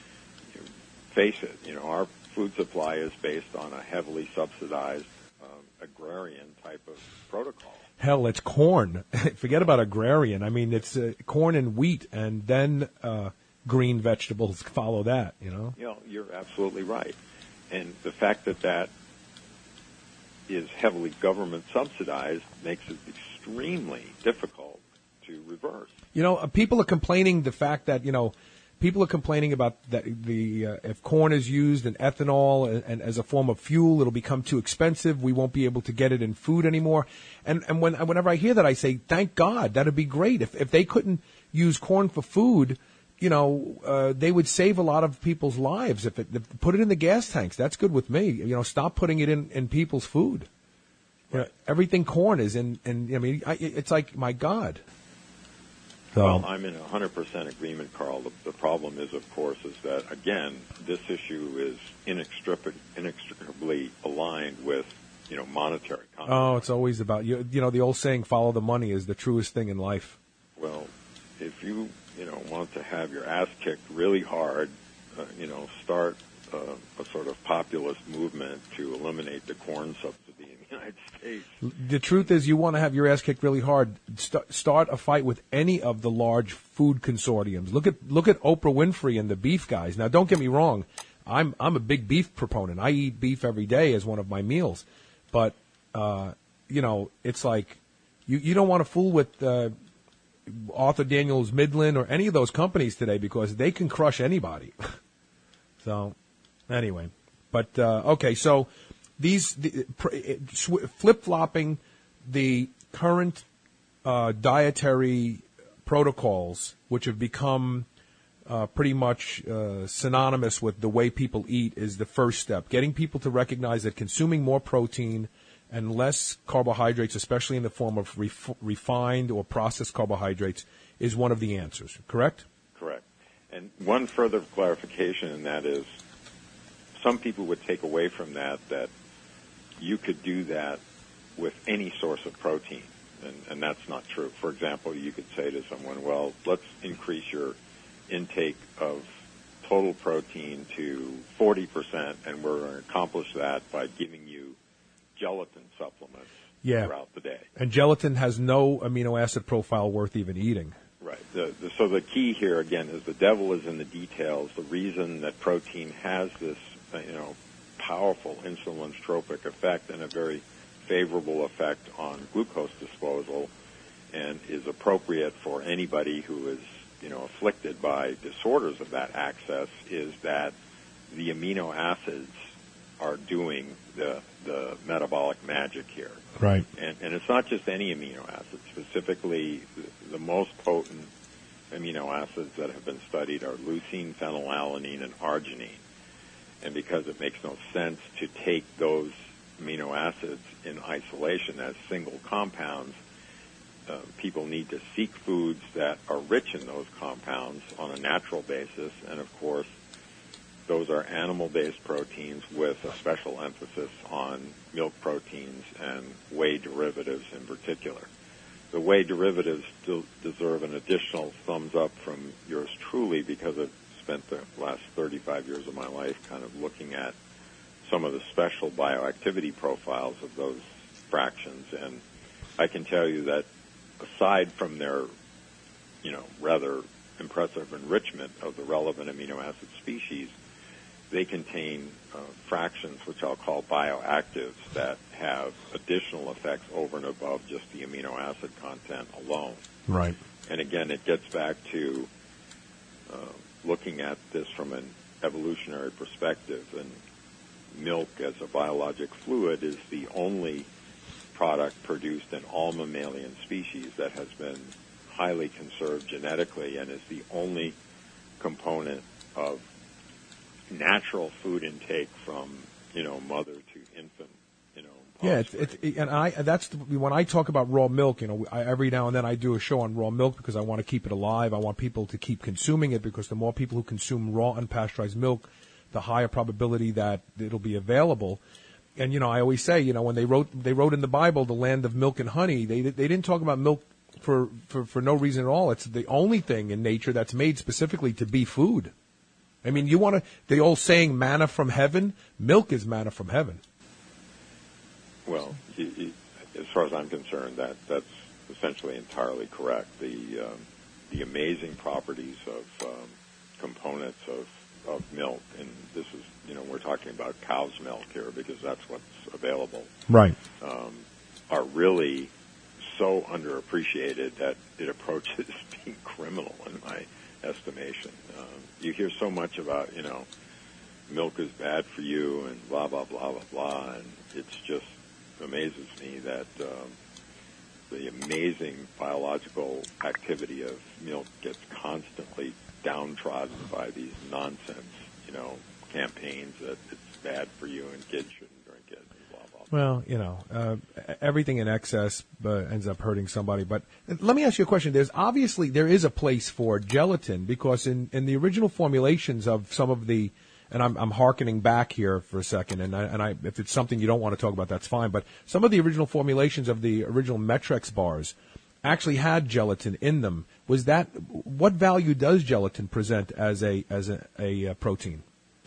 face it, our food supply is based on a heavily subsidized agrarian type of protocol. Hell, it's corn. Forget about agrarian. I mean, it's corn and wheat, and then green vegetables follow that, You're absolutely right. And the fact that is heavily government subsidized makes it extremely difficult to reverse. People are complaining the fact that, people are complaining about that if corn is used in ethanol and as a form of fuel, it'll become too expensive. We won't be able to get it in food anymore. And whenever I hear that, I say, thank God, that'd be great. If they couldn't use corn for food, they would save a lot of people's lives. If put it in the gas tanks, that's good with me. Stop putting it in people's food. Right. Everything corn is in, it's like, my God. Well, I'm in 100% agreement, Carl. The problem is, of course, is that, again, this issue is inextricably aligned with, monetary consequences. Oh, it's always about, the old saying, follow the money is the truest thing in life. Well, if you, want to have your ass kicked really hard, start a sort of populist movement to eliminate the corn subsidy in the United States. The truth is, you want to have your ass kicked really hard, start a fight with any of the large food consortiums. Look at Oprah Winfrey and the beef guys. Now, don't get me wrong, I'm a big beef proponent. I eat beef every day as one of my meals, but it's like you don't want to fool with Arthur Daniels Midland or any of those companies today, because they can crush anybody. So, anyway, but okay, so flip-flopping the current dietary protocols, which have become pretty much synonymous with the way people eat, is the first step. Getting people to recognize that consuming more protein and less carbohydrates, especially in the form of refined or processed carbohydrates, is one of the answers, correct? Correct. And one further clarification, and that is, some people would take away from that you could do that with any source of protein, and that's not true. For example, you could say to someone, well, let's increase your intake of total protein to 40%, and we're going to accomplish that by giving you gelatin supplements throughout the day. And gelatin has no amino acid profile worth even eating. Right. So the key here, again, is the devil is in the details. The reason that protein has this, powerful insulin-tropic effect and a very favorable effect on glucose disposal, and is appropriate for anybody who is, afflicted by disorders of that access, is that the amino acids are doing the metabolic magic here. Right. And it's not just any amino acids. Specifically, the most potent amino acids that have been studied are leucine, phenylalanine, and arginine. and because it makes no sense to take those amino acids in isolation as single compounds, people need to seek foods that are rich in those compounds on a natural basis, and of course, those are animal-based proteins with a special emphasis on milk proteins and whey derivatives in particular. The whey derivatives deserve an additional thumbs up from yours truly, because I've spent the last 35 years of my life kind of looking at some of the special bioactivity profiles of those fractions, and I can tell you that aside from their, rather impressive enrichment of the relevant amino acid species, they contain fractions which I'll call bioactives that have additional effects over and above just the amino acid content alone. Right. And again, it gets back to looking at this from an evolutionary perspective, and milk as a biologic fluid is the only product produced in all mammalian species that has been highly conserved genetically, and is the only component of natural food intake from, mother to infant, Yeah, when I talk about raw milk, every now and then I do a show on raw milk because I want to keep it alive. I want people to keep consuming it, because the more people who consume raw unpasteurized milk, the higher probability that it'll be available. And, I always say, when they wrote in the Bible, the land of milk and honey, they didn't talk about milk for no reason at all. It's the only thing in nature that's made specifically to be food. I mean, the old saying, manna from heaven, milk is manna from heaven. Well, as far as I'm concerned, that's essentially entirely correct. The amazing properties of components of milk, and this is, we're talking about cow's milk here because that's what's available. Right. Are really so underappreciated that it approaches being criminal in my estimation. You hear so much about, milk is bad for you and blah, blah, blah, blah, blah, and it's just amazes me that the amazing biological activity of milk gets constantly downtrodden by these nonsense, campaigns that it's bad for you and kids shouldn't drink it and blah, blah, blah. Well, everything in excess ends up hurting somebody. But let me ask you a question. There is a place for gelatin, because in the original formulations of some of the, and I'm hearkening back here for a second, and I if it's something you don't want to talk about, that's fine. But some of the original formulations of the original Metrex bars actually had gelatin in them. What value does gelatin present as a protein?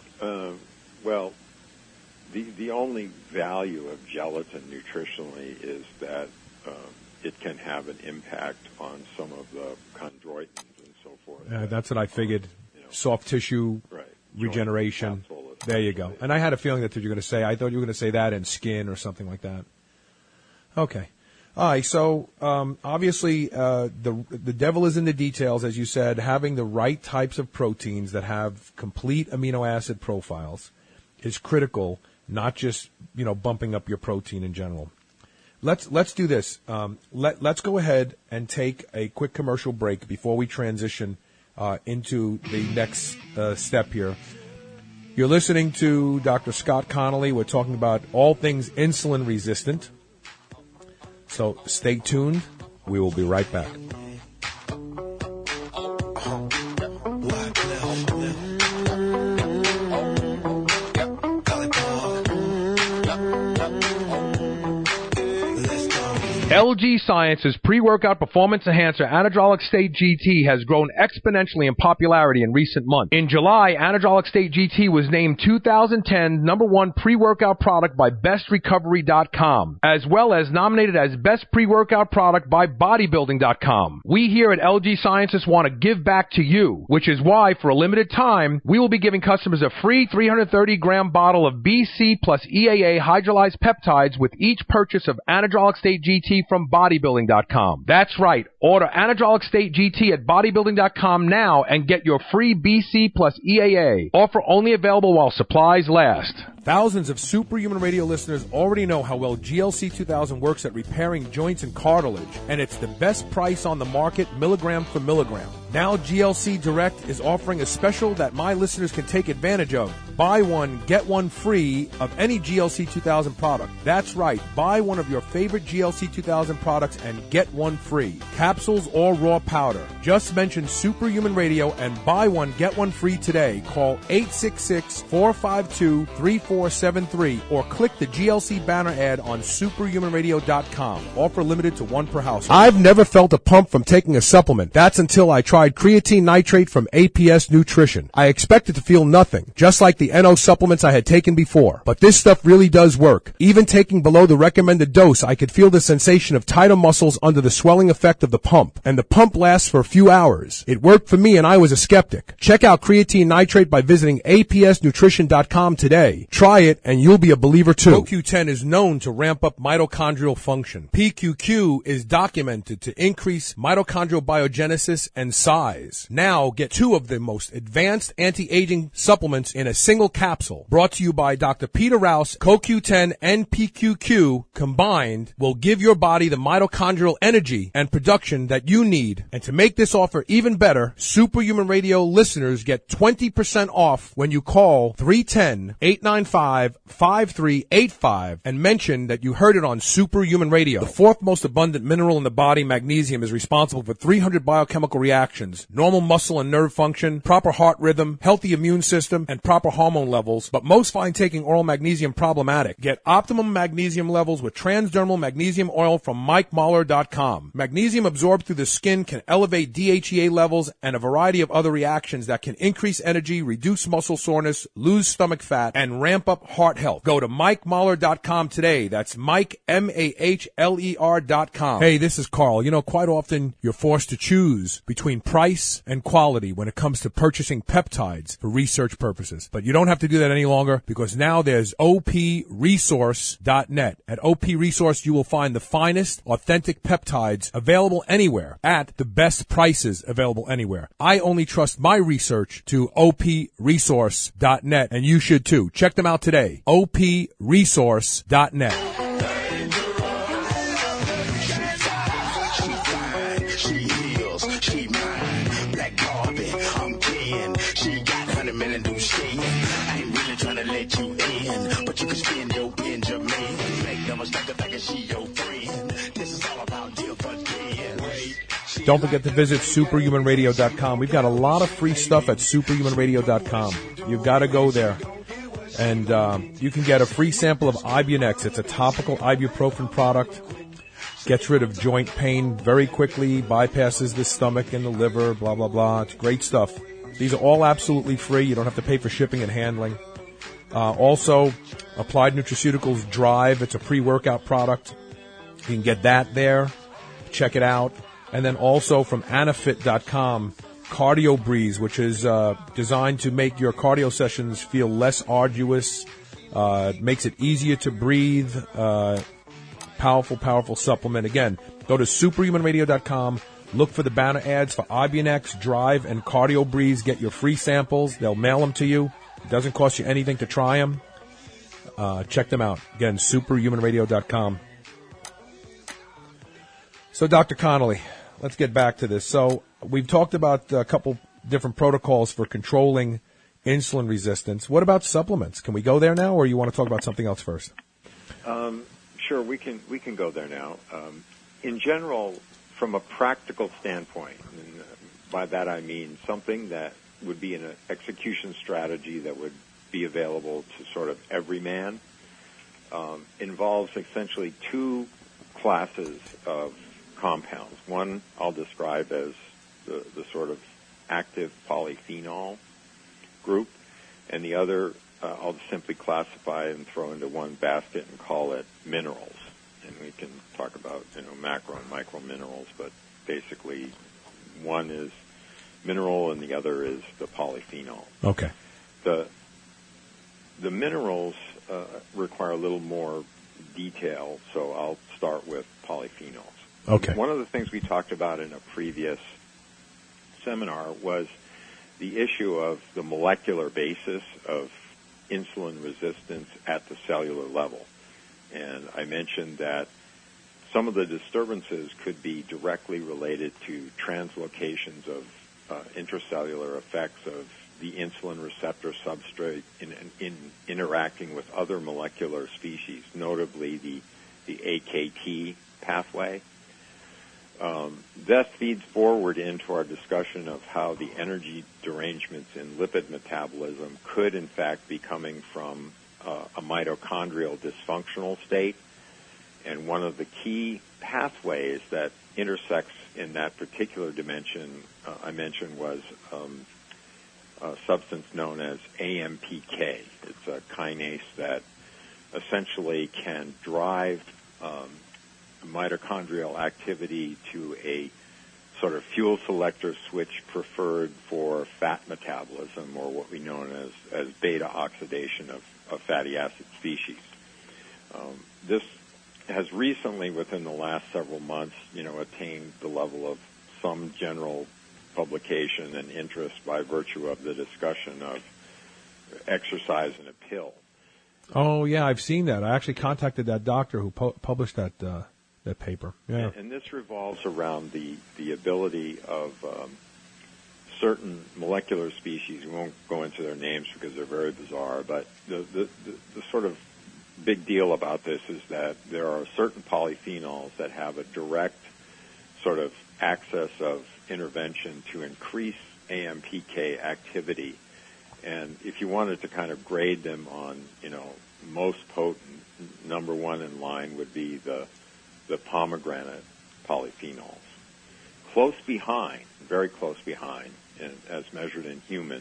Well, the only value of gelatin nutritionally is that it can have an impact on some of the chondroitins and so forth. That's what I figured. Soft tissue. Right. Regeneration. There you go. And I had a feeling that you were going to say, I thought you were going to say that in skin or something like that. Okay. All right. So, obviously, the devil is in the details, as you said. Having the right types of proteins that have complete amino acid profiles is critical, not just, bumping up your protein in general. Let's do this. Let's go ahead and take a quick commercial break before we transition into the next step here. You're listening to Dr. Scott Connolly. We're talking about all things insulin resistant. So stay tuned. We will be right back. LG Science's pre-workout performance enhancer Anadrolic State GT has grown exponentially in popularity in recent months. In July, Anadrolic State GT was named 2010 #1 pre-workout product by BestRecovery.com, as well as nominated as Best Pre-Workout Product by Bodybuilding.com. We here at LG Sciences want to give back to you, which is why, for a limited time, we will be giving customers a free 330-gram bottle of BC plus EAA hydrolyzed peptides with each purchase of Anadrolic State GT from Bodybuilding.com. That's right. Order Anadrolic State GT at bodybuilding.com now and get your free BC plus EAA. Offer only available while supplies last. Thousands of Superhuman Radio listeners already know how well GLC 2000 works at repairing joints and cartilage, and it's the best price on the market, milligram for milligram. Now GLC Direct is offering a special that my listeners can take advantage of. Buy one, get one free of any GLC 2000 product. That's right, buy one of your favorite GLC 2000 products and get one free. Capsules or raw powder. Just mention Superhuman Radio and buy one, get one free today. Call 866-452-3473 or click the GLC banner ad on superhumanradio.com. Offer limited to one per household. I've never felt a pump from taking a supplement. That's until I tried creatine nitrate from APS Nutrition. I expected to feel nothing, just like the NO supplements I had taken before. But this stuff really does work. Even taking below the recommended dose, I could feel the sensation of tighter muscles under the swelling effect of the pump. And the pump lasts for a few hours. It worked for me and I was a skeptic. Check out creatine nitrate by visiting apsnutrition.com today. Try it and you'll be a believer too. CoQ10 is known to ramp up mitochondrial function. PQQ is documented to increase mitochondrial biogenesis and size. Now get 2 of the most advanced anti-aging supplements in a single capsule. Brought to you by Dr. Peter Rouse. CoQ10 and PQQ combined will give your body the mitochondrial energy and production that you need. And to make this offer even better, Superhuman Radio listeners get 20% off when you call 310-895-5385 and mention that you heard it on Superhuman Radio. The 4th most abundant mineral in the body, magnesium, is responsible for 300 biochemical reactions, normal muscle and nerve function, proper heart rhythm, healthy immune system, and proper hormone levels. But most find taking oral magnesium problematic. Get optimum magnesium levels with transdermal magnesium oil from MikeMahler.com. Magnesium absorbed through the skin can elevate DHEA levels and a variety of other reactions that can increase energy, reduce muscle soreness, lose stomach fat, and ramp up heart health. Go to MikeMahler.com today. That's Mike, MAHLER.com. Hey, this is Carl. You know, quite often you're forced to choose between price and quality when it comes to purchasing peptides for research purposes. But you don't have to do that any longer because now there's OPResource.net. At OP Resource, you will find the finest, authentic peptides available anywhere at the best prices available anywhere. I only trust my research to OPResource.net, and you should too. Check them out today. OPResource.net. Don't forget to visit superhumanradio.com. We've got a lot of free stuff at superhumanradio.com. You've got to go there. And you can get a free sample of Ibunex. It's a topical ibuprofen product. Gets rid of joint pain very quickly, bypasses the stomach and the liver, blah, blah, blah. It's great stuff. These are all absolutely free. You don't have to pay for shipping and handling. Also, Applied Nutraceuticals Drive. It's a pre-workout product. You can get that there. Check it out. And then also from Anafit.com, Cardio Breeze, which is designed to make your cardio sessions feel less arduous. Makes it easier to breathe. Powerful supplement. Again, go to superhumanradio.com. Look for the banner ads for Ibunex, Drive, and Cardio Breeze. Get your free samples. They'll mail them to you. It doesn't cost you anything to try them. Check them out. Again, superhumanradio.com. So, Dr. Connolly, let's get back to this. So, we've talked about a couple different protocols for controlling insulin resistance. What about supplements? Can we go there now, or you want to talk about something else first? Sure, we can go there now. In general, from a practical standpoint, and by that I mean something that would be an execution strategy that would be available to sort of every man, involves essentially 2 classes of compounds. One I'll describe as the sort of active polyphenol group, and the other I'll simply classify and throw into one basket and call it minerals. And we can talk about macro and micro minerals, but basically one is mineral and the other is the polyphenol. Okay. The minerals require a little more detail, so I'll start with polyphenols. Okay. One of the things we talked about in a previous seminar was the issue of the molecular basis of insulin resistance at the cellular level. And I mentioned that some of the disturbances could be directly related to translocations of intracellular effects of the insulin receptor substrate in interacting with other molecular species, notably the AKT pathway. This feeds forward into our discussion of how the energy derangements in lipid metabolism could in fact be coming from a mitochondrial dysfunctional state. And one of the key pathways that intersects in that particular dimension I mentioned was a substance known as AMPK. It's a kinase that essentially can drive mitochondrial activity to a sort of fuel selector switch preferred for fat metabolism, or what we know as beta oxidation of fatty acid species. This has recently, within the last several months, attained the level of some general publication and interest by virtue of the discussion of exercise in a pill. Oh, yeah, I've seen that. I actually contacted that doctor who published that paper. Yeah. And this revolves around the ability of certain molecular species. We won't go into their names because they're very bizarre, but the sort of big deal about this is that there are certain polyphenols that have a direct sort of access of intervention to increase AMPK activity. And if you wanted to kind of grade them on, most potent, number one in line would be the pomegranate polyphenols. Close behind, very close behind, as measured in human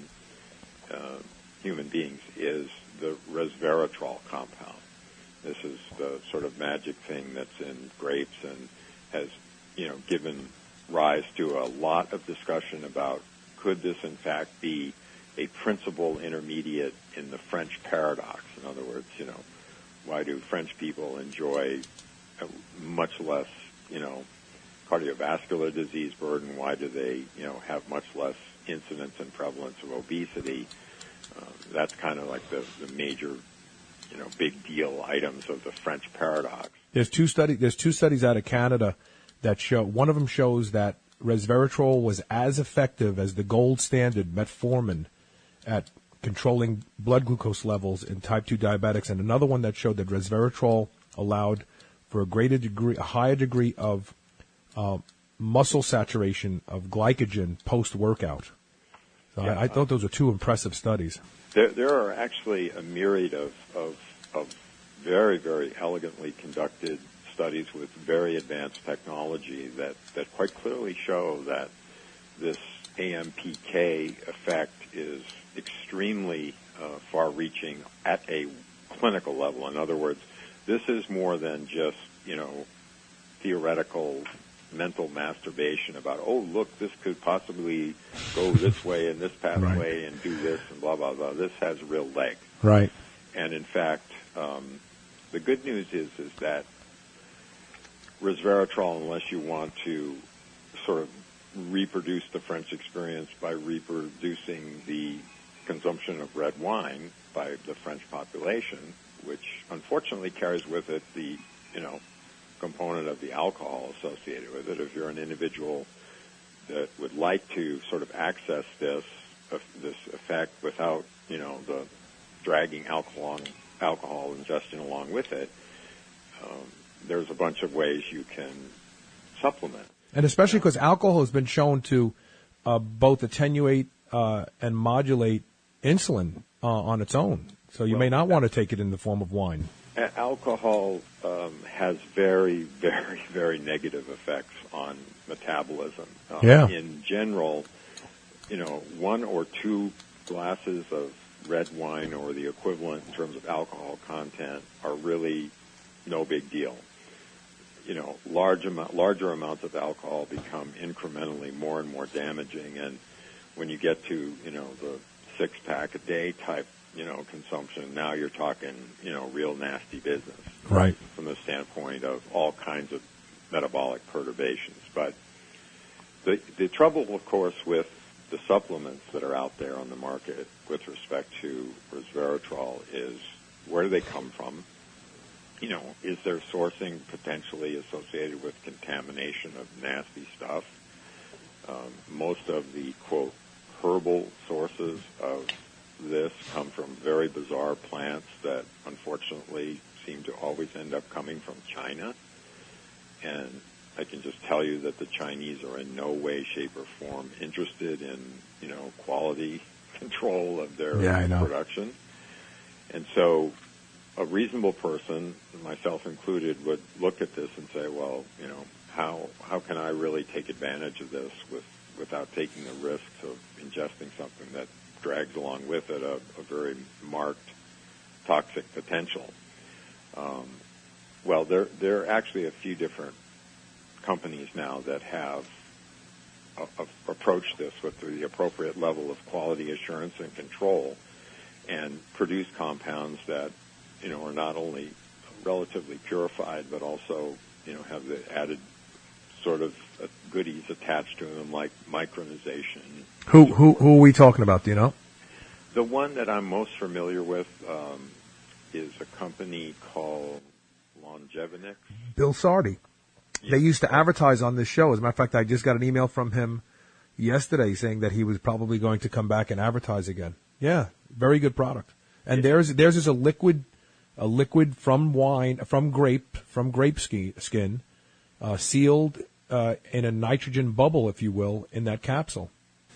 beings, is the resveratrol compound. This is the sort of magic thing that's in grapes and has, given rise to a lot of discussion about could this in fact be a principal intermediate in the French paradox. In other words, why do French people enjoy much less, cardiovascular disease burden? Why do they, have much less incidence and prevalence of obesity? That's kind of like the major, big deal items of the French paradox. There's two studies out of Canada that show, one of them shows that resveratrol was as effective as the gold standard metformin at controlling blood glucose levels in type 2 diabetics, and another one that showed that resveratrol allowed for a higher degree of muscle saturation of glycogen post-workout. So yeah, I thought those were two impressive studies. There are actually a myriad of very, very elegantly conducted studies with very advanced technology that quite clearly show that this AMPK effect is extremely far-reaching at a clinical level. In other words, this is more than just, theoretical mental masturbation about, oh, look, this could possibly go this way and this pathway and do this and blah, blah, blah. This has real legs. Right. And in fact, the good news is that resveratrol, unless you want to sort of reproduce the French experience by reproducing the consumption of red wine by the French population, which unfortunately carries with it the, component of the alcohol associated with it. If you're an individual that would like to sort of access this effect without, the dragging alcohol ingestion along with it, there's a bunch of ways you can supplement. And especially because alcohol has been shown to both attenuate and modulate insulin on its own. So you may not want to take it in the form of wine. Alcohol has very, very, very negative effects on metabolism. In general, 1 or 2 glasses of red wine or the equivalent in terms of alcohol content are really no big deal. Larger amounts of alcohol become incrementally more and more damaging, and when you get to, the 6-pack a day type, consumption, now you're talking, real nasty business. Right. From the standpoint of all kinds of metabolic perturbations. But the trouble, of course, with the supplements that are out there on the market with respect to resveratrol is where do they come from? You know, is their sourcing potentially associated with contamination of nasty stuff? Most of the, quote, herbal sources of this come from very bizarre plants that unfortunately seem to always end up coming from China. And I can just tell you that the Chinese are in no way, shape, or form interested in, you know, quality control of their production. And so a reasonable person, myself included, would look at this and say, well, you know, how can I really take advantage of this without taking the risks of ingesting something that drags along with it a very marked toxic potential? Well, there are actually a few different companies now that have approached this with the appropriate level of quality assurance and control and produce compounds that, you know, are not only relatively purified but also, you know, have the added sort of goodies attached to them like micronization. Who are we talking about? Do you know? The one that I'm most familiar with is a company called Longevinix. Bill Sardi. They used to advertise on this show. As a matter of fact, I just got an email from him yesterday saying that he was probably going to come back and advertise again. Yeah, very good product. And theirs is a liquid from wine, from grape skin, sealed in a nitrogen bubble, if you will, in that capsule.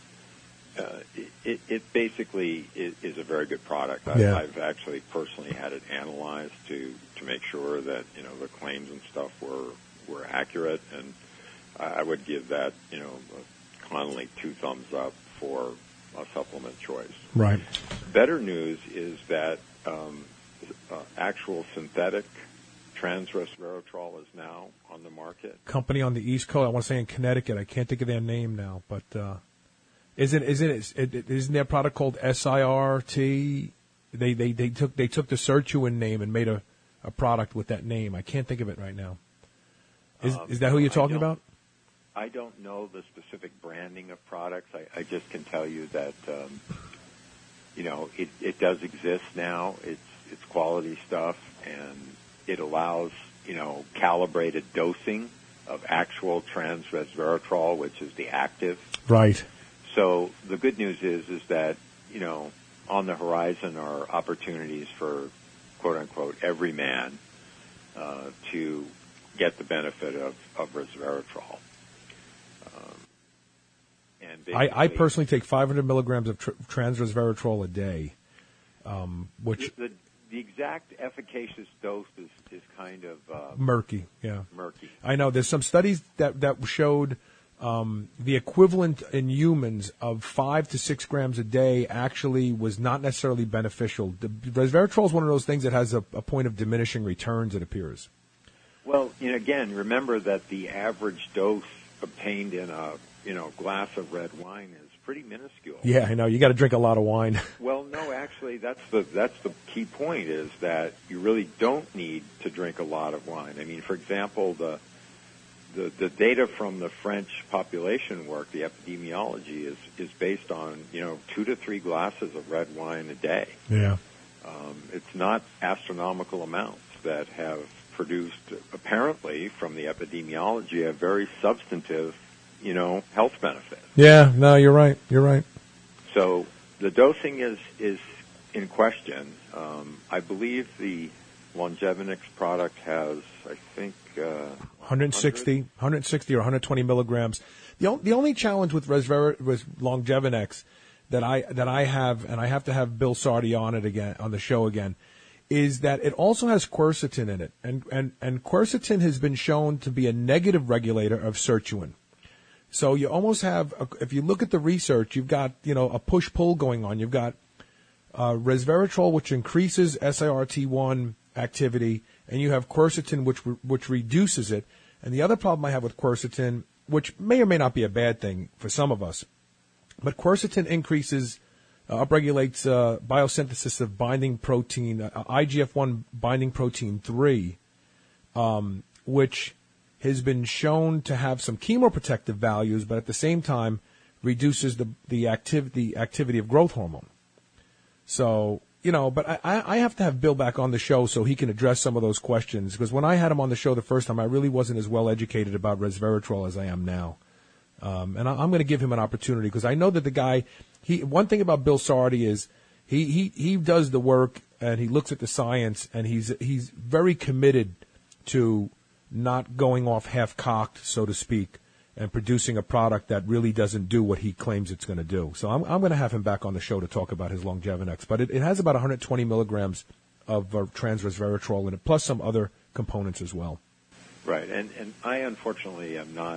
It basically is a very good product. I've actually personally had it analyzed to make sure that, you know, the claims and stuff were accurate, and I would give that, you know, Connolly 2 thumbs up for a supplement choice. Right. Better news is that actual synthetic transresveratrol is now on the market. Company on the East Coast, I want to say in Connecticut. I can't think of their name now, but isn't there a product called SIRT? They took the Sirtuin name and made a product with that name. I can't think of it right now. Is that who you're talking about? I don't know the specific branding of products. I just can tell you that, you know, it does exist now. It's quality stuff, and it allows, you know, calibrated dosing of actual transresveratrol, which is the active. Right. So the good news is that, you know, on the horizon are opportunities for, quote unquote, every man to get the benefit of resveratrol. I personally take 500 milligrams of transresveratrol a day, which the exact efficacious dose is kind of murky. Yeah, murky. I know. There's some studies that showed the equivalent in humans of 5 to 6 grams a day actually was not necessarily beneficial. The resveratrol is one of those things that has a point of diminishing returns, it appears. Well, you know, again, remember that the average dose obtained in a, you know, glass of red wine is pretty minuscule. Yeah, I know. You got to drink a lot of wine. Well, no, actually, that's the key point is that you really don't need to drink a lot of wine. I mean, for example, the data from the French population work, the epidemiology, is based on, you know, 2 to 3 glasses of red wine a day. Yeah. It's not astronomical amounts that have produced, apparently, from the epidemiology, a very substantive, you know, health benefit. Yeah, no, you're right. You're right. So the dosing is in question. I believe the Longevinix product has, I think, 160 or 120 milligrams. The only challenge with Longevinix that I have, and I have to have Bill Sardi on it again, on the show again, is that it also has quercetin in it, and quercetin has been shown to be a negative regulator of sirtuin. So you almost have, if you look at the research, you've got, you know, a push-pull going on. You've got resveratrol, which increases SIRT1 activity, and you have quercetin, which reduces it. And the other problem I have with quercetin, which may or may not be a bad thing for some of us, but quercetin increases, upregulates biosynthesis of binding protein, IGF-1 binding protein 3, which has been shown to have some chemoprotective values, but at the same time reduces the activity of growth hormone. So, but I have to have Bill back on the show so he can address some of those questions, because when I had him on the show the first time, I really wasn't as well educated about resveratrol as I am now. And I'm going to give him an opportunity, because I know that the guy, one thing about Bill Sardi is he does the work and he looks at the science, and he's very committed to not going off half-cocked, so to speak, and producing a product that really doesn't do what he claims it's going to do. So I'm going to have him back on the show to talk about his Longevinex. But it has about 120 milligrams of trans-resveratrol in it, plus some other components as well. Right, and I unfortunately am not,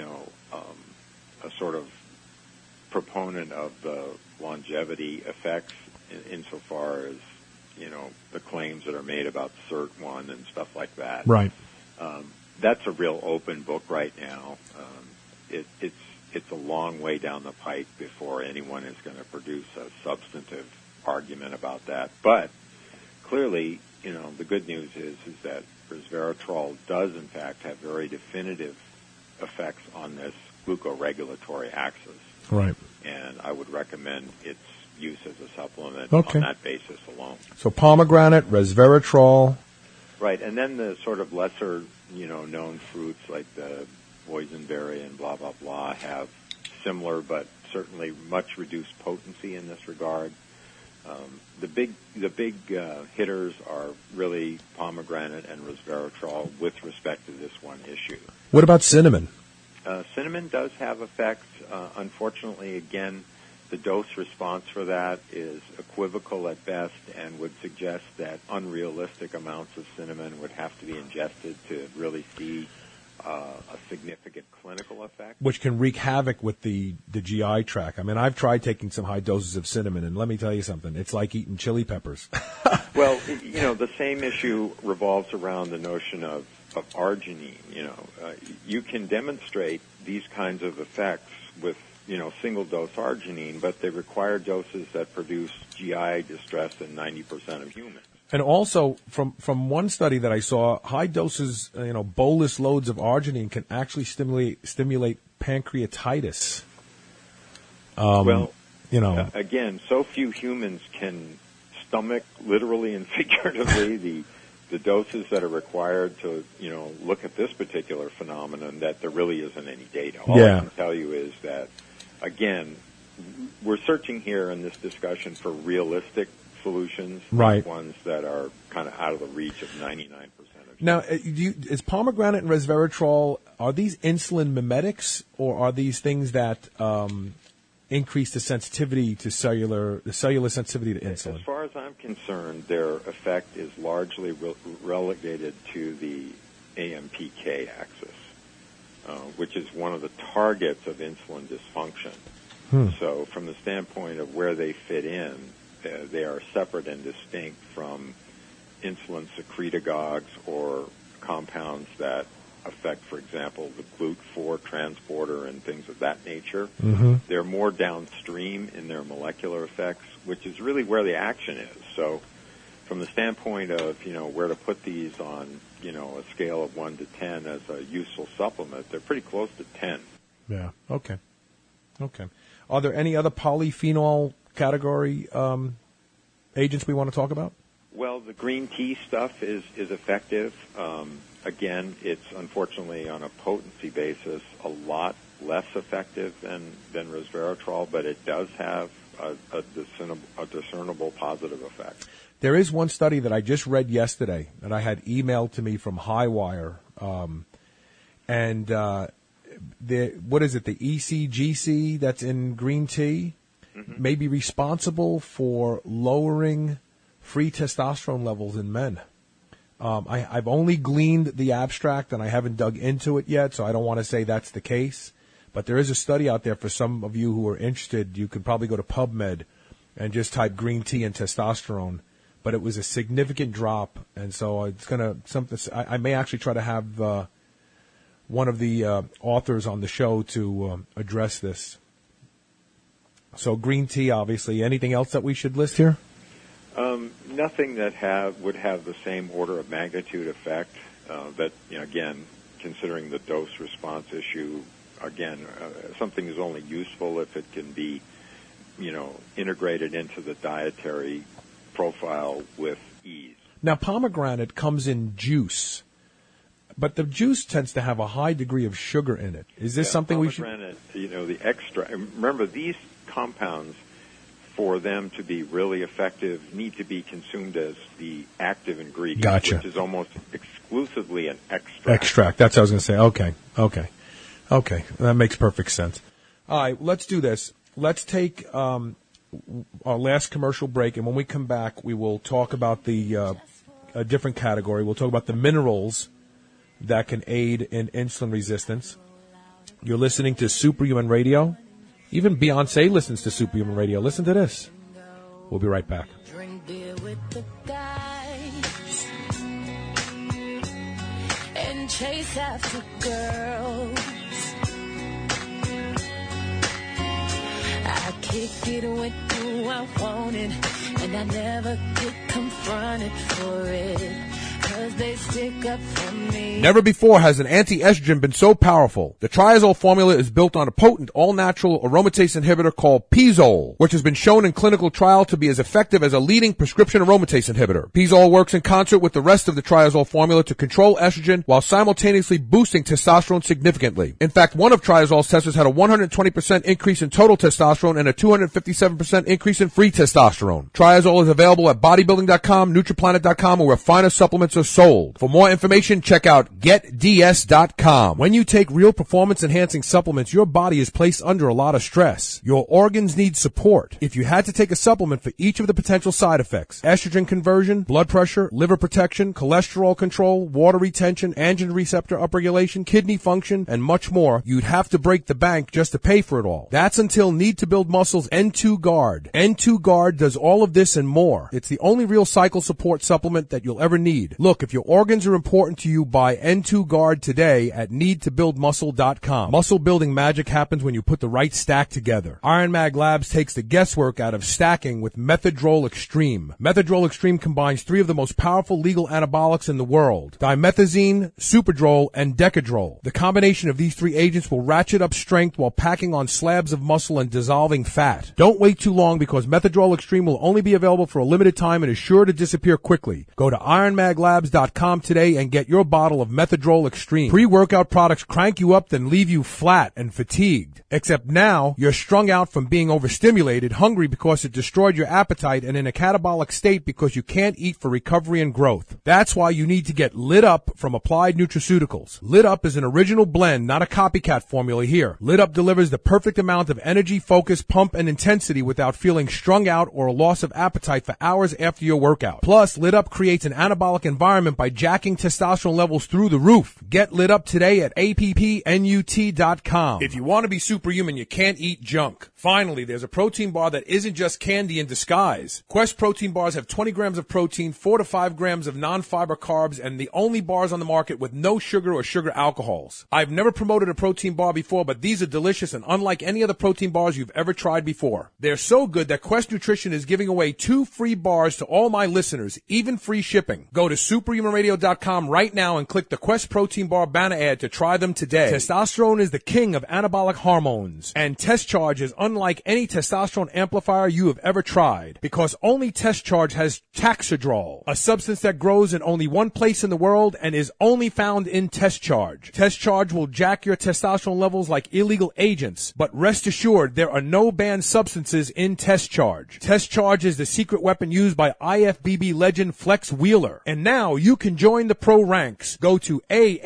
a sort of proponent of the longevity effects insofar as, the claims that are made about CERT1 and stuff like that. Right. That's a real open book right now. It's a long way down the pike before anyone is going to produce a substantive argument about that. But clearly, the good news is that resveratrol does in fact have very definitive effects on this glucoregulatory axis. Right. And I would recommend its use as a supplement Okay. on that basis alone. So pomegranate, resveratrol. Right, and then the sort of lesser, known fruits like the boysenberry and blah, blah, blah have similar but certainly much reduced potency in this regard. The big hitters are really pomegranate and resveratrol with respect to this one issue. What about cinnamon? Cinnamon does have effects. Unfortunately, again, the dose response for that is equivocal at best and would suggest that unrealistic amounts of cinnamon would have to be ingested to really see a significant clinical effect. Which can wreak havoc with the GI tract. I mean, I've tried taking some high doses of cinnamon, and let me tell you something. It's like eating chili peppers. Well, the same issue revolves around the notion of arginine. You can demonstrate these kinds of effects with single-dose arginine, but they require doses that produce GI distress in 90% of humans. And also, from one study that I saw, high doses, bolus loads of arginine can actually stimulate pancreatitis. Again, so few humans can stomach, literally and figuratively, the doses that are required to, look at this particular phenomenon that there really isn't any data. All I can tell you is that, again, we're searching here in this discussion for realistic solutions, right? Ones that are kind of out of the reach of 99% of humans. Now, is pomegranate and resveratrol, are these insulin mimetics, or are these things that increase the sensitivity to cellular sensitivity to insulin? As far as I'm concerned, their effect is largely relegated to the AMPK axis, which is one of the targets of insulin dysfunction. So from the standpoint of where they fit in, they are separate and distinct from insulin secretagogues or compounds that affect, for example, the GLUT4 transporter and things of that nature. Mm-hmm. They're more downstream in their molecular effects, which is really where the action is. So from the standpoint of, where to put these on, a scale of 1 to 10 as a useful supplement, they're pretty close to 10. Yeah, okay. Are there any other polyphenol category agents we want to talk about? Well, the green tea stuff is effective. Again, it's unfortunately on a potency basis a lot less effective than resveratrol, but it does have a discernible positive effect. There is one study that I just read yesterday that I had emailed to me from Highwire, what is it, the ECGC that's in green tea, may be responsible for lowering free testosterone levels in men. I've only gleaned the abstract, and I haven't dug into it yet, so I don't want to say that's the case. But there is a study out there for some of you who are interested. You could probably go to PubMed and just type green tea and testosterone. But it was a significant drop, and so it's I may actually try to have one of the authors on the show to address this. So green tea, obviously. Anything else that we should list here? Nothing that would have the same order of magnitude effect that, again, considering the dose response issue, again, something is only useful if it can be, integrated into the dietary profile with ease. Now, pomegranate comes in juice, but the juice tends to have a high degree of sugar in it. Is this something we should... Pomegranate, the extra... Remember, these compounds, for them to be really effective, need to be consumed as the active ingredient, Gotcha. which is almost exclusively an extract. Extract. That's what I was going to say. Okay. That makes perfect sense. All right, let's do this. Let's take our last commercial break, and when we come back, we will talk about a different category. We'll talk about the minerals that can aid in insulin resistance. You're listening to Superhuman Radio. Even Beyonce listens to Superhuman Radio. Listen to this. We'll be right back. Drink beer with the guys and chase after girls. I kick it with who I wanted, and I never get confronted for it, 'cause they stick up for me. Never before has an anti-estrogen been so powerful. The Triazole formula is built on a potent, all-natural aromatase inhibitor called Pizole, which has been shown in clinical trial to be as effective as a leading prescription aromatase inhibitor. Pizole works in concert with the rest of the Triazole formula to control estrogen while simultaneously boosting testosterone significantly. In fact, one of Triazole's testers had a 120% increase in total testosterone and a 257% increase in free testosterone. Triazole is available at bodybuilding.com, nutriplanet.com, or where finer supplements are sold. For more information, check out getds.com. When you take real performance-enhancing supplements, your body is placed under a lot of stress. Your organs need support. If you had to take a supplement for each of the potential side effects, estrogen conversion, blood pressure, liver protection, cholesterol control, water retention, androgen receptor upregulation, kidney function, and much more, you'd have to break the bank just to pay for it all. That's until Need to Build Muscle's N2 Guard. N2 Guard does all of this and more. It's the only real cycle support supplement that you'll ever need. Look, if your organs are important to you, buy N2 Guard today at needtobuildmuscle.com. Muscle building magic happens when you put the right stack together. Iron Mag Labs takes the guesswork out of stacking with Methadrol Extreme. Methadrol Extreme combines 3 of the most powerful legal anabolics in the world: dimethazine, Superdrol, and Decadrol. The combination of these 3 agents will ratchet up strength while packing on slabs of muscle and dissolving fat. Don't wait too long, because Methadrol Extreme will only be available for a limited time and is sure to disappear quickly. Go to ironmaglabs.com today and get your bottle of Methadrol Extreme. Pre-workout products crank you up, then leave you flat and fatigued. Except now, you're strung out from being overstimulated, hungry because it destroyed your appetite, and in a catabolic state because you can't eat for recovery and growth. That's why you need to get Lit Up from Applied Nutraceuticals. Lit Up is an original blend, not a copycat formula here. Lit Up delivers the perfect amount of energy, focus, pump, and intensity without feeling strung out or a loss of appetite for hours after your workout. Plus, Lit Up creates an anabolic environment by jacking testosterone levels through the roof. Get Lit Up today at appnut.com. If you want to be superhuman, you can't eat junk. Finally, there's a protein bar that isn't just candy in disguise. Quest protein bars have 20 grams of protein, 4 to 5 grams of non-fiber carbs, and the only bars on the market with no sugar or sugar alcohols. I've never promoted a protein bar before, but these are delicious and unlike any other protein bars you've ever tried before. They're so good that Quest Nutrition is giving away 2 free bars to all my listeners, even free shipping. Go to superhumanradio.com right now and click the Quest Protein Bar banner ad to try them today. Testosterone is the king of anabolic hormones, and Test Charge is unlike any testosterone amplifier you have ever tried, because only Test Charge has Taxidrol, a substance that grows in only one place in the world and is only found in Test Charge. Test Charge will jack your testosterone levels like illegal agents, but rest assured there are no banned substances in Test Charge. Test Charge is the secret weapon used by IFBB legend Flex Wheeler, and now you can join the pro ranks. Go to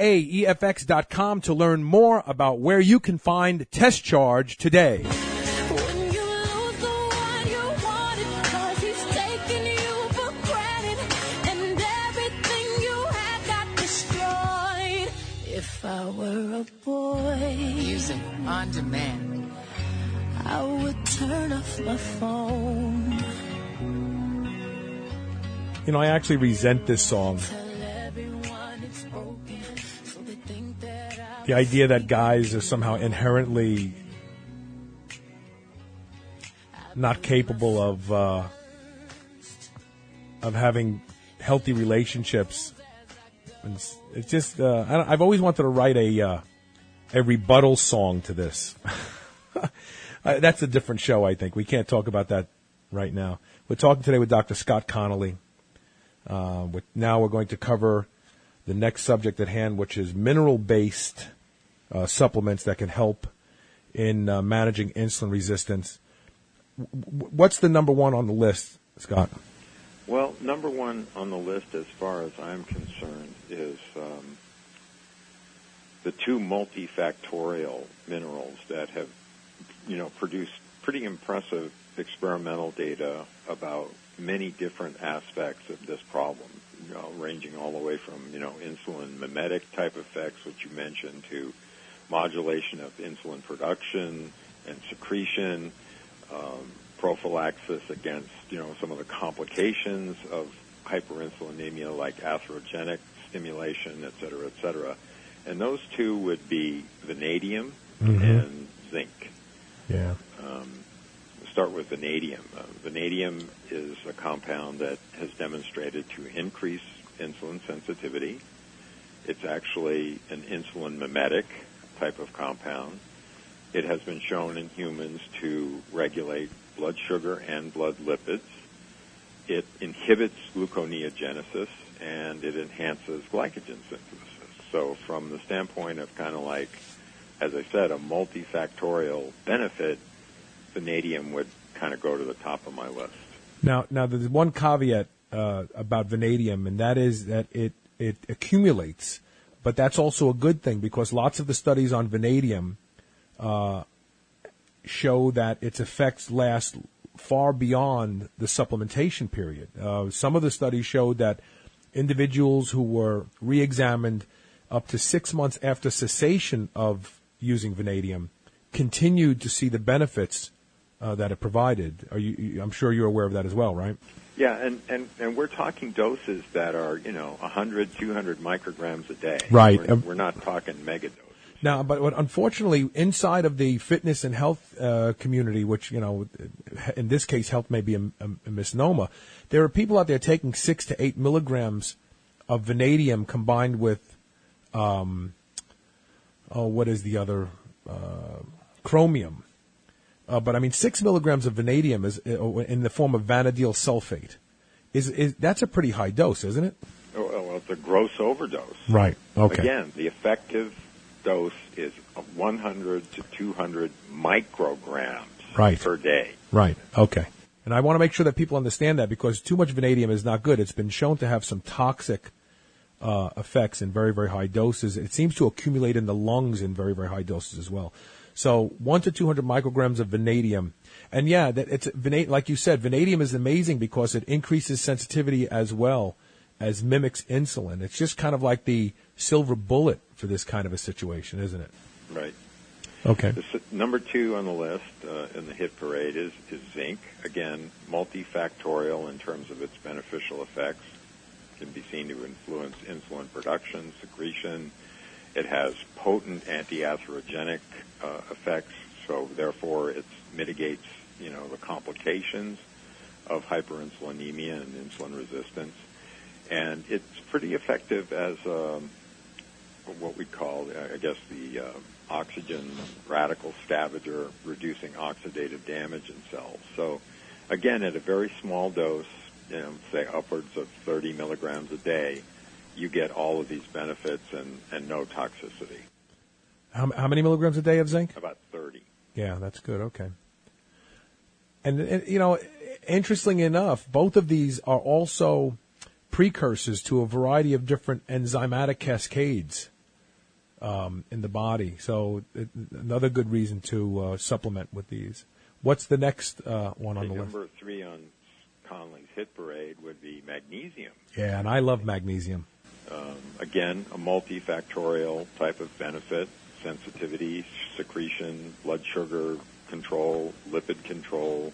AAEFX.com to learn more about where you can find Test Charge today. When you lose the one you wanted, 'cause he's taking you for granted, and everything you had got destroyed. If I were a boy, Music on demand. I would turn off my phone. You know, I actually resent this song. Tell everyone it's broken, so they think that The idea that guys are somehow inherently not capable of having healthy relationships And it's just I've always wanted to write a rebuttal song to this. That's a different show, I think. We can't talk about that right now. We're talking today with Dr. Scott Connolly. Now we're going to cover the next subject at hand, which is mineral-based supplements that can help in managing insulin resistance. What's the number one on the list, Scott? Well, number one on the list, as far as I'm concerned, is the two multifactorial minerals that have, produced pretty impressive experimental data about many different aspects of this problem, ranging all the way from, insulin mimetic type effects, which you mentioned, to modulation of insulin production and secretion, prophylaxis against, some of the complications of hyperinsulinemia like atherogenic stimulation, et cetera, et cetera. And those two would be vanadium and zinc. Yeah. Start with vanadium. Vanadium is a compound that has demonstrated to increase insulin sensitivity. It's actually an insulin mimetic type of compound. It has been shown in humans to regulate blood sugar and blood lipids. It inhibits gluconeogenesis, and it enhances glycogen synthesis. So from the standpoint of kind of like, as I said, a multifactorial benefit, vanadium would kind of go to the top of my list. Now there's one caveat about vanadium, and that is that it accumulates, but that's also a good thing because lots of the studies on vanadium show that its effects last far beyond the supplementation period. Some of the studies showed that individuals who were re-examined up to 6 months after cessation of using vanadium continued to see the benefits that it provided. I'm sure you're aware of that as well, right? Yeah, and we're talking doses that are, 100, 200 micrograms a day. Right. We're not talking mega doses. Now, but unfortunately, inside of the fitness and health community, which, in this case, health may be a misnomer, there are people out there taking 6 to 8 milligrams of vanadium combined with, what is the other, chromium. But I mean, 6 milligrams of vanadium is in the form of vanadyl sulfate. That's a pretty high dose, isn't it? Well, it's a gross overdose. Right. Okay. Again, the effective dose is 100 to 200 micrograms per day. Right. Okay. And I want to make sure that people understand that because too much vanadium is not good. It's been shown to have some toxic effects in very, very high doses. It seems to accumulate in the lungs in very, very high doses as well. So 1 to 200 micrograms of vanadium. And yeah, like you said, vanadium is amazing because it increases sensitivity as well as mimics insulin. It's just kind of like the silver bullet for this kind of a situation, isn't it? Right. Okay. Number 2 on the list in the hit parade is zinc. Again, multifactorial in terms of its beneficial effects. Can be seen to influence insulin production, secretion. It has potent anti-atherogenic effects, so therefore it mitigates, the complications of hyperinsulinemia and insulin resistance. And it's pretty effective as what we call, the oxygen radical scavenger, reducing oxidative damage in cells. So, again, at a very small dose, say upwards of 30 milligrams a day, you get all of these benefits and no toxicity. How many milligrams a day of zinc? About 30. Yeah, that's good. Okay. And interestingly enough, both of these are also precursors to a variety of different enzymatic cascades in the body. So another good reason to supplement with these. What's the next one on the list? Number 3 on Connolly's hit parade would be magnesium. Yeah, and I love magnesium. Again, a multifactorial type of benefit: sensitivity, secretion, blood sugar control, lipid control,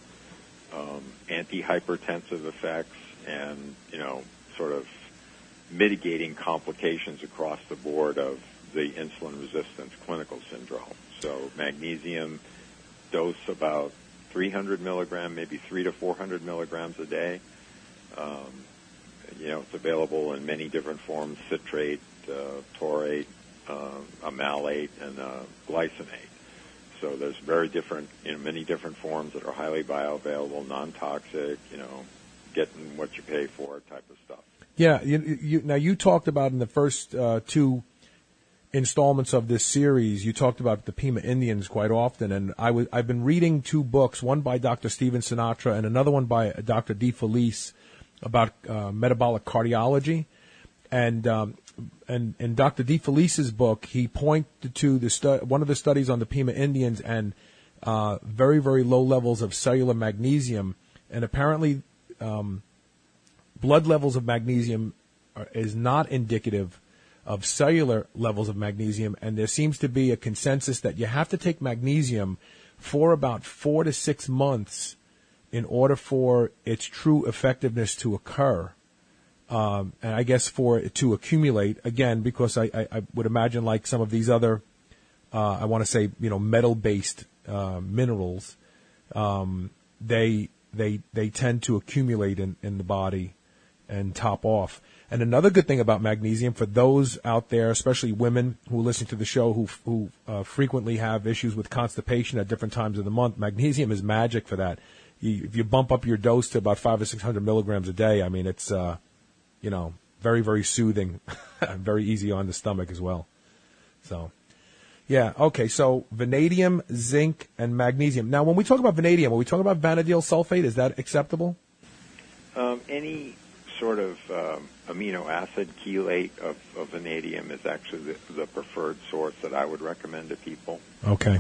anti-hypertensive effects, and sort of mitigating complications across the board of the insulin resistance clinical syndrome. So magnesium dose about 300 milligram, maybe 300 to 400 milligrams a day. It's available in many different forms: citrate, taurate, a malate, and glycinate. So there's many different forms that are highly bioavailable, non-toxic, getting what you pay for type of stuff. Yeah, now you talked about in the first two installments of this series, you talked about the Pima Indians quite often, and I've been reading two books, one by Dr. Steven Sinatra and another one by Dr. DeFelice about metabolic cardiology, and in Dr. DeFelice's book, he pointed to one of the studies on the Pima Indians and very, very low levels of cellular magnesium, and apparently blood levels of magnesium is not indicative of cellular levels of magnesium, and there seems to be a consensus that you have to take magnesium for about 4 to 6 months in order for its true effectiveness to occur. And I guess for it to accumulate, again, because I would imagine like some of these other, I want to say, metal-based minerals, they tend to accumulate in the body and top off. And another good thing about magnesium for those out there, especially women who listen to the show who frequently have issues with constipation at different times of the month, magnesium is magic for that. If you bump up your dose to about 500 or 600 milligrams a day, I mean, it's, very, very soothing, very easy on the stomach as well. So, yeah, okay, so vanadium, zinc, and magnesium. Now, when we talk about vanadium, are we talking about vanadyl sulfate? Is that acceptable? Any sort of amino acid chelate of vanadium is actually the preferred source that I would recommend to people. Okay.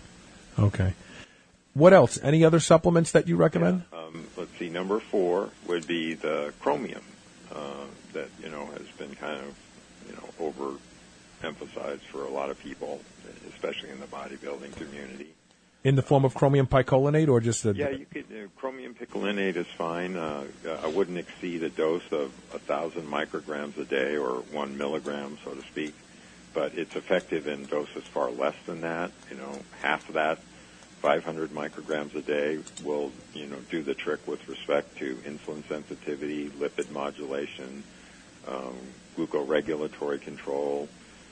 What else? Any other supplements that you recommend? Yeah, let's see. Number 4 would be the chromium that has been kind of overemphasized for a lot of people, especially in the bodybuilding community. In the form of chromium picolinate, or just the? Yeah, you could. Chromium picolinate is fine. I wouldn't exceed a dose of 1,000 micrograms a day, or 1 milligram, so to speak. But it's effective in doses far less than that. Half of that, 500 micrograms a day, will do the trick with respect to insulin sensitivity, lipid modulation, glucoregulatory control.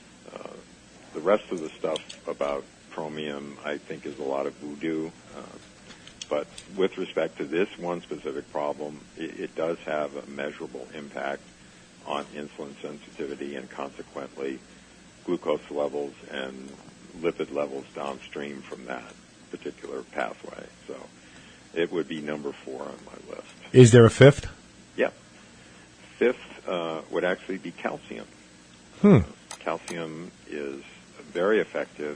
The rest of the stuff about chromium, I think, is a lot of voodoo. But with respect to this one specific problem, it does have a measurable impact on insulin sensitivity and consequently glucose levels and lipid levels downstream from that particular pathway. So it would be number 4 on my list. Is there a fifth? Yeah. Fifth would actually be calcium. Calcium is very effective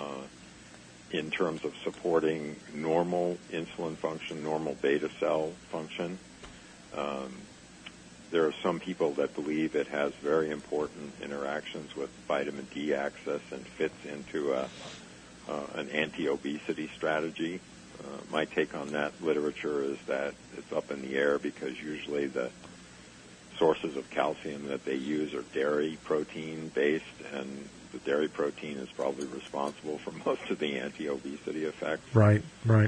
in terms of supporting normal insulin function, normal beta cell function. There are some people that believe it has very important interactions with vitamin D access and fits into an anti-obesity strategy. My take on that literature is that it's up in the air because usually the sources of calcium that they use are dairy protein based, and the dairy protein is probably responsible for most of the anti-obesity effects. Right.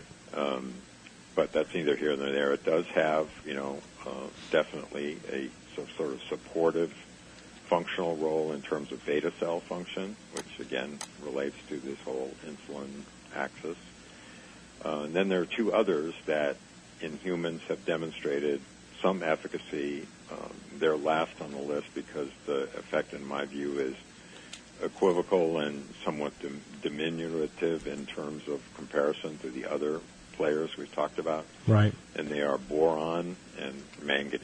But that's neither here nor there. It does have, definitely a sort of supportive functional role in terms of beta cell function, which again relates to this whole insulin axis. And then there are 2 others that in humans have demonstrated some efficacy. They're last on the list because the effect, in my view, is equivocal and somewhat diminutive in terms of comparison to the other players we've talked about. Right. And they are boron and manganese.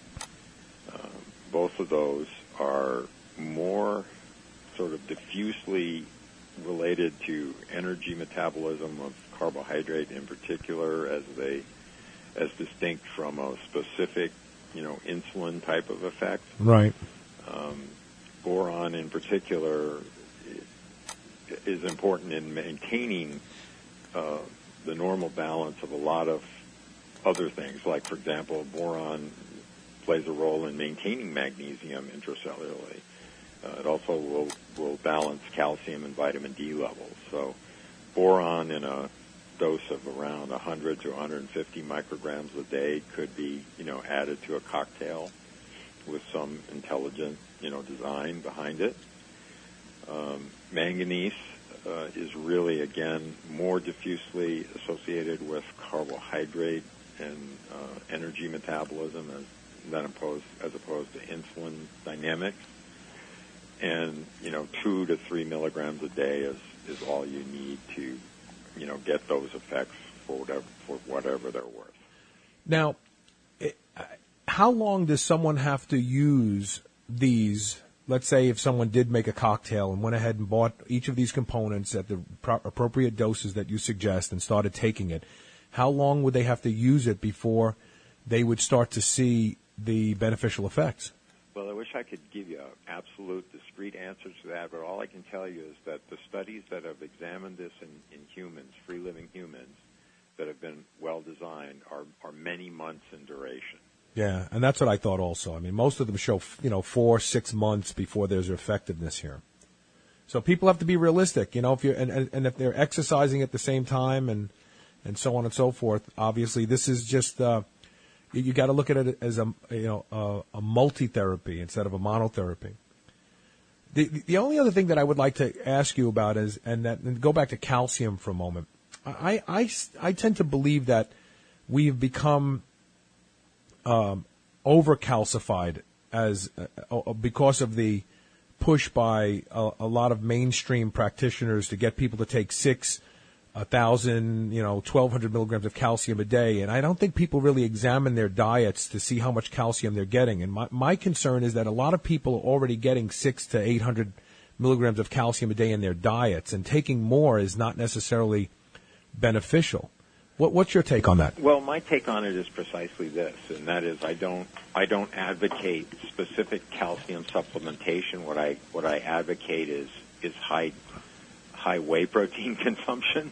Both of those are more sort of diffusely related to energy metabolism of carbohydrate in particular, as distinct from a specific, insulin type of effect. Right. Boron in particular is important in maintaining the normal balance of a lot of other things. Like, for example, boron plays a role in maintaining magnesium intracellularly. It also will balance calcium and vitamin D levels. So boron in a dose of around 100 to 150 micrograms a day could be, added to a cocktail. with some intelligent, design behind it. Manganese is really, again, more diffusely associated with carbohydrate and energy metabolism as opposed to insulin dynamics. And 2 to 3 milligrams a day is all you need to get those effects for whatever they're worth. Now, how long does someone have to use these? Let's say if someone did make a cocktail and went ahead and bought each of these components at the appropriate doses that you suggest and started taking it, how long would they have to use it before they would start to see the beneficial effects? Well, I wish I could give you an absolute discrete answer to that, but all I can tell you is that the studies that have examined this in humans, free-living humans, that have been well-designed are many months in duration. Yeah, and that's what I thought also. I mean, most of them show, 4-6 months before there's effectiveness here. So people have to be realistic, if you're, and if they're exercising at the same time and so on and so forth, obviously this is just, you got to look at it as a multi-therapy instead of a monotherapy. The only other thing that I would like to ask you about is, and go back to calcium for a moment. I tend to believe that we've become over-calcified because of the push by a lot of mainstream practitioners to get people to take 1,000, 1,200 milligrams of calcium a day. And I don't think people really examine their diets to see how much calcium they're getting. And my concern is that a lot of people are already getting 600 to 800 milligrams of calcium a day in their diets, and taking more is not necessarily beneficial. What's your take on that? Well, my take on it is precisely this, and that is I don't advocate specific calcium supplementation. What I advocate is high whey protein consumption.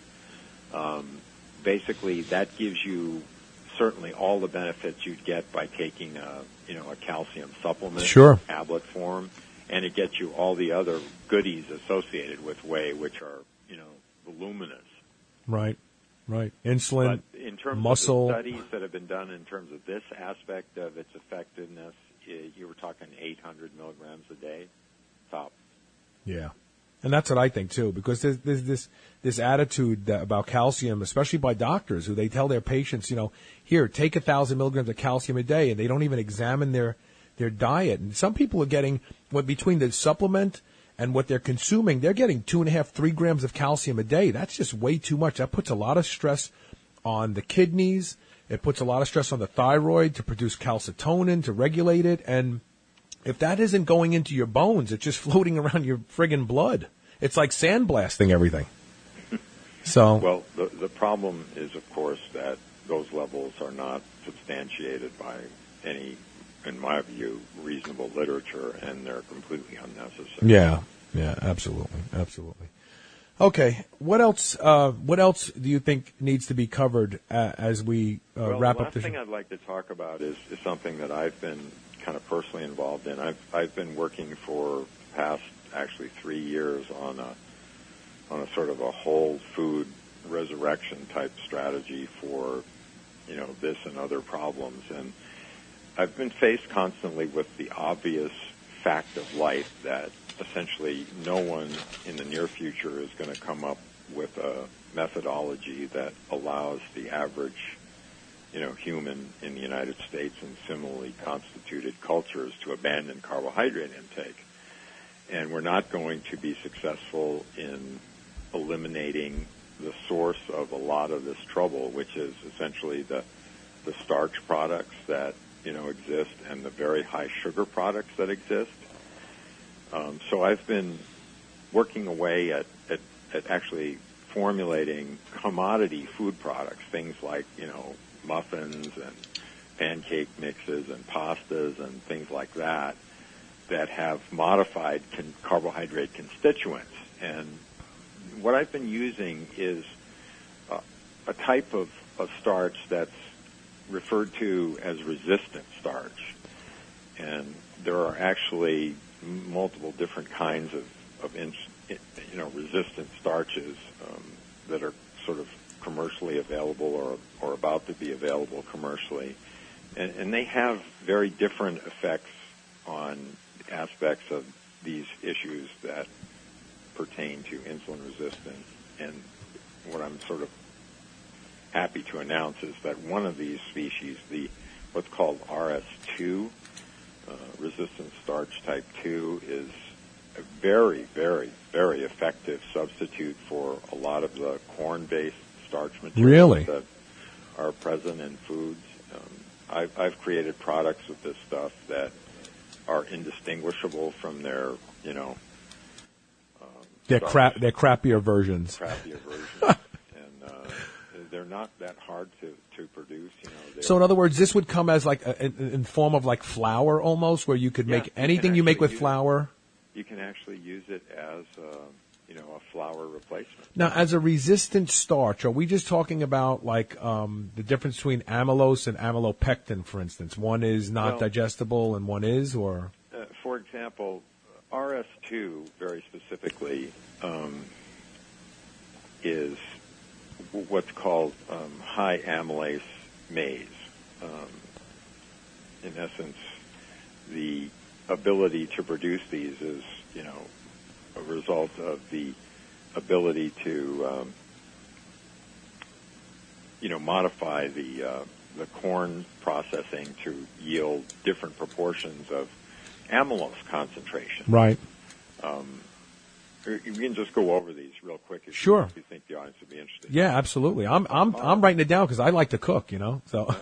Basically, that gives you certainly all the benefits you'd get by taking a calcium supplement, sure, tablet form, and it gets you all the other goodies associated with whey, which are voluminous. Right. Insulin, but in terms muscle. of the studies that have been done in terms of this aspect of its effectiveness, you were talking 800 milligrams a day, top. Yeah. And that's what I think too, because there's this attitude about calcium, especially by doctors, who they tell their patients, here, take 1,000 milligrams of calcium a day, and they don't even examine their diet. And some people are getting, between the supplement and what they're consuming, they're getting 2.5, 3 grams of calcium a day. That's just way too much. That puts a lot of stress on the kidneys. It puts a lot of stress on the thyroid to produce calcitonin, to regulate it. And if that isn't going into your bones, it's just floating around your friggin' blood. It's like sandblasting everything. So, well, the problem is, of course, that those levels are not substantiated by any, in my view, reasonable literature, and they're completely unnecessary. Yeah, absolutely. Okay, what else do you think needs to be covered as we wrap up the this? last thing I'd like to talk about is something that I've been kind of personally involved in. I've been working for the past actually 3 years on a sort of a whole food resurrection type strategy for this and other problems, and I've been faced constantly with the obvious fact of life that essentially no one in the near future is going to come up with a methodology that allows the average human in the United States and similarly constituted cultures to abandon carbohydrate intake. And we're not going to be successful in eliminating the source of a lot of this trouble, which is essentially the starch products that exist and the very high sugar products that exist. So I've been working away at actually formulating commodity food products, things like muffins and pancake mixes and pastas and things like that have modified carbohydrate constituents. And what I've been using is a type of starch that's referred to as resistant starch. And there are actually multiple different kinds of resistant starches that are sort of commercially available or about to be available commercially. And they have very different effects on aspects of these issues that pertain to insulin resistance. And what I'm sort of happy to announce is that one of these species, what's called RS2, resistant starch type 2, is a very, very, very effective substitute for a lot of the corn-based starch materials that are present in foods. I've created products with this stuff that are indistinguishable from their, they're crappier versions. And they're not that hard to produce. So in other words, this would come as like in form of like flour almost, where you could make anything you make with flour. You can actually use it as a flour replacement. Now, as a resistant starch, are we just talking about like the difference between amylose and amylopectin, for instance? One is not digestible and one is, or? For example, RS2 very specifically is what's called high amylase maize. In essence, the ability to produce these is, a result of the ability to, modify the corn processing to yield different proportions of amylose concentration. Right. You can just go over these real quick if sure. you think the audience would be interested. Yeah, absolutely. I'm writing it down because I like to cook, So.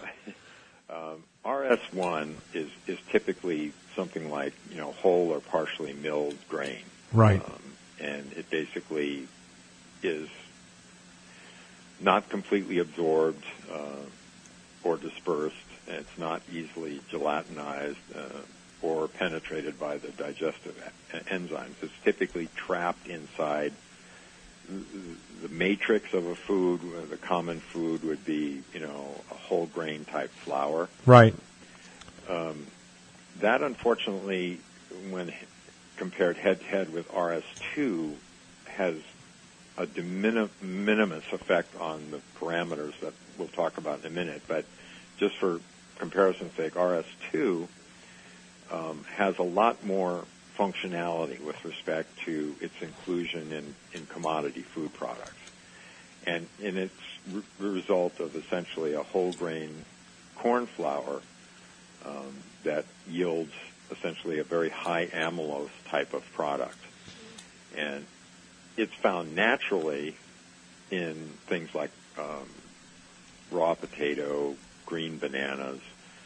RS1 is typically something like whole or partially milled grain. Right. And it basically is not completely absorbed or dispersed. And it's not easily gelatinized or penetrated by the digestive enzymes. It's typically trapped inside the matrix of a food. The common food would be, a whole grain type flour. Right. That, unfortunately, when compared head-to-head with RS2, has a de minimis effect on the parameters that we'll talk about in a minute. But just for comparison's sake, RS2 has a lot more functionality with respect to its inclusion in commodity food products. And it's the result of essentially a whole grain corn flour that yields essentially a very high amylose type of product. And it's found naturally in things like raw potato, green bananas.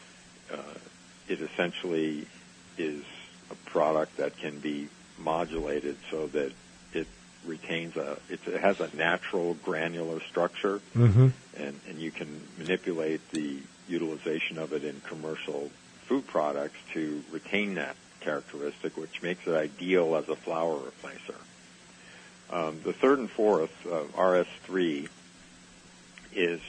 It essentially is a product that can be modulated so that it retains it has a natural granular structure, mm-hmm. and you can manipulate the utilization of it in commercial food products to retain that characteristic, which makes it ideal as a flour replacer. The third and fourth, RS3, is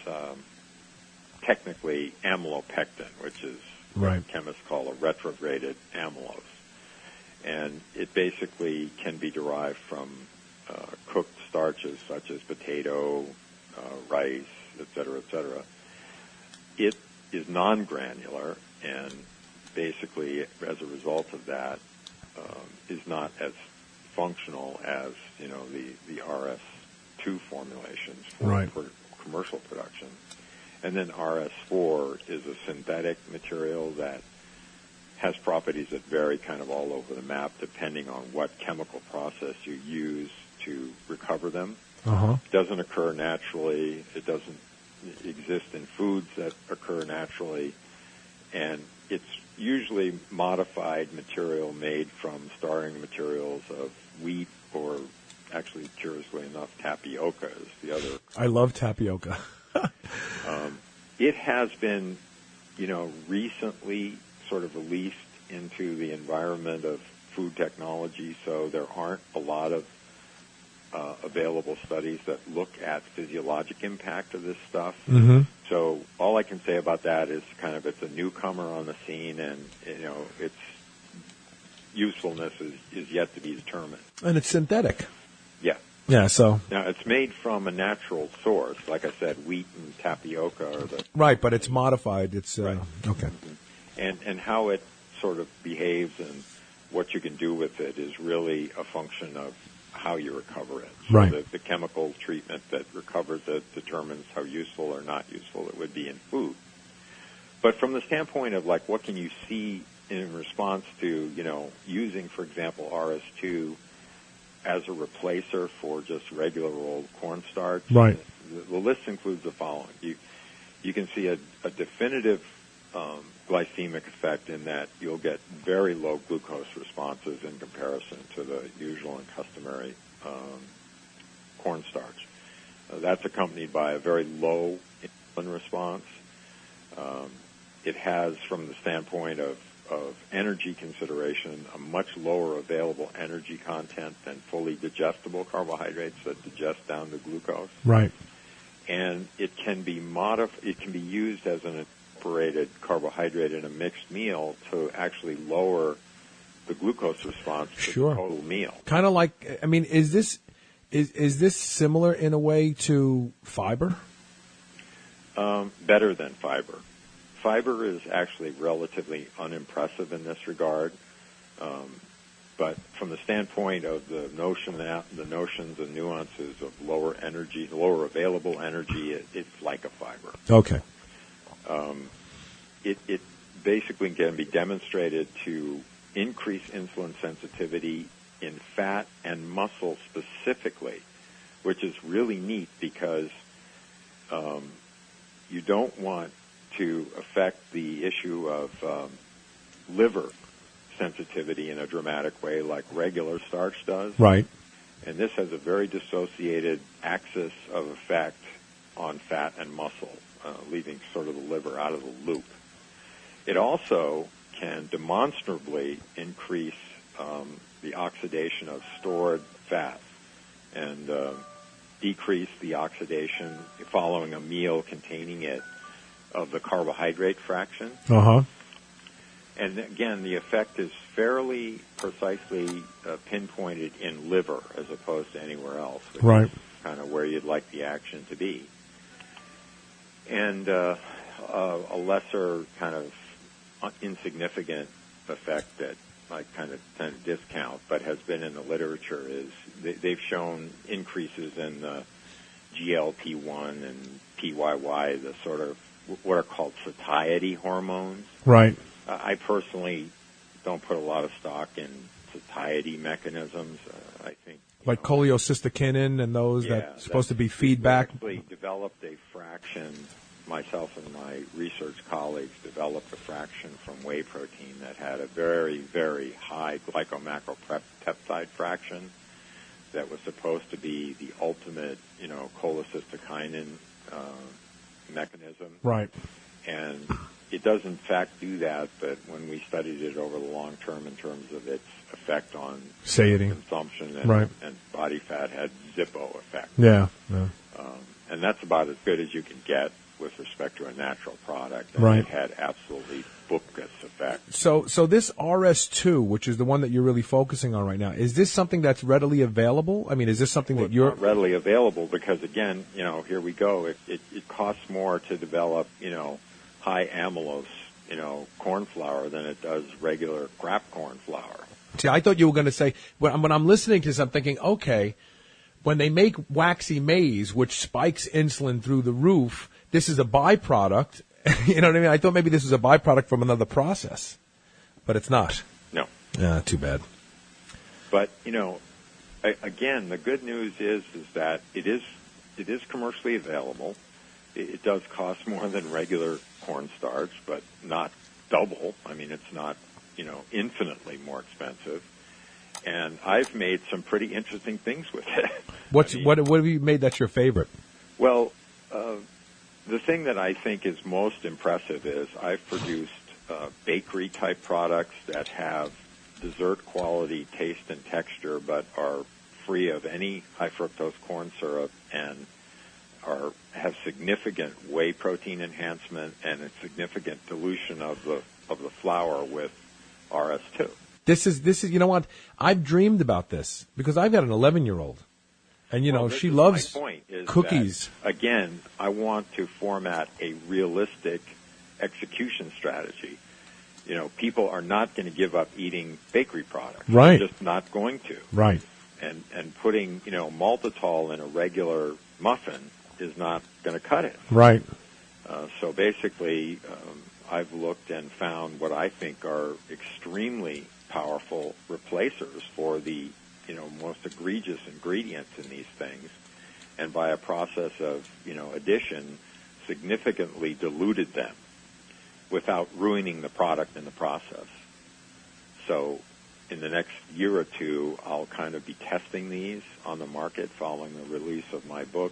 technically amylopectin, which is what chemists call a retrograded amylose. And it basically can be derived from cooked starches such as potato, rice, et cetera, It is non-granular, and basically, as a result of that, is not as functional as the RS2 formulations for commercial production. And then RS4 is a synthetic material that has properties that vary kind of all over the map depending on what chemical process you use to recover them. Uh-huh. It doesn't occur naturally. It doesn't exist in foods that occur naturally. And it's usually modified material made from starting materials of wheat, or actually, curiously enough, tapioca is the other. I love tapioca. It has been, recently sort of released into the environment of food technology, so there aren't a lot of available studies that look at physiologic impact of this stuff. Mm-hmm. So all I can say about that is kind of it's a newcomer on the scene, and its usefulness is yet to be determined. And it's synthetic. Yeah. Yeah, so... Now, it's made from a natural source. Like I said, wheat and tapioca are the... Right, but it's modified. It's... Right. Okay. And how it sort of behaves and what you can do with it is really a function of how you recover it. So Right. the chemical treatment that recovers it determines how useful or not useful it would be in food. But from the standpoint of, like, what can you see in response to, using, for example, RS2 as a replacer for just regular old cornstarch, Right. the list includes the following. You can see a definitive glycemic effect in that you'll get very low glucose responses in comparison to the usual and customary cornstarch. That's accompanied by a very low insulin response. It has, from the standpoint of energy consideration, a much lower available energy content than fully digestible carbohydrates that digest down to glucose. Right. And it can be it can be used as an incorporated carbohydrate in a mixed meal to actually lower the glucose response to Sure. the total meal. Kind of like, I mean, is this similar in a way to fiber? Better than fiber. Fiber is actually relatively unimpressive in this regard, but from the standpoint of the notions and nuances of lower available energy, it's like a fiber. Okay. It basically can be demonstrated to increase insulin sensitivity in fat and muscle specifically, which is really neat because you don't want to affect the issue of liver sensitivity in a dramatic way like regular starch does. Right. And this has a very dissociated axis of effect on fat and muscle, leaving sort of the liver out of the loop. It also can demonstrably increase the oxidation of stored fats and decrease the oxidation following a meal containing it of the carbohydrate fraction. Uh-huh. And again, the effect is fairly precisely pinpointed in liver as opposed to anywhere else, which Right. is kind of where you'd like the action to be. And a lesser kind of insignificant effect that I kind of tend to discount, but has been in the literature, is they've shown increases in the GLP-1 and PYY, the sort of what are called satiety hormones. Right. I personally don't put a lot of stock in satiety mechanisms. I think Like cholecystokinin and those that's supposed to be feedback. We actually developed a fraction. Myself and my research colleagues developed a fraction from whey protein that had a very, very high glycomacropeptide fraction that was supposed to be the ultimate, cholecystokinin mechanism. Right. And it does, in fact, do that, but when we studied it over the long term in terms of its effect on Satiety. consumption and, Right. and body fat, had Zippo effect. Yeah. And that's about as good as you can get with respect to a natural product. And Right. it had absolutely bookous effect. So this RS2, which is the one that you're really focusing on right now, is this something that's readily available? I mean, is this something Well, that it's you're... not readily available because, again, here we go. It costs more to develop, high amylose, corn flour than it does regular crap corn flour. See, I thought you were going to say, when I'm listening to this, I'm thinking, okay, when they make waxy maize, which spikes insulin through the roof, this is a byproduct. You know what I mean? I thought maybe this was a byproduct from another process, but it's not. No. Yeah, too bad. But, again, the good news is that it is commercially available. It does cost more than regular cornstarch, but not double. I mean, it's not, infinitely more expensive. And I've made some pretty interesting things with it. What have you made that's your favorite? Well, the thing that I think is most impressive is I've produced bakery-type products that have dessert-quality taste and texture, but are free of any high-fructose corn syrup and have significant whey protein enhancement and a significant dilution of the flour with RS2. This is you know what? I've dreamed about this because I've got an 11-year-old. And, Well, she this is loves my point, is cookies. that, again, I want to format a realistic execution strategy. people are not going to give up eating bakery products. Right. They're just not going to. Right. And putting, maltitol in a regular muffin is not going to cut it. Right. So basically, I've looked and found what I think are extremely powerful replacers for the, most egregious ingredients in these things, and by a process of, addition, significantly diluted them without ruining the product in the process. So in the next year or two, I'll kind of be testing these on the market following the release of my book.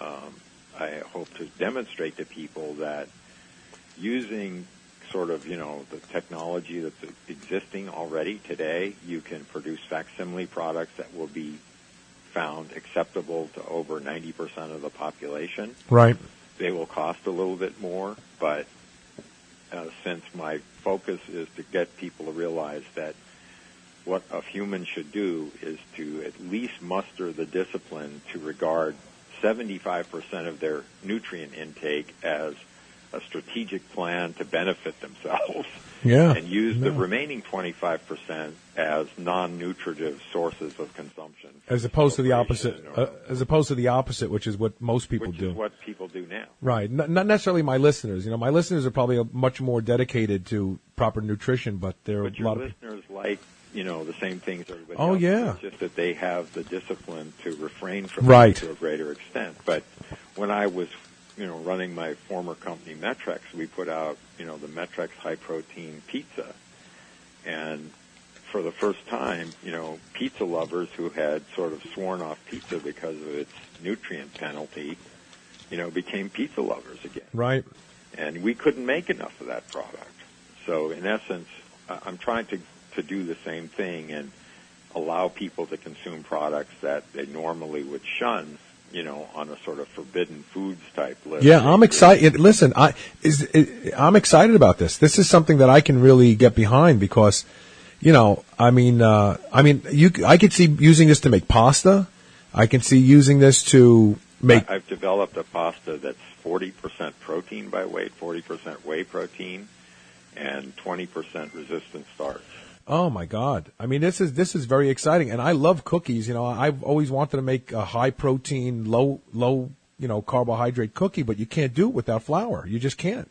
I hope to demonstrate to people that using sort of, the technology that's existing already today, you can produce facsimile products that will be found acceptable to over 90% of the population. Right. They will cost a little bit more, but since my focus is to get people to realize that what a human should do is to at least muster the discipline to regard 75% of their nutrient intake as a strategic plan to benefit themselves, and use the remaining 25% as non-nutritive sources of consumption, as opposed to the opposite. Which is what most people do. Which is what people do now. Right. Not necessarily my listeners. My listeners are probably much more dedicated to proper nutrition, but there are a lot of listeners like the same things everybody else. It's Yeah. just that they have the discipline to refrain from Right. it to a greater extent. But when I was running my former company, Metrex, we put out, the Metrex high-protein pizza. And for the first time, pizza lovers who had sort of sworn off pizza because of its nutrient penalty, became pizza lovers again. Right. And we couldn't make enough of that product. So, in essence, I'm trying to do the same thing and allow people to consume products that they normally would shun, on a sort of forbidden foods type list. Yeah, I'm excited. Listen, I'm excited about this. This is something that I can really get behind because, I could see using this to make pasta. I can see using this to make. I've developed a pasta that's 40% protein by weight, 40% whey protein, and 20% resistant starch. Oh my God! I mean, this is very exciting, and I love cookies. I've always wanted to make a high protein, low carbohydrate cookie, but you can't do it without flour. You just can't.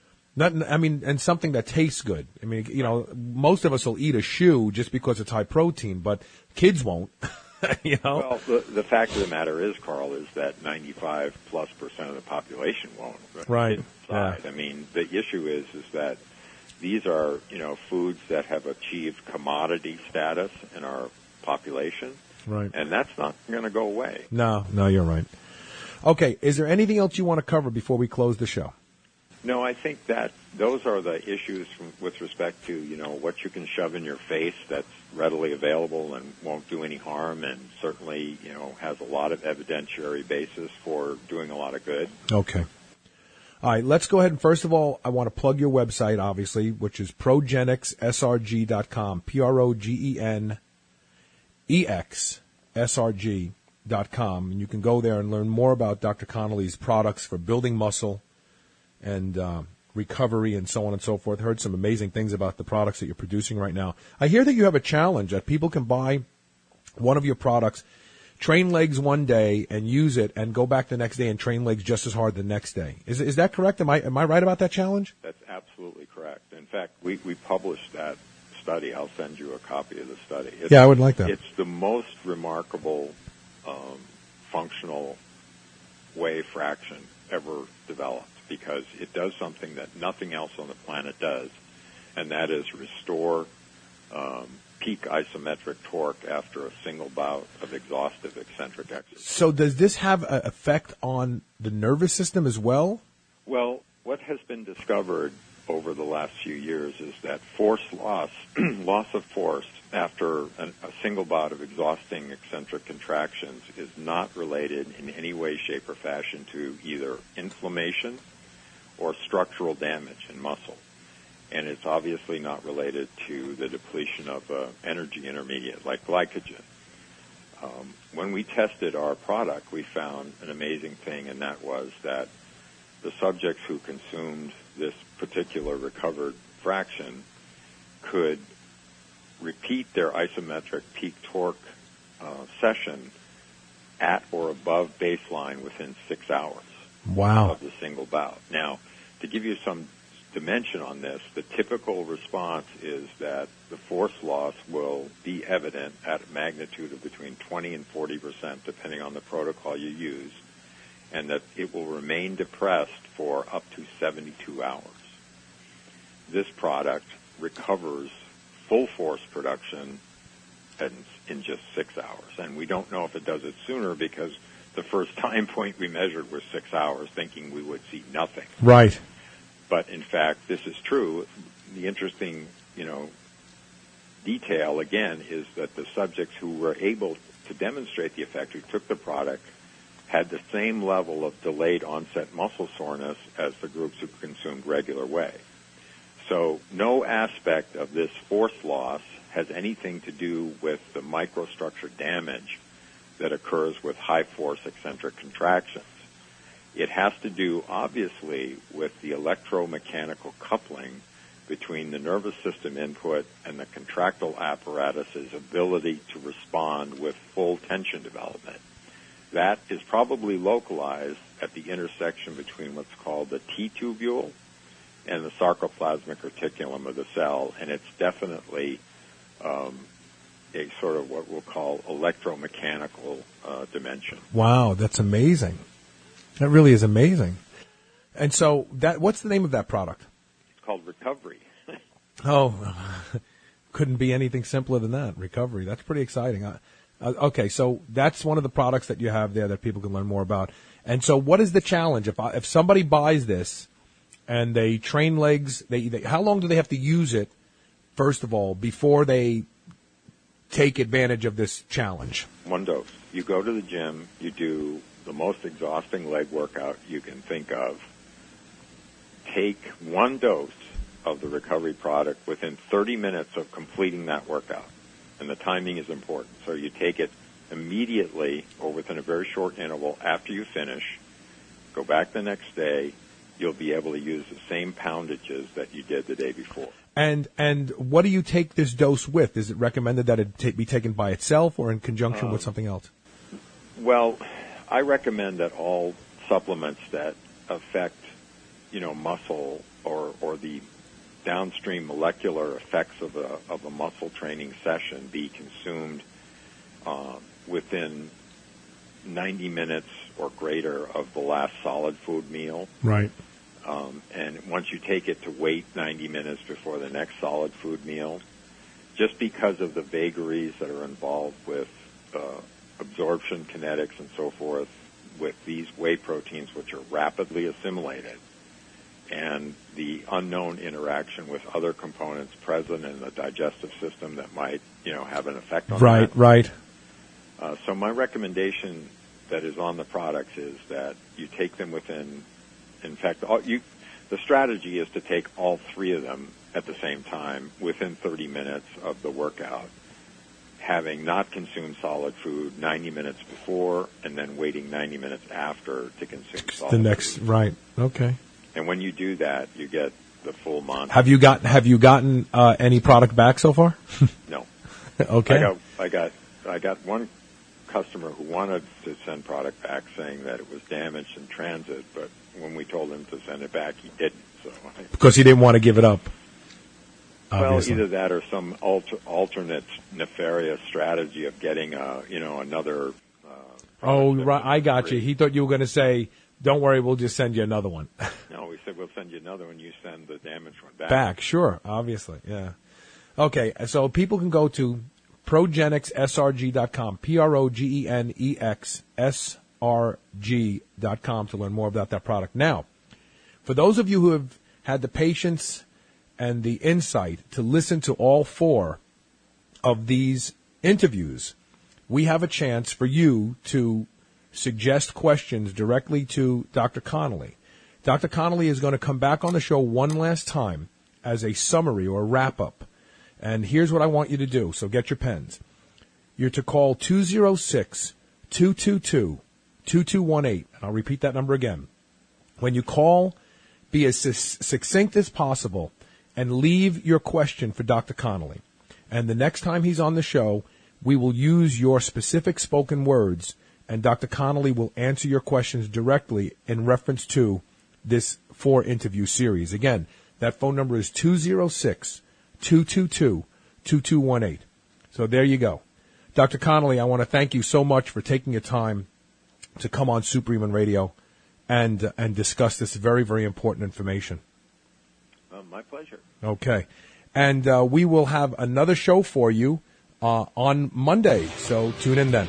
And something that tastes good. I mean, most of us will eat a shoe just because it's high protein, but kids won't. Well, the fact of the matter is, Carl, is that 95+% of the population won't. Right. Yeah. I mean, the issue is that these are, foods that have achieved commodity status in our population. Right. And that's not going to go away. No, you're right. Okay, is there anything else you want to cover before we close the show? No, I think that those are the issues with respect to, what you can shove in your face that's readily available and won't do any harm and certainly, has a lot of evidentiary basis for doing a lot of good. Okay. All right, let's go ahead and first of all, I want to plug your website, obviously, which is progenexsrg.com, progenexsrg.com. And you can go there and learn more about Dr. Connolly's products for building muscle and recovery and so on and so forth. Heard some amazing things about the products that you're producing right now. I hear that you have a challenge that people can buy one of your products, train legs one day and use it, and go back the next day and train legs just as hard the next day. Is that correct? Am I right about that challenge? That's absolutely correct. In fact, we published that study. I'll send you a copy of the study. I would like that. It's the most remarkable functional whey fraction ever developed because it does something that nothing else on the planet does, and that is restore peak isometric torque after a single bout of exhaustive eccentric exercise. So does this have an effect on the nervous system as well? Well, what has been discovered over the last few years is that force loss, loss of force after a single bout of exhausting eccentric contractions is not related in any way, shape, or fashion to either inflammation or structural damage in muscle. And it's obviously not related to the depletion of energy intermediate like glycogen. When we tested our product, we found an amazing thing, and that was that the subjects who consumed this particular recovered fraction could repeat their isometric peak torque session at or above baseline within 6 hours Wow. of the single bout. Now, to give you some dimension on this, the typical response is that the force loss will be evident at a magnitude of between 20 and 40%, depending on the protocol you use, and that it will remain depressed for up to 72 hours. This product recovers full force production in just 6 hours, and we don't know if it does it sooner because the first time point we measured was 6 hours, thinking we would see nothing. Right. But in fact, this is true. The interesting, detail again is that the subjects who were able to demonstrate the effect, who took the product, had the same level of delayed onset muscle soreness as the groups who consumed regular whey. So no aspect of this force loss has anything to do with the microstructure damage that occurs with high force eccentric contractions. It has to do, obviously, with the electromechanical coupling between the nervous system input and the contractile apparatus's ability to respond with full tension development. That is probably localized at the intersection between what's called the T-tubule and the sarcoplasmic reticulum of the cell, and it's definitely a sort of what we'll call electromechanical dimension. Wow, that's amazing. That really is amazing. And so, what's the name of that product? It's called Recovery. Oh, couldn't be anything simpler than that. Recovery. That's pretty exciting. Okay, so that's one of the products that you have there that people can learn more about. And so, what is the challenge if somebody buys this and they train legs? How long do they have to use it? First of all, before they take advantage of this challenge? One dose. You go to the gym. You do the most exhausting leg workout you can think of. Take one dose of the recovery product within 30 minutes of completing that workout. And the timing is important. So you take it immediately or within a very short interval after you finish. Go back the next day. You'll be able to use the same poundages that you did the day before. And what do you take this dose with? Is it recommended that it be taken by itself or in conjunction with something else? Well, I recommend that all supplements that affect, muscle or the downstream molecular effects of a muscle training session be consumed within 90 minutes or greater of the last solid food meal. Right. And once you take it to wait 90 minutes before the next solid food meal, just because of the vagaries that are involved with absorption kinetics and so forth with these whey proteins, which are rapidly assimilated, and the unknown interaction with other components present in the digestive system that might, have an effect on that. Right. So my recommendation that is on the products is that you take them within, in fact, the strategy is to take all three of them at the same time within 30 minutes of the workout, having not consumed solid food 90 minutes before and then waiting 90 minutes after to consume solid food. Right. Okay. And when you do that, you get the full month. Have you gotten any product back so far? No. Okay. I got one customer who wanted to send product back saying that it was damaged in transit, but when we told him to send it back, he didn't. So because he didn't want to give it up. Obviously. Well, either that or some alternate nefarious strategy of getting another. Right. I got you. He thought you were going to say, "Don't worry, we'll just send you another one." No, we said we'll send you another one. You send the damaged one back. Back, sure, obviously, yeah. Okay, so people can go to progenexsrg.com, progenexsrg.com to learn more about that product. Now, for those of you who have had the patience and the insight to listen to all 4 of these interviews, we have a chance for you to suggest questions directly to Dr. Connolly. Dr. Connolly is going to come back on the show one last time as a summary or wrap-up. And here's what I want you to do, so get your pens. You're to call 206-222-2218, and I'll repeat that number again. When you call, be as succinct as possible and leave your question for Dr. Connolly. And the next time he's on the show, we will use your specific spoken words, and Dr. Connolly will answer your questions directly in reference to this 4-interview series. Again, that phone number is 206-222-2218. So there you go. Dr. Connolly, I want to thank you so much for taking your time to come on Superhuman Radio and discuss this very, very important information. My pleasure. Okay. And we will have another show for you on Monday, so tune in then.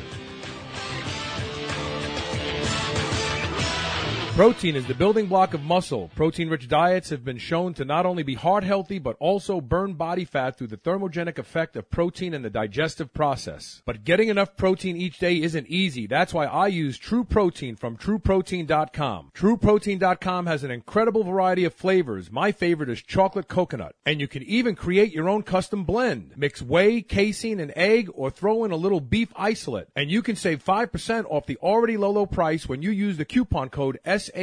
Protein is the building block of muscle. Protein-rich diets have been shown to not only be heart healthy, but also burn body fat through the thermogenic effect of protein in the digestive process. But getting enough protein each day isn't easy. That's why I use True Protein from TrueProtein.com. TrueProtein.com has an incredible variety of flavors. My favorite is chocolate coconut. And you can even create your own custom blend. Mix whey, casein, and egg, or throw in a little beef isolate. And you can save 5% off the already low price when you use the coupon code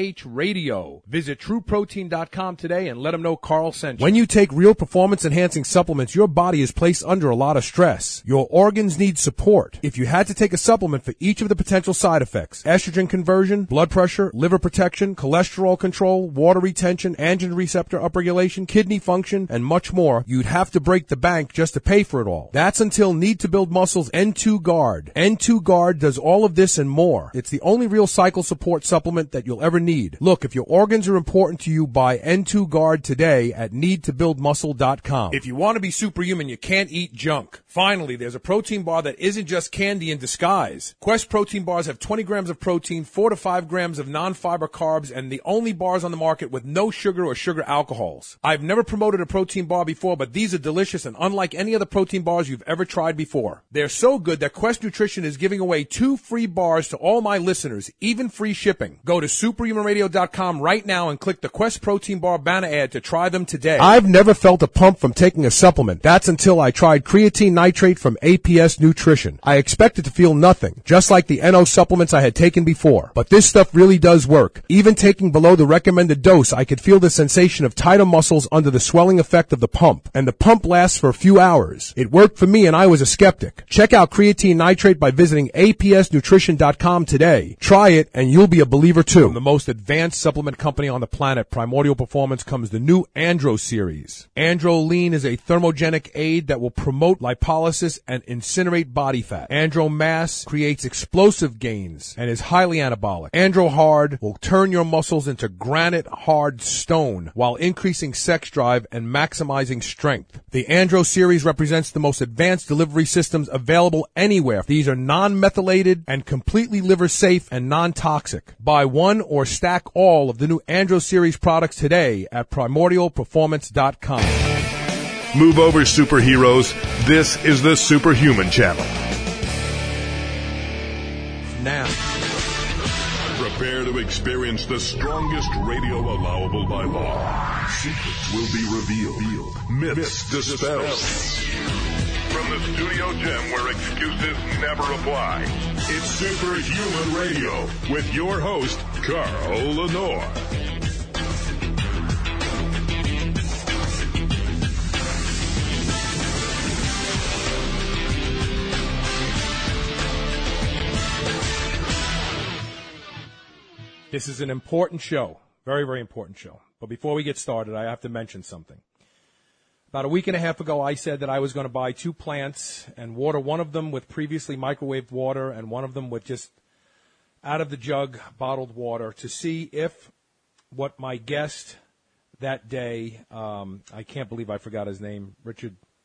SHRadio. Visit TrueProtein.com today and let them know Carl sent you. When you take real performance-enhancing supplements, your body is placed under a lot of stress. Your organs need support. If you had to take a supplement for each of the potential side effects, estrogen conversion, blood pressure, liver protection, cholesterol control, water retention, androgen receptor upregulation, kidney function, and much more, you'd have to break the bank just to pay for it all. That's until Need to Build Muscle's N2 Guard. N2 Guard does all of this and more. It's the only real cycle support supplement that you'll ever need. Look, if your organs are important to you, buy N2 Guard today at needtobuildmuscle.com. If you want to be superhuman, you can't eat junk. Finally, there's a protein bar that isn't just candy in disguise. Quest protein bars have 20 grams of protein, 4 to 5 grams of non-fiber carbs, and the only bars on the market with no sugar or sugar alcohols. I've never promoted a protein bar before, but these are delicious and unlike any other protein bars you've ever tried before. They're so good that Quest Nutrition is giving away 2 free bars to all my listeners, even free shipping. Go to superhumanradio.com right now and click the Quest Protein Bar banner ad to try them today. I've never felt a pump from taking a supplement. That's until I tried creatine nitrate from APS Nutrition. I expected to feel nothing, just like the NO supplements I had taken before. But this stuff really does work. Even taking below the recommended dose, I could feel the sensation of tighter muscles under the swelling effect of the pump. And the pump lasts for a few hours. It worked for me and I was a skeptic. Check out creatine nitrate by visiting apsnutrition.com today. Try it and you'll be a believer too. From the most advanced supplement company on the planet, Primordial Performance, comes the new Andro series. Andro Lean is a thermogenic aid that will promote lipolysis and incinerate body fat. Andro Mass creates explosive gains and is highly anabolic. Andro Hard will turn your muscles into granite hard stone while increasing sex drive and maximizing strength. The Andro series represents the most advanced delivery systems available anywhere. These are non-methylated and completely liver safe and non-toxic. Buy one or stack all of the new Andro series products today at primordialperformance.com. Move over, superheroes. This is the Superhuman Channel. Now, Prepare to experience the strongest radio allowable by law. Secrets will be revealed. Myths dispelled. From the studio gym where excuses never apply, it's Superhuman Radio with your host, Carl Lenore. this is an important show, very, very important show. But before we get started, I have to mention something. About a week and a half ago, I said that I was going to buy 2 plants and water one of them with previously microwaved water and one of them with just out-of-the-jug bottled water to see if what my guest that day, I can't believe I forgot his name, Richard